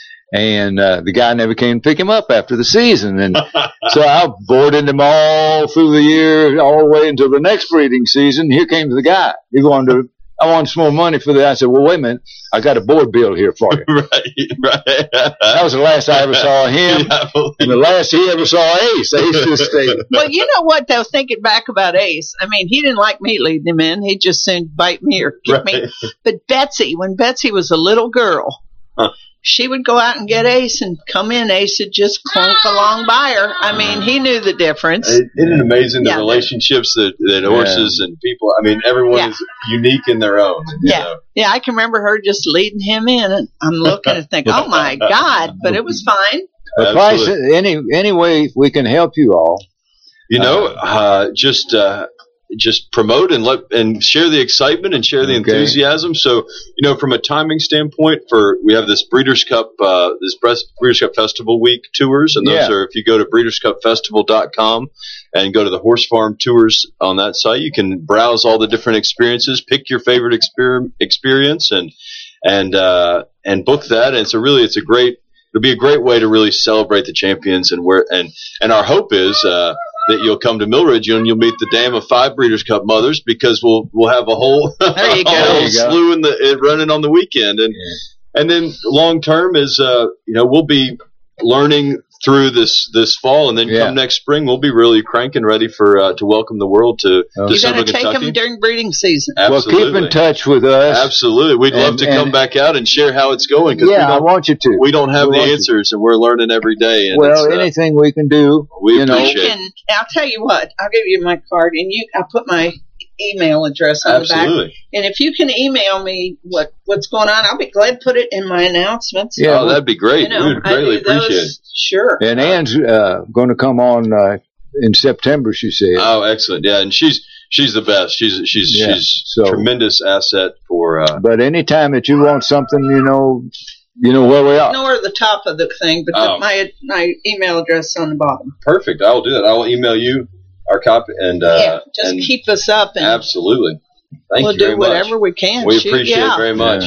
Speaker 2: And uh, the guy never came to pick him up after the season. And so I boarded him all through the year, all the way until the next breeding season. Here came the guy. He wanted to, I wanted some more money for that. I said, well, wait a minute. I got a board bill here for you.
Speaker 8: right, right.
Speaker 2: That was the last I ever saw him.
Speaker 8: Yeah, I believe
Speaker 2: And the last he ever saw Ace. Ace just stayed.
Speaker 5: Well, you know what, though, thinking back about Ace, I mean, he didn't like me leading him in. He'd just soon bite me or kick me.
Speaker 8: Right.
Speaker 5: But Betsy, when Betsy was a little girl,
Speaker 8: Huh.
Speaker 5: she would go out and get Ace and come in. Ace would just clunk along by her. I mean, he knew the difference.
Speaker 8: It- Isn't it amazing the
Speaker 5: Yeah.
Speaker 8: relationships that, that horses and people, I mean, everyone
Speaker 5: Yeah.
Speaker 8: is unique in their own. You
Speaker 5: Yeah.
Speaker 8: know?
Speaker 5: Yeah, I can remember her just leading him in, and I'm looking and thinking, oh, my God. But it was fine.
Speaker 2: But Price,
Speaker 8: Absolutely.
Speaker 2: any, any way we can help you all.
Speaker 8: You know, uh, just uh, just promote and let and share the excitement and share the
Speaker 2: Okay.
Speaker 8: enthusiasm. So, you know, from a timing standpoint, for we have this Breeders' Cup, uh, this Breast- Breeders' Cup Festival Week tours, and those
Speaker 2: Yeah.
Speaker 8: are if you go to breeders cup festival dot com and go to the Horse Farm tours on that site, you can browse all the different experiences, pick your favorite exper- experience, and and uh, and book that. And it's a really it's a great it'll be a great way to really celebrate the champions and where and and our hope is. Uh, that you'll come to Millridge and you'll meet the dam of five Breeders' Cup mothers, because we'll we'll have a whole,
Speaker 5: There you go.
Speaker 8: a whole
Speaker 2: There you go.
Speaker 8: slew in the it running on the weekend, and and then long term is uh you know we'll be learning through this this fall, and then
Speaker 2: Yeah.
Speaker 8: come next spring we'll be really cranking ready for uh, to welcome the world to,
Speaker 2: Oh.
Speaker 8: to
Speaker 5: You're
Speaker 8: Central
Speaker 5: going to take
Speaker 8: Kentucky.
Speaker 5: them during breeding season.
Speaker 8: Absolutely.
Speaker 2: Well, keep in touch with us.
Speaker 8: Absolutely, we'd love
Speaker 2: And-
Speaker 8: to come
Speaker 2: and-
Speaker 8: back out and share how it's going, because
Speaker 2: Yeah,
Speaker 8: we
Speaker 2: I
Speaker 8: don't
Speaker 2: want you to.
Speaker 8: we don't have
Speaker 2: We
Speaker 8: the
Speaker 2: want you.
Speaker 8: answers, and we're learning every day. And
Speaker 2: Well,
Speaker 8: it's, uh,
Speaker 2: anything we can do,
Speaker 8: we
Speaker 2: you know.
Speaker 8: appreciate
Speaker 5: You can, I'll tell you what, I'll give you my card, and you, I'll put my email address on the back.
Speaker 8: absolutely.
Speaker 5: And if you can email me what, what's going on, I'll be glad to put it in my announcements.
Speaker 2: Yeah,
Speaker 8: Oh, that'd be great.
Speaker 5: You know,
Speaker 8: we would
Speaker 5: I
Speaker 8: greatly
Speaker 5: do those-
Speaker 8: appreciate it.
Speaker 5: Sure.
Speaker 2: And Ann's uh, going to come on uh, in September, she said.
Speaker 8: Oh, excellent! Yeah, and she's she's the best. She's she's
Speaker 2: Yeah,
Speaker 8: she's
Speaker 2: so-
Speaker 8: tremendous asset for. Uh,
Speaker 2: But anytime that you want something, you know, you know where we are.
Speaker 5: Nor the top of the thing, but
Speaker 8: Oh.
Speaker 5: the, my my email address is on the bottom.
Speaker 8: perfect. I'll do that. I'll email you our copy, and uh,
Speaker 5: yeah, just
Speaker 8: and
Speaker 5: keep us up, and
Speaker 8: absolutely. Thank
Speaker 5: we'll
Speaker 8: you very
Speaker 5: do whatever
Speaker 8: much.
Speaker 5: we can.
Speaker 8: We
Speaker 5: Shoot
Speaker 8: appreciate
Speaker 5: you
Speaker 8: it
Speaker 5: out.
Speaker 8: very much.
Speaker 2: Yeah.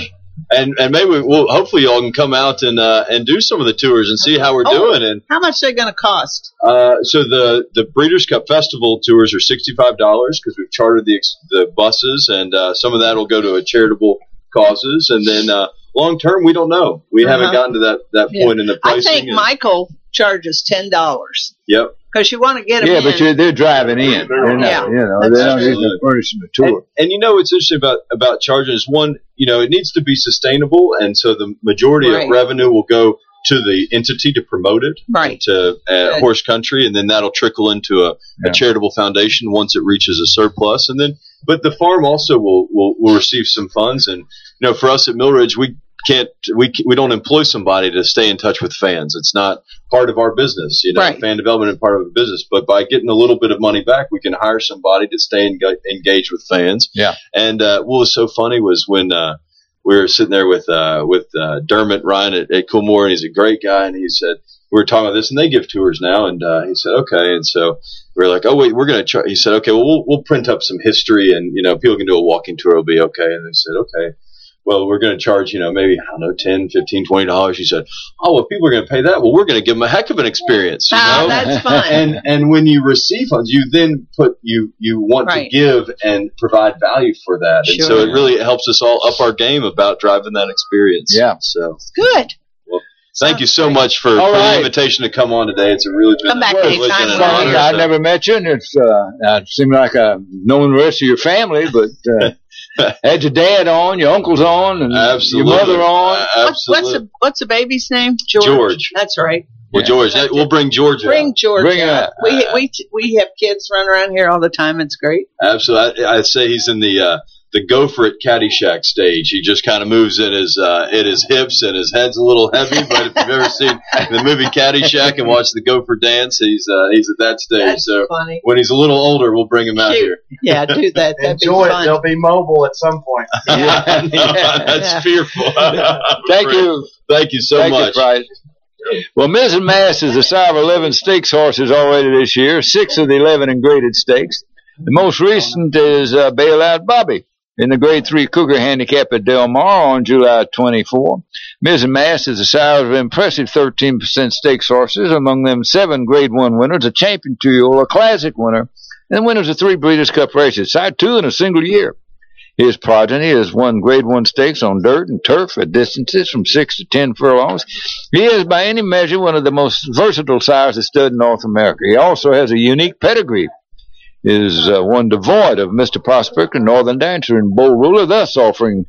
Speaker 8: And and maybe we'll hopefully y'all can come out and uh, and do some of the tours and see how we're
Speaker 5: Oh,
Speaker 8: doing. And
Speaker 5: how much are they going to cost?
Speaker 8: uh, so the the Breeders' Cup Festival tours are sixty-five dollars because we've chartered the ex- the buses, and uh, some of that will go to a charitable causes. And then uh, long term, we don't know. We
Speaker 5: Uh-huh.
Speaker 8: haven't gotten to that that
Speaker 5: Yeah.
Speaker 8: point in the
Speaker 5: I
Speaker 8: pricing.
Speaker 5: think
Speaker 8: and-
Speaker 5: Michael charges ten dollars
Speaker 8: Yep.
Speaker 5: because you want to get them
Speaker 2: Yeah,
Speaker 5: in.
Speaker 2: but you're, they're driving in. They're not,
Speaker 5: Yeah,
Speaker 2: you know,
Speaker 5: that's
Speaker 2: they don't
Speaker 8: true.
Speaker 2: get to furnishing the
Speaker 8: And,
Speaker 2: tour.
Speaker 8: and you know what's interesting about about charging is one, you know, it needs to be sustainable, and so the majority
Speaker 5: Right.
Speaker 8: of revenue will go to the entity to promote it,
Speaker 5: Right.
Speaker 8: to uh,
Speaker 5: Good.
Speaker 8: horse country, and then that'll trickle into a,
Speaker 2: Yeah.
Speaker 8: a charitable foundation once it reaches a surplus, and then but the farm also will, will will receive some funds, and you know, for us at Millridge, we can't we we don't employ somebody to stay in touch with fans. It's not part of our business, you know,
Speaker 5: Right.
Speaker 8: fan development is part of the business. But by getting a little bit of money back, we can hire somebody to stay enga- engaged with fans.
Speaker 2: Yeah.
Speaker 8: And uh, what was so funny was when uh, we were sitting there with uh, with uh, Dermot Ryan at, at Coolmore, and he's a great guy, and he said, we were talking about this, and they give tours now, and uh, he said, okay, and so we were like, oh wait, we're gonna try. He said, okay, well we'll, we'll print up some history, and you know, people can do a walking tour, it'll be okay. And they said, okay. Well, we're going to charge, you know, maybe, I don't know, ten, fifteen, twenty dollars. He said, oh, well, people are going to pay that. Well, we're going to give them a heck of an experience, you
Speaker 5: Ah,
Speaker 8: know?
Speaker 5: that's fun.
Speaker 8: And and when you receive funds, you then put, you, you want
Speaker 5: Right.
Speaker 8: to give and provide value for that. And so
Speaker 5: Sure.
Speaker 8: it really helps us all up our game about driving that experience.
Speaker 2: Yeah.
Speaker 8: So
Speaker 5: Good.
Speaker 8: thank you so much for,
Speaker 2: All
Speaker 8: for the
Speaker 2: right.
Speaker 8: invitation to come on today. It's a really been
Speaker 5: Come back
Speaker 8: a privilege
Speaker 5: anytime
Speaker 8: and an
Speaker 5: you want.
Speaker 8: honor.
Speaker 2: Well, I
Speaker 8: So-
Speaker 2: never met you, and it's uh, it seemed like I've known the rest of your family, but uh, had your dad on, your uncles on, and
Speaker 8: Absolutely.
Speaker 2: your mother on.
Speaker 8: Uh,
Speaker 5: What's, what's
Speaker 8: absolutely.
Speaker 5: the what's the baby's name? George.
Speaker 8: George.
Speaker 5: That's right.
Speaker 8: Well, George, that- we'll bring George
Speaker 5: Bring
Speaker 8: out.
Speaker 5: George.
Speaker 2: Bring him
Speaker 5: out.
Speaker 2: out.
Speaker 5: We we we have kids run around here all the time. It's great.
Speaker 8: Absolutely. I, I'd say he's in the uh, the go for it Caddyshack stage. He just kind of moves in his uh, in his hips, and his head's a little heavy. But if you've ever seen the movie Caddyshack and watched the Gopher dance, he's uh, he's at that stage.
Speaker 5: That's
Speaker 8: so
Speaker 5: funny.
Speaker 8: when he's a little older, we'll bring him out
Speaker 5: Cute.
Speaker 8: here.
Speaker 5: Yeah, do that. That'd
Speaker 4: Enjoy
Speaker 5: be
Speaker 4: it.
Speaker 5: fun.
Speaker 4: They'll be mobile at some point.
Speaker 5: Yeah.
Speaker 8: That's
Speaker 5: Yeah.
Speaker 8: fearful.
Speaker 2: Thank you.
Speaker 8: Thank you so
Speaker 2: Thank
Speaker 8: much.
Speaker 2: you, Bryce. Well, Missus Mass is the sire of eleven stakes horses already this year, six of the eleven in graded stakes. The most recent is uh, Bailout Bobby in the Grade three Cougar Handicap at Del Mar on July twenty-fourth. Missus Mass is the sire of impressive thirteen percent stakes horses, among them seven Grade one winners, a Champion two-year-old, a Classic winner, and winners of three Breeders' Cup races, sire two in a single year. His progeny has won Grade one stakes on dirt and turf at distances from six to ten furlongs. He is, by any measure, one of the most versatile sires of stud in North America. He also has a unique pedigree. He is uh, one devoid of Mister Prospector, Northern Dancer, and Bull Ruler, thus offering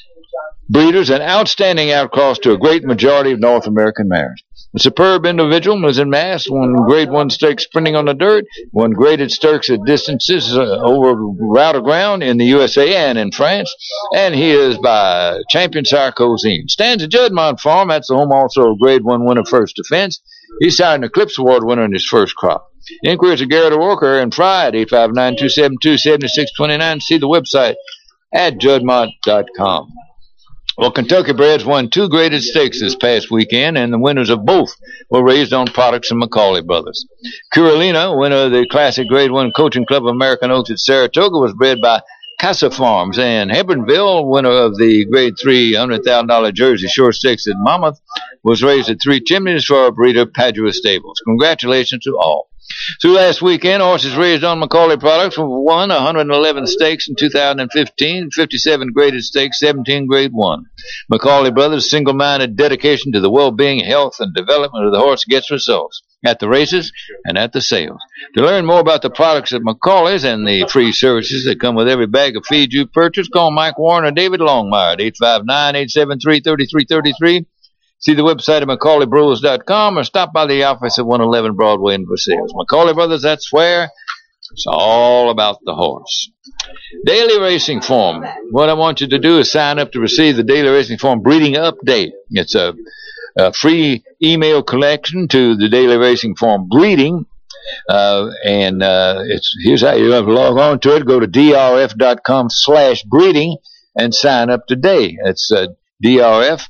Speaker 2: breeders an outstanding outcross to a great majority of North American mares. A superb individual, was in Mass, won Grade one stakes sprinting on the dirt, won graded stakes at distances uh, over route of ground in the U S A and in France, and he is by Champion Sire Cozine. Stands at Judmont Farm, that's the home also of Grade one winner First Defense. He's signed an Eclipse Award winner in his first crop. Inquiries of Garrett Walker and Fried, eight five nine, two seven two, seven six two nine. See the website at judmont dot com. Well, Kentucky Breds won two graded stakes this past weekend, and the winners of both were raised on products from Macaulay Brothers. Curalina, winner of the Classic Grade one Coaching Club of American Oaks at Saratoga, was bred by Casa Farms, and Hebronville, winner of the Grade three one hundred thousand dollars Jersey Shore Stakes at Monmouth, was raised at Three Chimneys for our breeder Padua Stables. Congratulations to all. Through last weekend, horses raised on Macaulay products won one hundred eleven stakes in two thousand fifteen, fifty-seven graded stakes, seventeen grade one. Macaulay Brothers' single-minded dedication to the well-being, health, and development of the horse gets results at the races and at the sales. To learn more about the products at Macaulay's and the free services that come with every bag of feed you purchase, call Mike Warren or David Longmire at eight five nine, eight seven three, three three three three. See the website at Macaulay Bros dot com or stop by the office at one eleven Broadway in Versailles. Macaulay Brothers, that's where it's all about the horse. Daily Racing Form. What I want you to do is sign up to receive the Daily Racing Form Breeding Update. It's a, a free email collection to the Daily Racing Form Breeding. Uh, and uh, it's here's how you have to log on to it. Go to D R F dot com slash breeding and sign up today. It's uh, D R F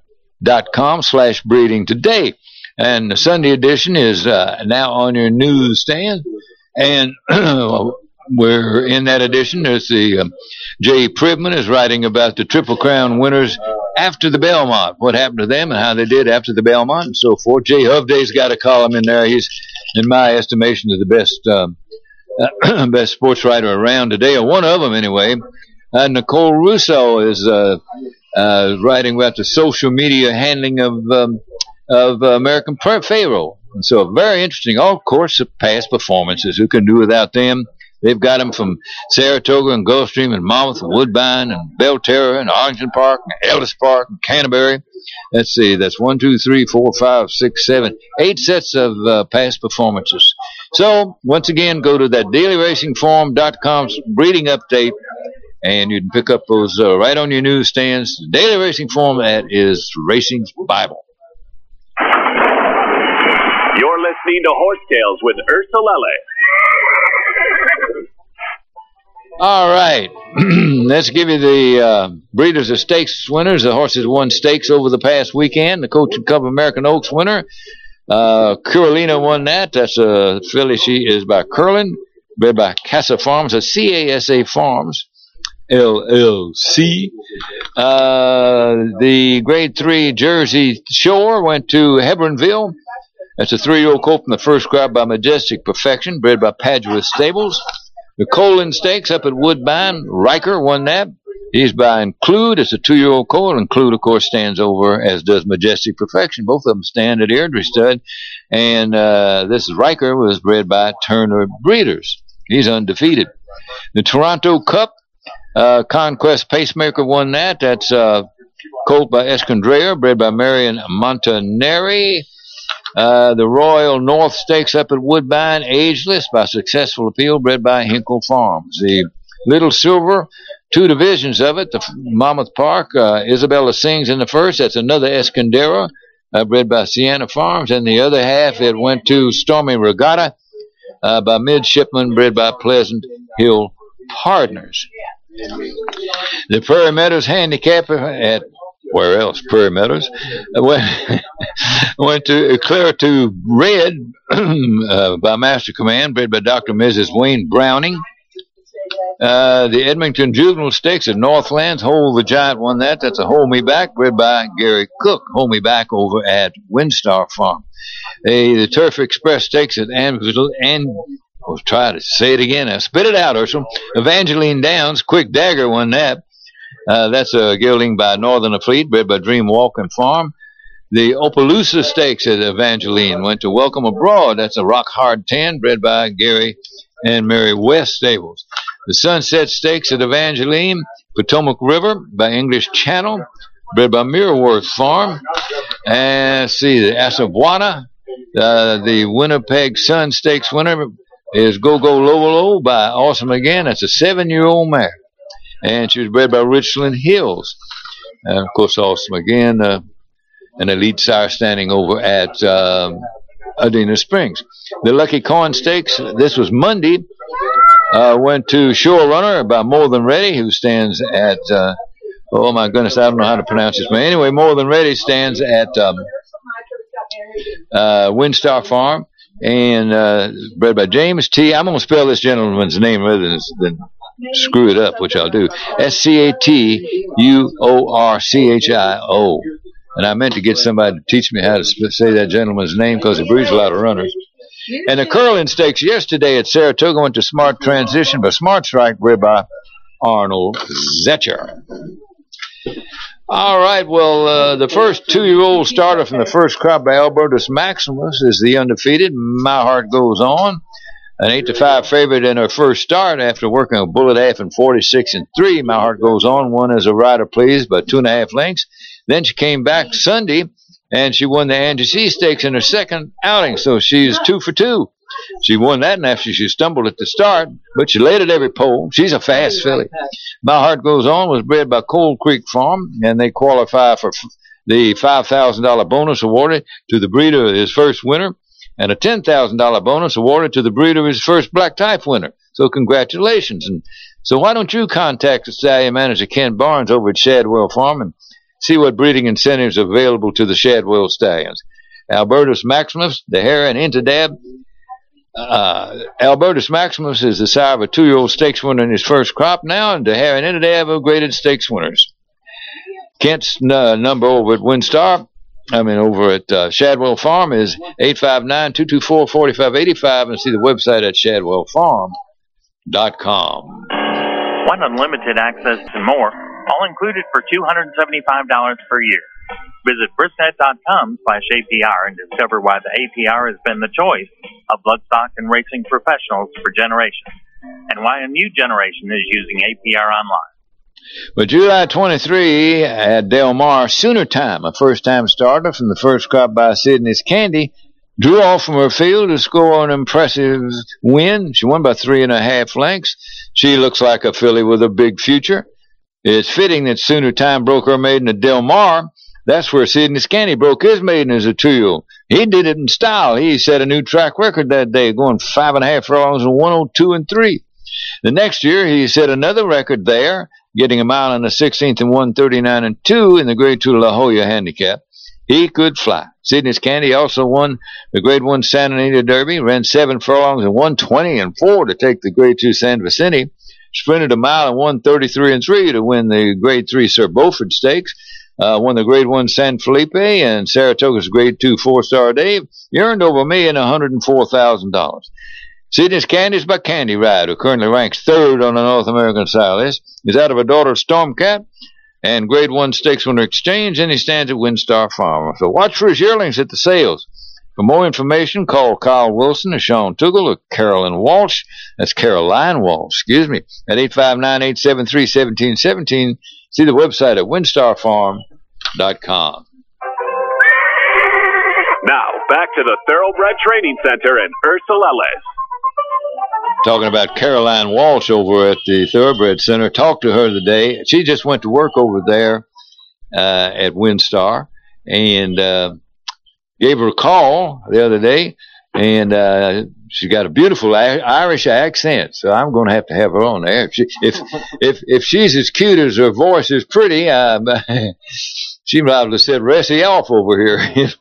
Speaker 2: dot com slash breeding today. And the Sunday edition is uh, now on your newsstand. And we're in that edition. There's the um, Jay Pribman is writing about the Triple Crown winners after the Belmont, what happened to them and how they did after the Belmont and so forth. Jay Hovday's got a column in there. He's, in my estimation, the best um, uh, best sports writer around today, or one of them anyway. Uh, Nicole Russo is uh, uh, writing about the social media handling of um, of uh, American Pharaoh. And so very interesting. All, of course, past performances. Who can do without them? They've got them from Saratoga and Gulfstream and Monmouth and Woodbine and Belterra and Arlington Park and Ellis Park and Canterbury. Let's see, that's one, two, three, four, five, six, seven, eight sets of uh, past performances. So, once again, go to that daily racing forum dot com's breeding update, and you can pick up those uh, right on your newsstands. The Daily Racing Forum, that is Racing's Bible.
Speaker 3: You're listening to Horse Tales with Ursa Lele.
Speaker 2: All right. Let's give you the uh, Breeders' of Stakes winners. The horses won stakes over the past weekend. The Coach and Cub American Oaks winner, uh, Carolina won that. That's a filly. She is by Curlin, bred by Casa Farms, a C A S A Farms, L L C. Uh, the Grade three Jersey Shore went to Hebronville. That's a three-year-old colt from the first crop by Majestic Perfection, bred by Padua Stables. The Colin Stakes up at Woodbine, Riker won that. He's by Include. It's a two-year-old colt. Include, of course, stands over, as does Majestic Perfection. Both of them stand at Airdrie Stud. And uh, this Riker was bred by Turner Breeders. He's undefeated. The Toronto Cup, uh, Conquest Pacemaker won that. That's uh, colt by Escondrea, bred by Marion Montanari. Uh, the Royal North Stakes up at Woodbine, ageless by Successful Appeal, bred by Hinkle Farms. The Little Silver, two divisions of it, the Monmouth Park, uh, Isabella Sings in the first. That's another Escondera, uh, bred by Sienna Farms. And the other half, it went to Stormy Regatta, uh, by Midshipman, bred by Pleasant Hill Partners. The Prairie Meadows Handicapper at where else? Prairie Meadows. Went, went to Clear to Red uh, by Master Command, bred by Doctor and Missus Wayne Browning. Uh, the Edmonton Juvenile Stakes at Northlands, Hold the Giant won that. That's a Hold Me Back, bred by Gary Cook. Hold Me Back over at Windstar Farm. Uh, the Turf Express Stakes at Anvil, and I'll try to say it again. Now, spit it out, Ursula. Evangeline Downs, Quick Dagger won that. Uh, that's a gelding by Northern Fleet, bred by Dream Walking Farm. The Opelousas Stakes at Evangeline went to Welcome Abroad. That's a Rock Hard ten, bred by Gary and Mary West Stables. The Sunset Stakes at Evangeline, Potomac River by English Channel, bred by Muirworth Farm. And let's see, the Assabuana, uh, the Winnipeg Sun Stakes winner is Go Go Lovolo by Awesome Again. That's a seven-year-old mare. And she was bred by Richland Hills. And, of course, Awesome Again, uh, an elite sire standing over at um, Adena Springs. The Lucky Coin Stakes, this was Monday, uh, went to Shore Runner by More Than Ready, who stands at, uh, oh my goodness, I don't know how to pronounce this, but anyway, More Than Ready stands at um, uh, Windstar Farm, and uh, bred by James T. I'm going to spell this gentleman's name rather than, than screw it up, which I'll do. S C A T U O R C H I O. And I meant to get somebody to teach me how to say that gentleman's name because he breeds a lot of runners. And the Curling Stakes yesterday at Saratoga went to Smart Transition by Smart Strike, bred by Arnold Zetcher. All right, well, uh, the first two-year-old starter from the first crop by Albertus Maximus is the undefeated My Heart Goes On. An eight to five favorite in her first start after working a bullet half in forty-six and three. My Heart Goes On won as a rider pleased by two and a half lengths. Then she came back Sunday and she won the Angie C Stakes in her second outing. So she's two for two. She won that, and after she stumbled at the start, but she laid at every pole. She's a fast filly. My Heart Goes On was bred by Cold Creek Farm, and they qualify for the five thousand dollars bonus awarded to the breeder of his first winner, and a ten thousand dollars bonus awarded to the breeder of his first black type winner. So congratulations. And so why don't you contact the stallion manager, Ken Barnes, over at Shadwell Farm and see what breeding incentives are available to the Shadwell stallions. Albertus Maximus, the Hare, and Interdab, Uh, Albertus Maximus is the sire of a two-year-old stakes winner in his first crop now, and to have an end, they have graded stakes winners. Kent's uh, number over at WinStar, I mean over at uh, Shadwell Farm, is eight five nine, two two four, four five eight five, and see the website at shadwell farm dot com.
Speaker 1: Want unlimited access and more, all included for two hundred seventy-five dollars per year. Visit brisnet dot com slash A P R and discover why the A P R has been the choice of bloodstock and racing professionals for generations, and why a new generation is using A P R online.
Speaker 2: But July twenty-third at Del Mar, Sooner Time, a first-time starter from the first crop by Sydney's Candy, drew off from her field to score an impressive win. She won by three and a half lengths. She looks like a filly with a big future. It's fitting that Sooner Time broke her maiden at Del Mar. That's where Sidney Scanny broke his maiden as a two-year-old. He did it in style. He set a new track record that day, going five and a half furlongs in one oh two and three. The next year, he set another record there, getting a mile and a sixteenth in one thirty-nine and two in the Grade two La Jolla handicap. He could fly. Sidney Scandy also won the Grade one Santa Anita Derby, ran seven furlongs in one twenty and four to take the Grade two San Vicente, sprinted a mile in one thirty-three and three to win the Grade three Sir Beaufort Stakes, uh, won the Grade one San Felipe and Saratoga's Grade two Four-Star Dave. He earned over a million one hundred four thousand dollars. Sidney's Candy's by Candy Ride, who currently ranks third on the North American side list, is out of a daughter of Stormcat and Grade one Stakes Winner Exchange, and he stands at WinStar Farm. So watch for his yearlings at the sales. For more information, call Kyle Wilson or Sean Tuggle or Carolyn Walsh. That's Caroline Walsh, excuse me, at eight five nine, eight seven three, one seven one seven. See the website at winstar farm dot com.
Speaker 3: Now, back to the Thoroughbred Training Center and Ursula Ellis.
Speaker 2: Talking about Caroline Walsh over at the Thoroughbred Center. Talked to her today. She just went to work over there uh, at WinStar and uh, gave her a call the other day. And uh, she got a beautiful a- Irish accent, so I'm going to have to have her on there. If she, if, if, if she's as cute as her voice is pretty, uh, she probably said, "Ressie off over here."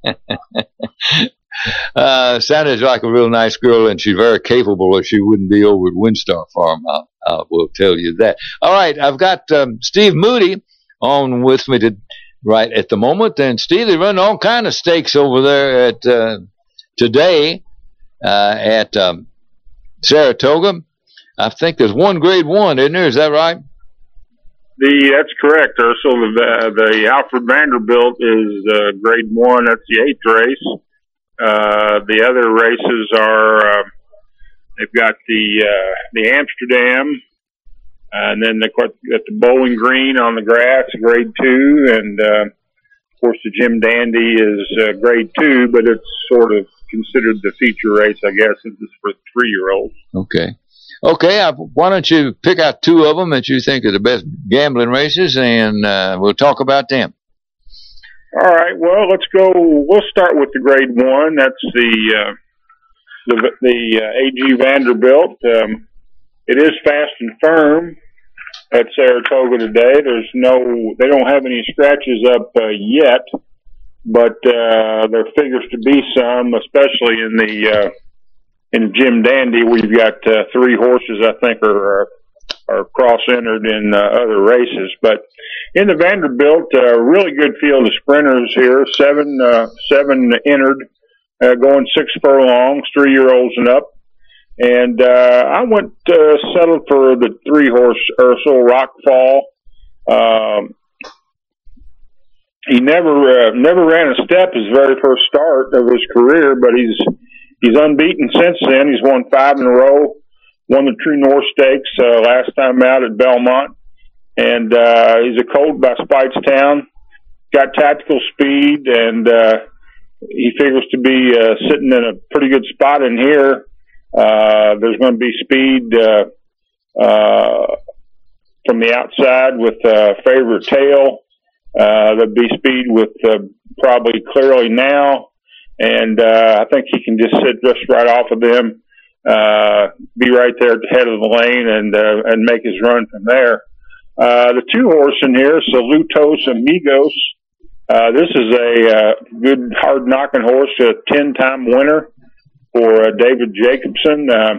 Speaker 2: Uh, sounded like a real nice girl, and she's very capable, or she wouldn't be over at WinStar Farm. I, I will tell you that. All right, I've got um, Steve Moody on with me to, right at the moment, and Steve, they run all kind of stakes over there at uh, today uh, at um, Saratoga. I think there's one Grade one, isn't there? Is that right?
Speaker 7: The that's correct, Ursula. The, the Alfred Vanderbilt is uh, Grade one. That's the eighth race. Uh, the other races are, uh, they've got the, uh, the Amsterdam, and then they've got the Bowling Green on the grass, Grade two, and, uh, of course the Jim Dandy is, uh, Grade two, but it's sort of considered the feature race, I guess. It's for three-year-olds.
Speaker 2: Okay. Okay, I, why don't you pick out two of them that you think are the best gambling races, and, uh, we'll talk about them.
Speaker 7: All right. Well, let's go. We'll start with the Grade One. That's the uh, the, the uh, A G Vanderbilt. Um, it is fast and firm at Saratoga today. There's no. They don't have any scratches up uh, yet, but uh, there figures to be some, especially in the uh, in Jim Dandy. We've got uh, three horses I think are. are are cross-entered in uh, other races. But in the Vanderbilt, a uh, really good field of sprinters here, seven uh, seven entered, uh, going six furlongs, three-year-olds and up. And uh, I went uh, settled for the three-horse Ursel Rockfall. Um, he never uh, never ran a step his very first start of his career, but he's he's unbeaten since then. He's won five in a row. Won the True North Stakes uh, last time out at Belmont. And uh, he's a colt by Speightstown. Got tactical speed, and uh, he figures to be uh, sitting in a pretty good spot in here. Uh, there's going to be speed uh, uh, from the outside with uh, Favorite Tail. Uh, there'll be speed with uh, probably Clearly Now. And uh, I think he can just sit just right off of them. Uh, be right there at the head of the lane and, uh, and make his run from there. Uh, the two horse in here, Salutos Amigos. Uh, this is a, uh, good hard knocking horse, a ten time winner. for uh, David Jacobson. Uh,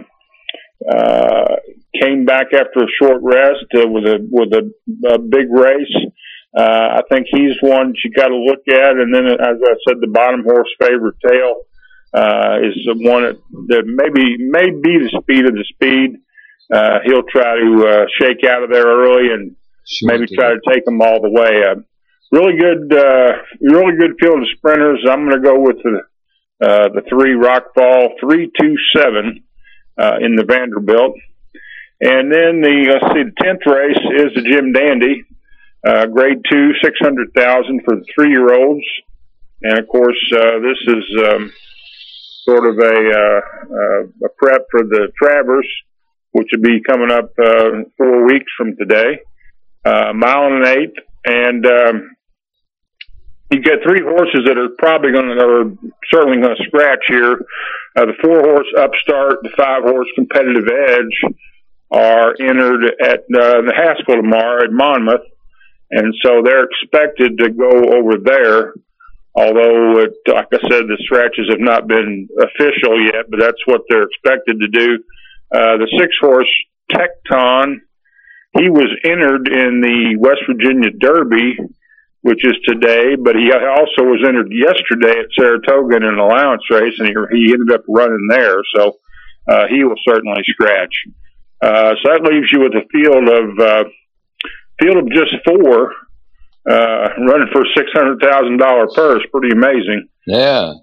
Speaker 7: uh, came back after a short rest uh, with a with a, a big race. Uh, I think he's one you got to look at. And then, as I said, the bottom horse, Favorite Tale, uh, is the one that, that maybe may be the speed of the speed. Uh, he'll try to uh, shake out of there early and sure maybe try to take them all the way. Uh, really good, uh, really good field of sprinters. I'm going to go with the uh, the three Rockfall three two seven uh, in the Vanderbilt, and then the let's see, the tenth race is the Jim Dandy. Uh, grade two, six hundred thousand for the three-year-olds. And of course, uh, this is, um, sort of a, uh, uh, a prep for the Travers, which will be coming up, uh, four weeks from today. Uh, mile and an eighth. And, um, you get three horses that are probably going to, or certainly going to scratch here. Uh, the four horse Upstart, the five horse Competitive Edge are entered at, uh, the Haskell tomorrow at Monmouth. And so they're expected to go over there, although, it, like I said, the scratches have not been official yet, but that's what they're expected to do. Uh, the six-horse Tecton, he was entered in the West Virginia Derby, which is today, but he also was entered yesterday at Saratoga in an allowance race, and he, he ended up running there, so uh, he will certainly scratch. Uh, so that leaves you with a field of... Uh, Field of just four, uh, running for a six hundred thousand dollar purse. Pretty amazing.
Speaker 2: Yeah.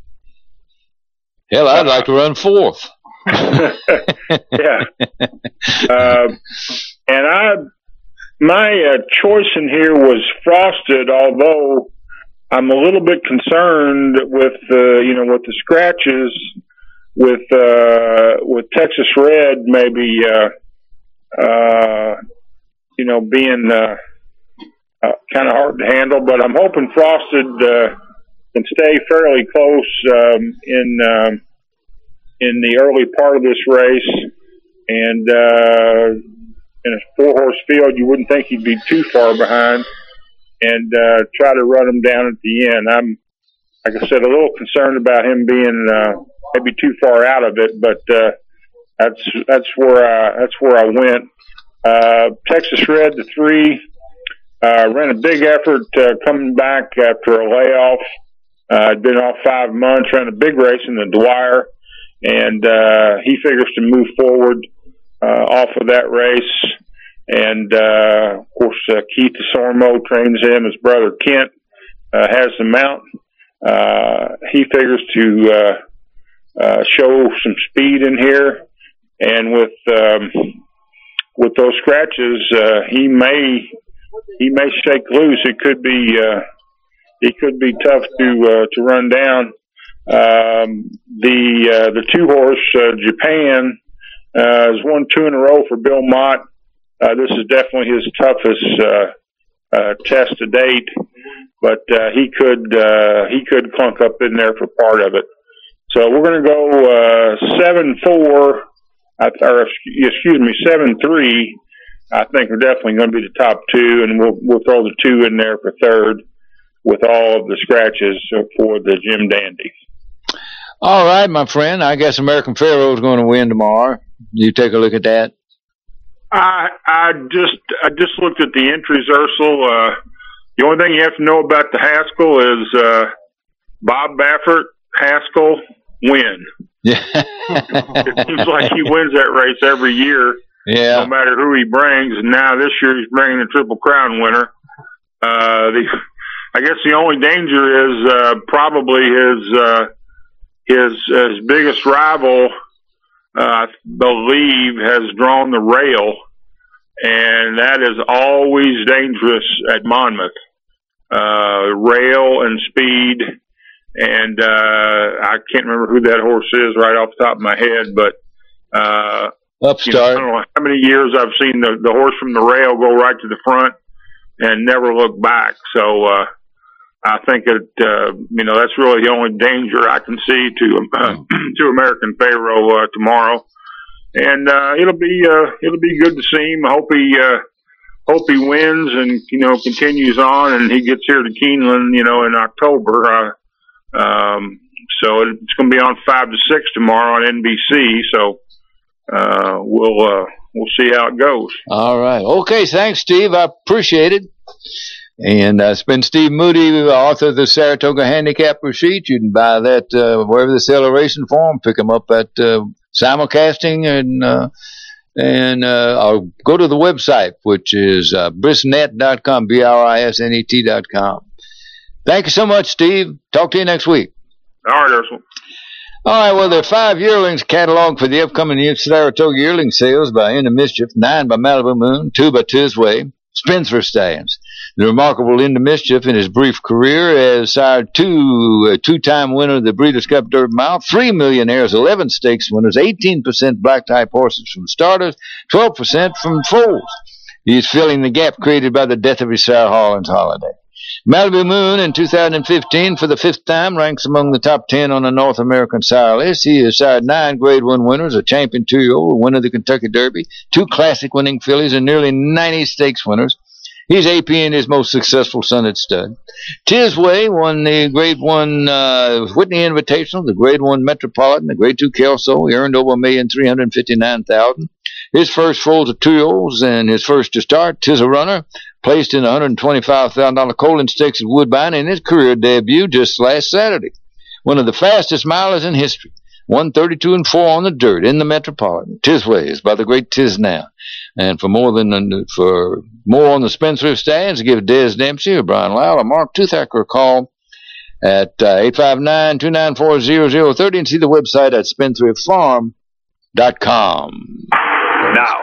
Speaker 2: Hell, I'd like to run fourth.
Speaker 7: Yeah. Uh, and I, my uh, choice in here was Frosted, although I'm a little bit concerned with, uh, you know, with the scratches, with, uh, with Texas Red maybe, uh, uh, you know, being uh, uh, kind of hard to handle, but I'm hoping Frosted uh, can stay fairly close um, in um, in the early part of this race. And uh, in a four-horse field, you wouldn't think he'd be too far behind, and uh, try to run him down at the end. I'm, like I said, a little concerned about him being uh, maybe too far out of it, but uh, that's that's where I, that's where I went. Uh, Texas Red, the three, uh, ran a big effort, uh, coming back after a layoff. Uh, had been off five months, ran a big race in the Dwyer, and, uh, he figures to move forward, uh, off of that race. And, uh, of course, uh, Keith Desormeaux trains him. His brother Kent, uh, has the mount. Uh, he figures to, uh, uh, show some speed in here. And with, um, with those scratches, uh, he may, he may shake loose. It could be, uh, it could be tough to, uh, to run down. Um, the, uh, the two horse, uh, Japan, uh, has won two in a row for Bill Mott. Uh, this is definitely his toughest, uh, uh, test to date, but, uh, he could, uh, he could clunk up in there for part of it. So we're going to go, uh, seven, four. Or excuse me, seven three. I think are definitely going to be the top two, and we'll we'll throw the two in there for third, with all of the scratches for the Jim Dandy.
Speaker 2: All right, my friend. I guess American Pharoah is going to win tomorrow. You take a look at that.
Speaker 7: I I just I just looked at the entries, Ursel. Uh, the only thing you have to know about the Haskell is uh, Bob Baffert, Haskell, win.
Speaker 2: Yeah.
Speaker 7: It seems like he wins that race every year,
Speaker 2: yeah.
Speaker 7: No matter who he brings. And now this year he's bringing the Triple Crown winner. Uh, the, I guess the only danger is uh, probably his uh, his his biggest rival. Uh, I believe has drawn the rail, and that is always dangerous at Monmouth. Uh, rail and speed. And, uh, I can't remember who that horse is right off the top of my head, but, uh,
Speaker 2: Upstart.
Speaker 7: You know, I don't know how many years I've seen the, the horse from the rail go right to the front and never look back. So, uh, I think that, uh, you know, that's really the only danger I can see to, uh, to American Pharoah, uh, tomorrow. And, uh, it'll be, uh, it'll be good to see him. I hope he, uh, hope he wins and, you know, continues on and he gets here to Keeneland, you know, in October. Uh, Um, So it's going to be on five to six tomorrow on N B C. So uh, we'll uh, we'll see how it goes.
Speaker 2: All right. Okay. Thanks, Steve. I appreciate it. And uh, it's been Steve Moody, author of the Saratoga Handicapper Sheet. You can buy that uh, wherever they sell a racing form. Pick them up at uh, simulcasting and uh, and uh, or go to the website, which is uh, brisnet dot com, B R I S N E T dot com. Thank you so much, Steve. Talk to you next week.
Speaker 7: All right, Ursula.
Speaker 2: All right, well, there are five yearlings cataloged for the upcoming Saratoga yearling sales by End of Mischief, nine by Malibu Moon, two by Tisway, Spencer Stallions. The remarkable End of Mischief in his brief career has sired two, a two-time winner of the Breeders' Cup Derby Mile, three millionaires, eleven stakes winners, eighteen percent black-type horses from starters, twelve percent from foals. He's filling the gap created by the death of his sire Harlan's Holiday. Malibu Moon in two thousand fifteen for the fifth time ranks among the top ten on the North American sire list. He has sired nine grade one winners, a champion two-year-old, a winner of the Kentucky Derby, two classic winning fillies, and nearly ninety stakes winners. He's A P and his most successful son at stud. Tisway won the grade one uh, Whitney Invitational, the grade one Metropolitan, the grade two Kelso. He earned over a million three hundred fifty-nine thousand. His first foals of two-year-olds and his first to start, Tis a Runner, placed in the one hundred twenty-five thousand dollars Colin Stakes at Woodbine in his career debut just last Saturday. One of the fastest milers in history. one thirty-two and four on the dirt in the Metropolitan. Tisway is by the great Tis Now. And for more than for more on the Spencer Stallions, give Des Dempsey or Brian Lyle or Mark Toothacker a call at uh, eight five nine, two nine four, zero zero three zero and see the website at spendthrift farm dot com.
Speaker 3: Now,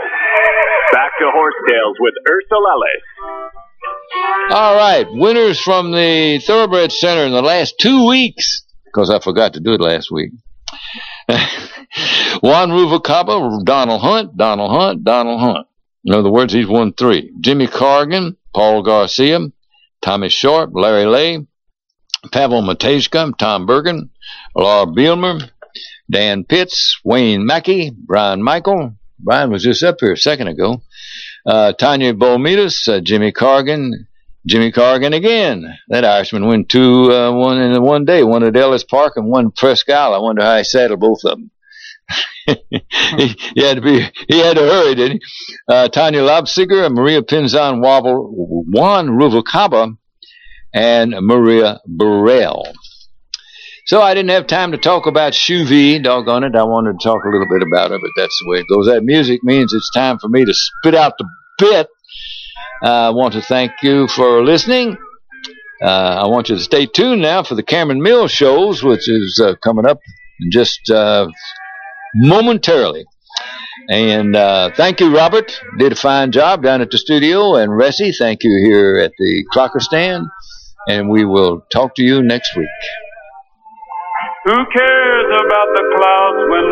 Speaker 3: back to Horse Tales with Ursula Ellis.
Speaker 2: All right, winners from the Thoroughbred Center in the last two weeks, because I forgot to do it last week. Juan Ruvalcaba, Donald Hunt, Donald Hunt, Donald Hunt. In other words, he's won three. Jimmy Corrigan, Paul Garcia, Tommy Short, Larry Lay, Pavel Matejka, Tom Bergen, Laura Bielmer, Dan Pitts, Wayne Mackey, Brian Michael. Brian was just up here a second ago. Uh, Tanya Bolmidas, uh, Jimmy Corrigan, Jimmy Corrigan again. That Irishman won two, uh, one in one day, one at Ellis Park and one Presque Isle. I wonder how he saddled both of them. he, he had to be, he had to hurry, didn't he? Uh, Tanya Lobsiger and Maria Pinzon Wobble, Juan Ruvalcaba, and Maria Burrell. So I didn't have time to talk about Chuvie, doggone it. I wanted to talk a little bit about it, but that's the way it goes. That music means it's time for me to spit out the bit. Uh, I want to thank you for listening. Uh, I want you to stay tuned now for the Cameron Mills shows, which is uh, coming up in just uh, momentarily. And uh, thank you, Robert. Did a fine job down at the studio. And Ressie, thank you here at the Clocker Stand. And we will talk to you next week.
Speaker 9: Who cares about the clouds when